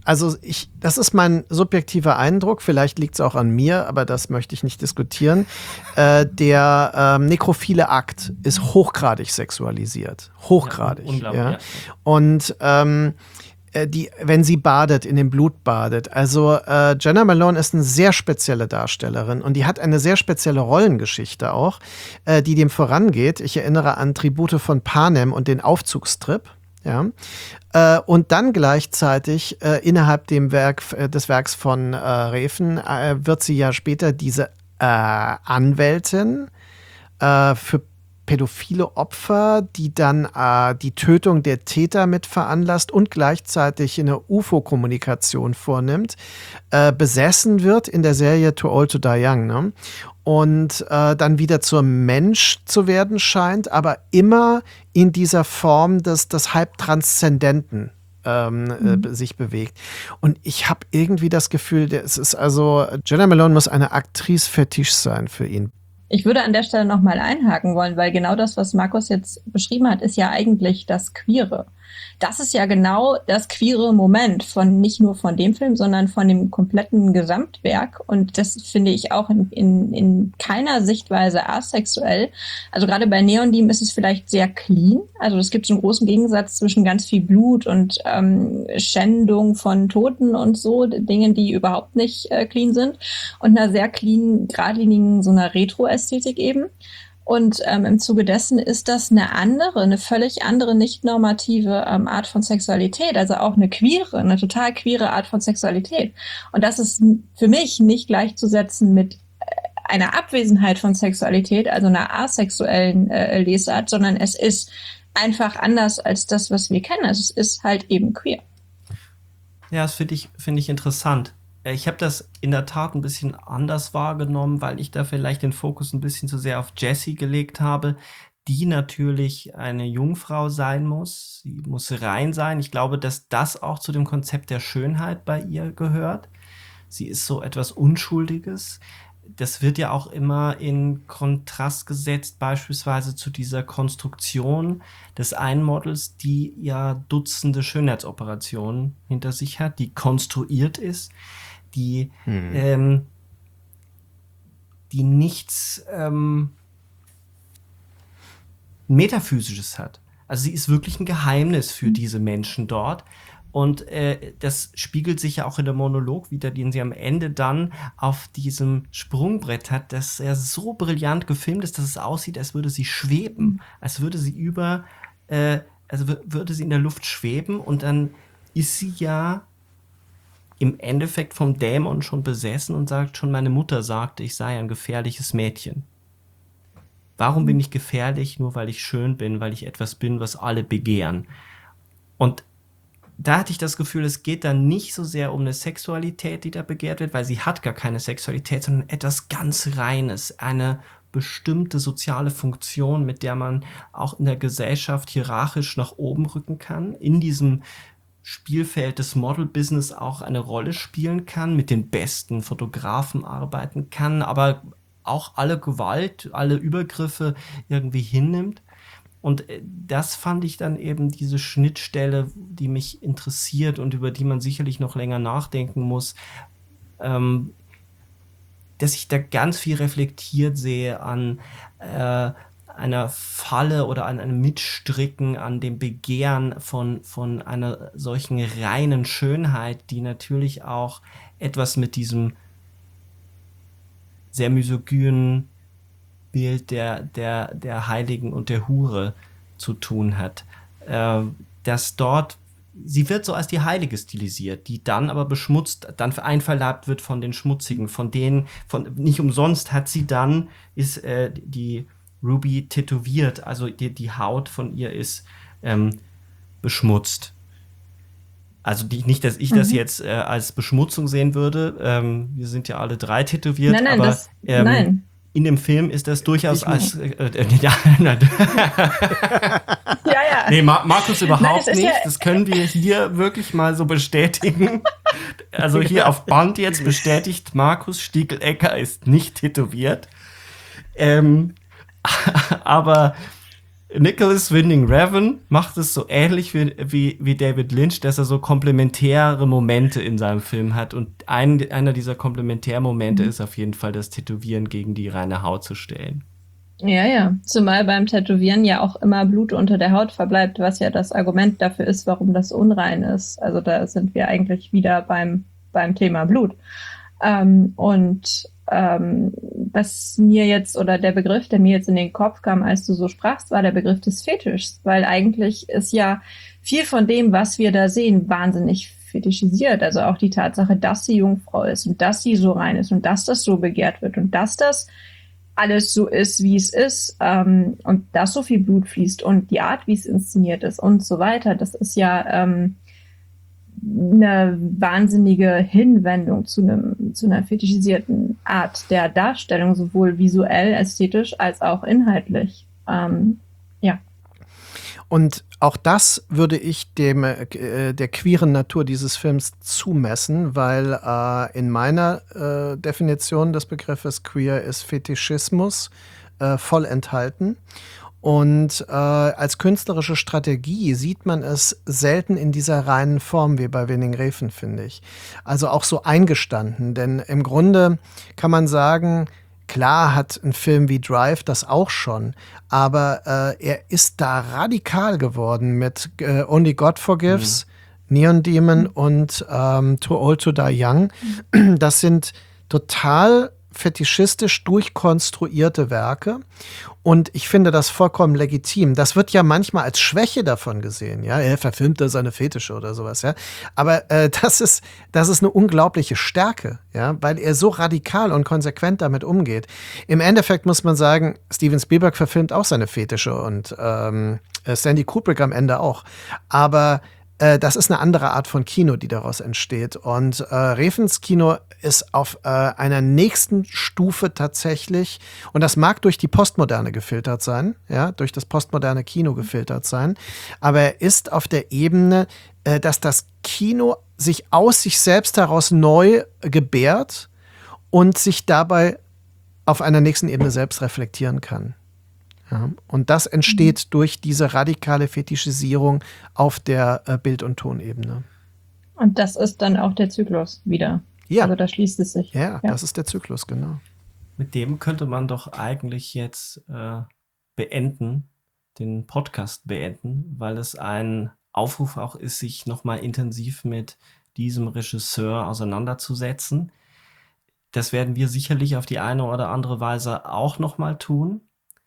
[SPEAKER 5] Also ich, das ist mein subjektiver Eindruck, vielleicht liegt es auch an mir, aber das möchte ich nicht diskutieren. Äh, der ähm, nekrophile Akt ist hochgradig sexualisiert. Hochgradig.
[SPEAKER 4] Ja, unglaublich,
[SPEAKER 5] ja.
[SPEAKER 4] ja.
[SPEAKER 5] Und ähm, die, wenn sie badet, in dem Blut badet. Also äh, Jena Malone ist eine sehr spezielle Darstellerin und die hat eine sehr spezielle Rollengeschichte auch, äh, die dem vorangeht. Ich erinnere an Tribute von Panem und den Aufzugstrip. Ja. Äh, und dann gleichzeitig äh, innerhalb dem Werk, äh, des Werks von äh, Refn äh, wird sie ja später diese äh, Anwältin äh, für pädophile Opfer, die dann äh, die Tötung der Täter mit veranlasst und gleichzeitig eine U F O-Kommunikation vornimmt, äh, besessen wird in der Serie Too Old to Die Young, ne? Und äh, dann wieder zur Mensch zu werden scheint, aber immer in dieser Form des, des Halbtranszendenten ähm, mhm. äh, sich bewegt. Und ich habe irgendwie das Gefühl, es ist also, Jena Malone muss eine Actrice-Fetisch sein für ihn.
[SPEAKER 6] Ich würde an der Stelle nochmal einhaken wollen, weil genau das, was Markus jetzt beschrieben hat, ist ja eigentlich das Queere. Das ist ja genau das queere Moment von nicht nur von dem Film, sondern von dem kompletten Gesamtwerk. Und das finde ich auch in, in, in keiner Sichtweise asexuell. Also gerade bei Neon-Demon ist es vielleicht sehr clean. Also es gibt so einen großen Gegensatz zwischen ganz viel Blut und ähm, Schändung von Toten und so, Dingen, die überhaupt nicht äh, clean sind. Und einer sehr clean, geradlinigen, so einer Retro-Ästhetik eben. Und ähm, im Zuge dessen ist das eine andere, eine völlig andere, nicht normative ähm, Art von Sexualität, also auch eine queere, eine total queere Art von Sexualität. Und das ist für mich nicht gleichzusetzen mit einer Abwesenheit von Sexualität, also einer asexuellen äh, Lesart, sondern es ist einfach anders als das, was wir kennen. Also es ist halt eben queer.
[SPEAKER 4] Ja, das finde ich, finde ich interessant. Ich habe das in der Tat ein bisschen anders wahrgenommen, weil ich da vielleicht den Fokus ein bisschen zu sehr auf Jessie gelegt habe, die natürlich eine Jungfrau sein muss. Sie muss rein sein. Ich glaube, dass das auch zu dem Konzept der Schönheit bei ihr gehört. Sie ist so etwas Unschuldiges. Das wird ja auch immer in Kontrast gesetzt, beispielsweise zu dieser Konstruktion des einen Models, die ja Dutzende Schönheitsoperationen hinter sich hat, die konstruiert ist, die, hm. ähm, die nichts ähm, Metaphysisches hat. Also sie ist wirklich ein Geheimnis für diese Menschen dort. Und äh, das spiegelt sich ja auch in der Monolog wieder, den sie am Ende dann auf diesem Sprungbrett hat, dass er so brillant gefilmt ist, dass es aussieht, als würde sie schweben. Als würde sie über, äh, also w- würde sie in der Luft schweben. Und dann ist sie ja im Endeffekt vom Dämon schon besessen und sagt schon, meine Mutter sagte, ich sei ein gefährliches Mädchen. Warum bin ich gefährlich? Nur weil ich schön bin, weil ich etwas bin, was alle begehren. Und da hatte ich das Gefühl, es geht dann nicht so sehr um eine Sexualität, die da begehrt wird, weil sie hat gar keine Sexualität, sondern etwas ganz Reines, eine bestimmte soziale Funktion, mit der man auch in der Gesellschaft hierarchisch nach oben rücken kann, in diesem Spielfeld des Model-Business auch eine Rolle spielen kann, mit den besten Fotografen arbeiten kann, aber auch alle Gewalt, alle Übergriffe irgendwie hinnimmt. Und das fand ich dann eben diese Schnittstelle, die mich interessiert und über die man sicherlich noch länger nachdenken muss, ähm, dass ich da ganz viel reflektiert sehe an äh, einer Falle oder an einem Mitstricken, an dem Begehren von, von einer solchen reinen Schönheit, die natürlich auch etwas mit diesem sehr misogynen Bild der, der, der Heiligen und der Hure zu tun hat. Äh, dass dort, sie wird so als die Heilige stilisiert, die dann aber beschmutzt, dann einverleibt wird von den Schmutzigen, von denen, von nicht umsonst hat sie dann, ist äh, die Ruby tätowiert, also die, die Haut von ihr ist ähm, beschmutzt. Also die, nicht, dass ich mhm. das jetzt äh, als Beschmutzung sehen würde. Ähm, wir sind ja alle drei tätowiert,
[SPEAKER 6] nein, nein,
[SPEAKER 4] aber
[SPEAKER 6] das,
[SPEAKER 4] ähm,
[SPEAKER 6] nein.
[SPEAKER 4] in dem Film ist das durchaus
[SPEAKER 6] Ich
[SPEAKER 4] als äh, äh, ja,
[SPEAKER 6] ja, ja.
[SPEAKER 4] Nee, Mar- Markus überhaupt
[SPEAKER 6] nein,
[SPEAKER 4] nicht.
[SPEAKER 6] Ja
[SPEAKER 4] das können wir hier wirklich mal so bestätigen. Also hier auf Band jetzt bestätigt, Markus Stiegelecker ist nicht tätowiert. Ähm, aber Nicholas Winding Refn macht es so ähnlich wie, wie, wie David Lynch, dass er so komplementäre Momente in seinem Film hat. Und ein, einer dieser Komplementärmomente mhm. ist auf jeden Fall das Tätowieren gegen die reine Haut zu stellen.
[SPEAKER 6] Ja, ja. Zumal beim Tätowieren ja auch immer Blut unter der Haut verbleibt, was ja das Argument dafür ist, warum das unrein ist. Also da sind wir eigentlich wieder beim, beim Thema Blut. Ähm, und ähm, was mir jetzt, oder der Begriff, der mir jetzt in den Kopf kam, als du so sprachst, war der Begriff des Fetischs. Weil eigentlich ist ja viel von dem, was wir da sehen, wahnsinnig fetischisiert. Also auch die Tatsache, dass sie Jungfrau ist und dass sie so rein ist und dass das so begehrt wird und dass das alles so ist, wie es ist, ähm, und dass so viel Blut fließt und die Art, wie es inszeniert ist und so weiter, das ist ja ähm, eine wahnsinnige Hinwendung zu einem zu einer fetischisierten Art der Darstellung, sowohl visuell, ästhetisch als auch inhaltlich. Ähm, ja.
[SPEAKER 5] Und auch das würde ich dem äh, der queeren Natur dieses Films zumessen, weil äh, in meiner äh, Definition des Begriffes queer ist Fetischismus äh, voll enthalten. Und äh, als künstlerische Strategie sieht man es selten in dieser reinen Form wie bei Winding Refn, finde ich. Also auch so eingestanden, denn im Grunde kann man sagen, klar hat ein Film wie Drive das auch schon, aber äh, er ist da radikal geworden mit äh, Only God Forgives, mhm. Neon Demon und ähm, Too Old to Die Young. Das sind total fetischistisch durchkonstruierte Werke und ich finde das vollkommen legitim. Das wird ja manchmal als Schwäche davon gesehen, ja, er verfilmt da seine Fetische oder sowas, ja, aber äh, das ist das ist eine unglaubliche Stärke, ja, weil er so radikal und konsequent damit umgeht. Im Endeffekt muss man sagen, Steven Spielberg verfilmt auch seine Fetische und ähm, Stanley Kubrick am Ende auch, aber das ist eine andere Art von Kino, die daraus entsteht. Und äh, Refns Kino ist auf äh, einer nächsten Stufe tatsächlich, und das mag durch die Postmoderne gefiltert sein, ja, durch das postmoderne Kino gefiltert sein, aber er ist auf der Ebene, äh, dass das Kino sich aus sich selbst heraus neu gebärt und sich dabei auf einer nächsten Ebene selbst reflektieren kann. Ja, und das entsteht mhm. durch diese radikale Fetischisierung auf der äh, Bild- und Tonebene.
[SPEAKER 6] Und das ist dann auch der Zyklus wieder.
[SPEAKER 5] Ja.
[SPEAKER 6] Also da schließt es sich.
[SPEAKER 5] Ja, ja, das ist der Zyklus, genau.
[SPEAKER 4] Mit dem könnte man doch eigentlich jetzt äh, beenden, den Podcast beenden, weil es ein Aufruf auch ist, sich nochmal intensiv mit diesem Regisseur auseinanderzusetzen. Das werden wir sicherlich auf die eine oder andere Weise auch nochmal tun.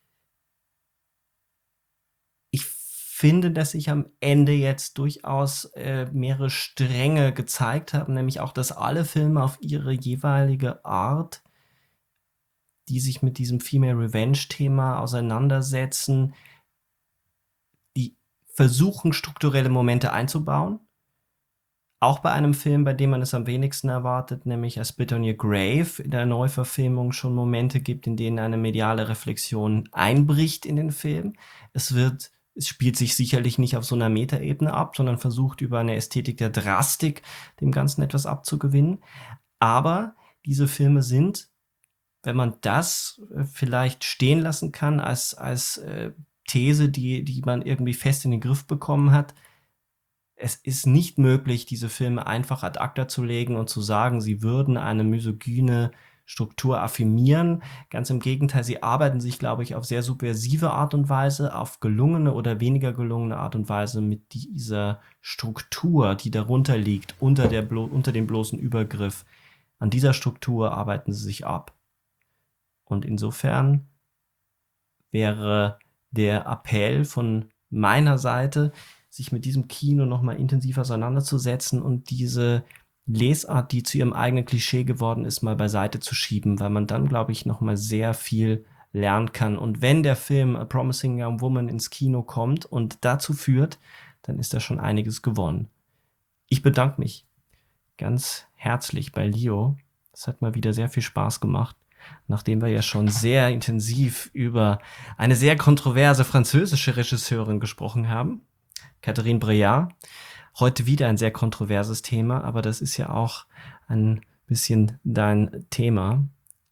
[SPEAKER 4] Ich finde, dass sich am Ende jetzt durchaus äh, mehrere Stränge gezeigt haben, nämlich auch, dass alle Filme auf ihre jeweilige Art, die sich mit diesem Female Revenge-Thema auseinandersetzen, die versuchen, strukturelle Momente einzubauen. Auch bei einem Film, bei dem man es am wenigsten erwartet, nämlich A Spit on Your Grave, in der Neuverfilmung schon Momente gibt, in denen eine mediale Reflexion einbricht in den Film. Es wird Es spielt sich sicherlich nicht auf so einer Metaebene ab, sondern versucht über eine Ästhetik der Drastik dem Ganzen etwas abzugewinnen. Aber diese Filme sind, wenn man das vielleicht stehen lassen kann als, als äh, These, die, die man irgendwie fest in den Griff bekommen hat, es ist nicht möglich, diese Filme einfach ad acta zu legen und zu sagen, sie würden eine misogyne Struktur affirmieren. Ganz im Gegenteil, sie arbeiten sich, glaube ich, auf sehr subversive Art und Weise, auf gelungene oder weniger gelungene Art und Weise mit dieser Struktur, die darunter liegt, unter, der blo- unter dem bloßen Übergriff. An dieser Struktur arbeiten sie sich ab. Und insofern wäre der Appell von meiner Seite, sich mit diesem Kino nochmal intensiv auseinanderzusetzen und diese Lesart, die zu ihrem eigenen Klischee geworden ist, mal beiseite zu schieben, weil man dann, glaube ich, noch mal sehr viel lernen kann. Und wenn der Film A Promising Young Woman ins Kino kommt und dazu führt, dann ist da schon einiges gewonnen. Ich bedanke mich ganz herzlich bei Leo. Es hat mal wieder sehr viel Spaß gemacht, nachdem wir ja schon sehr intensiv über eine sehr kontroverse französische Regisseurin gesprochen haben, Catherine Breillat. Heute wieder ein sehr kontroverses Thema, aber das ist ja auch ein bisschen dein Thema.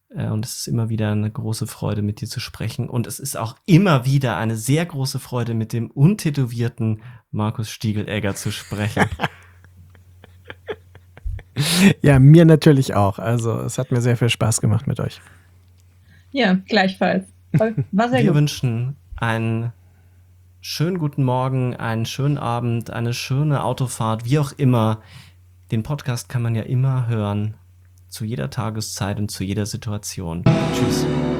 [SPEAKER 4] Und es ist immer wieder eine große Freude, mit dir zu sprechen. Und es ist auch immer wieder eine sehr große Freude, mit dem untätowierten Markus Stiegelegger zu sprechen.
[SPEAKER 5] Ja, mir natürlich auch. Also es hat mir sehr viel Spaß gemacht mit euch.
[SPEAKER 6] Ja, gleichfalls. War sehr
[SPEAKER 4] Wir
[SPEAKER 6] gut.
[SPEAKER 4] wünschen einen schönen guten Morgen, einen schönen Abend, eine schöne Autofahrt, wie auch immer. Den Podcast kann man ja immer hören. Zu jeder Tageszeit und zu jeder Situation. Tschüss.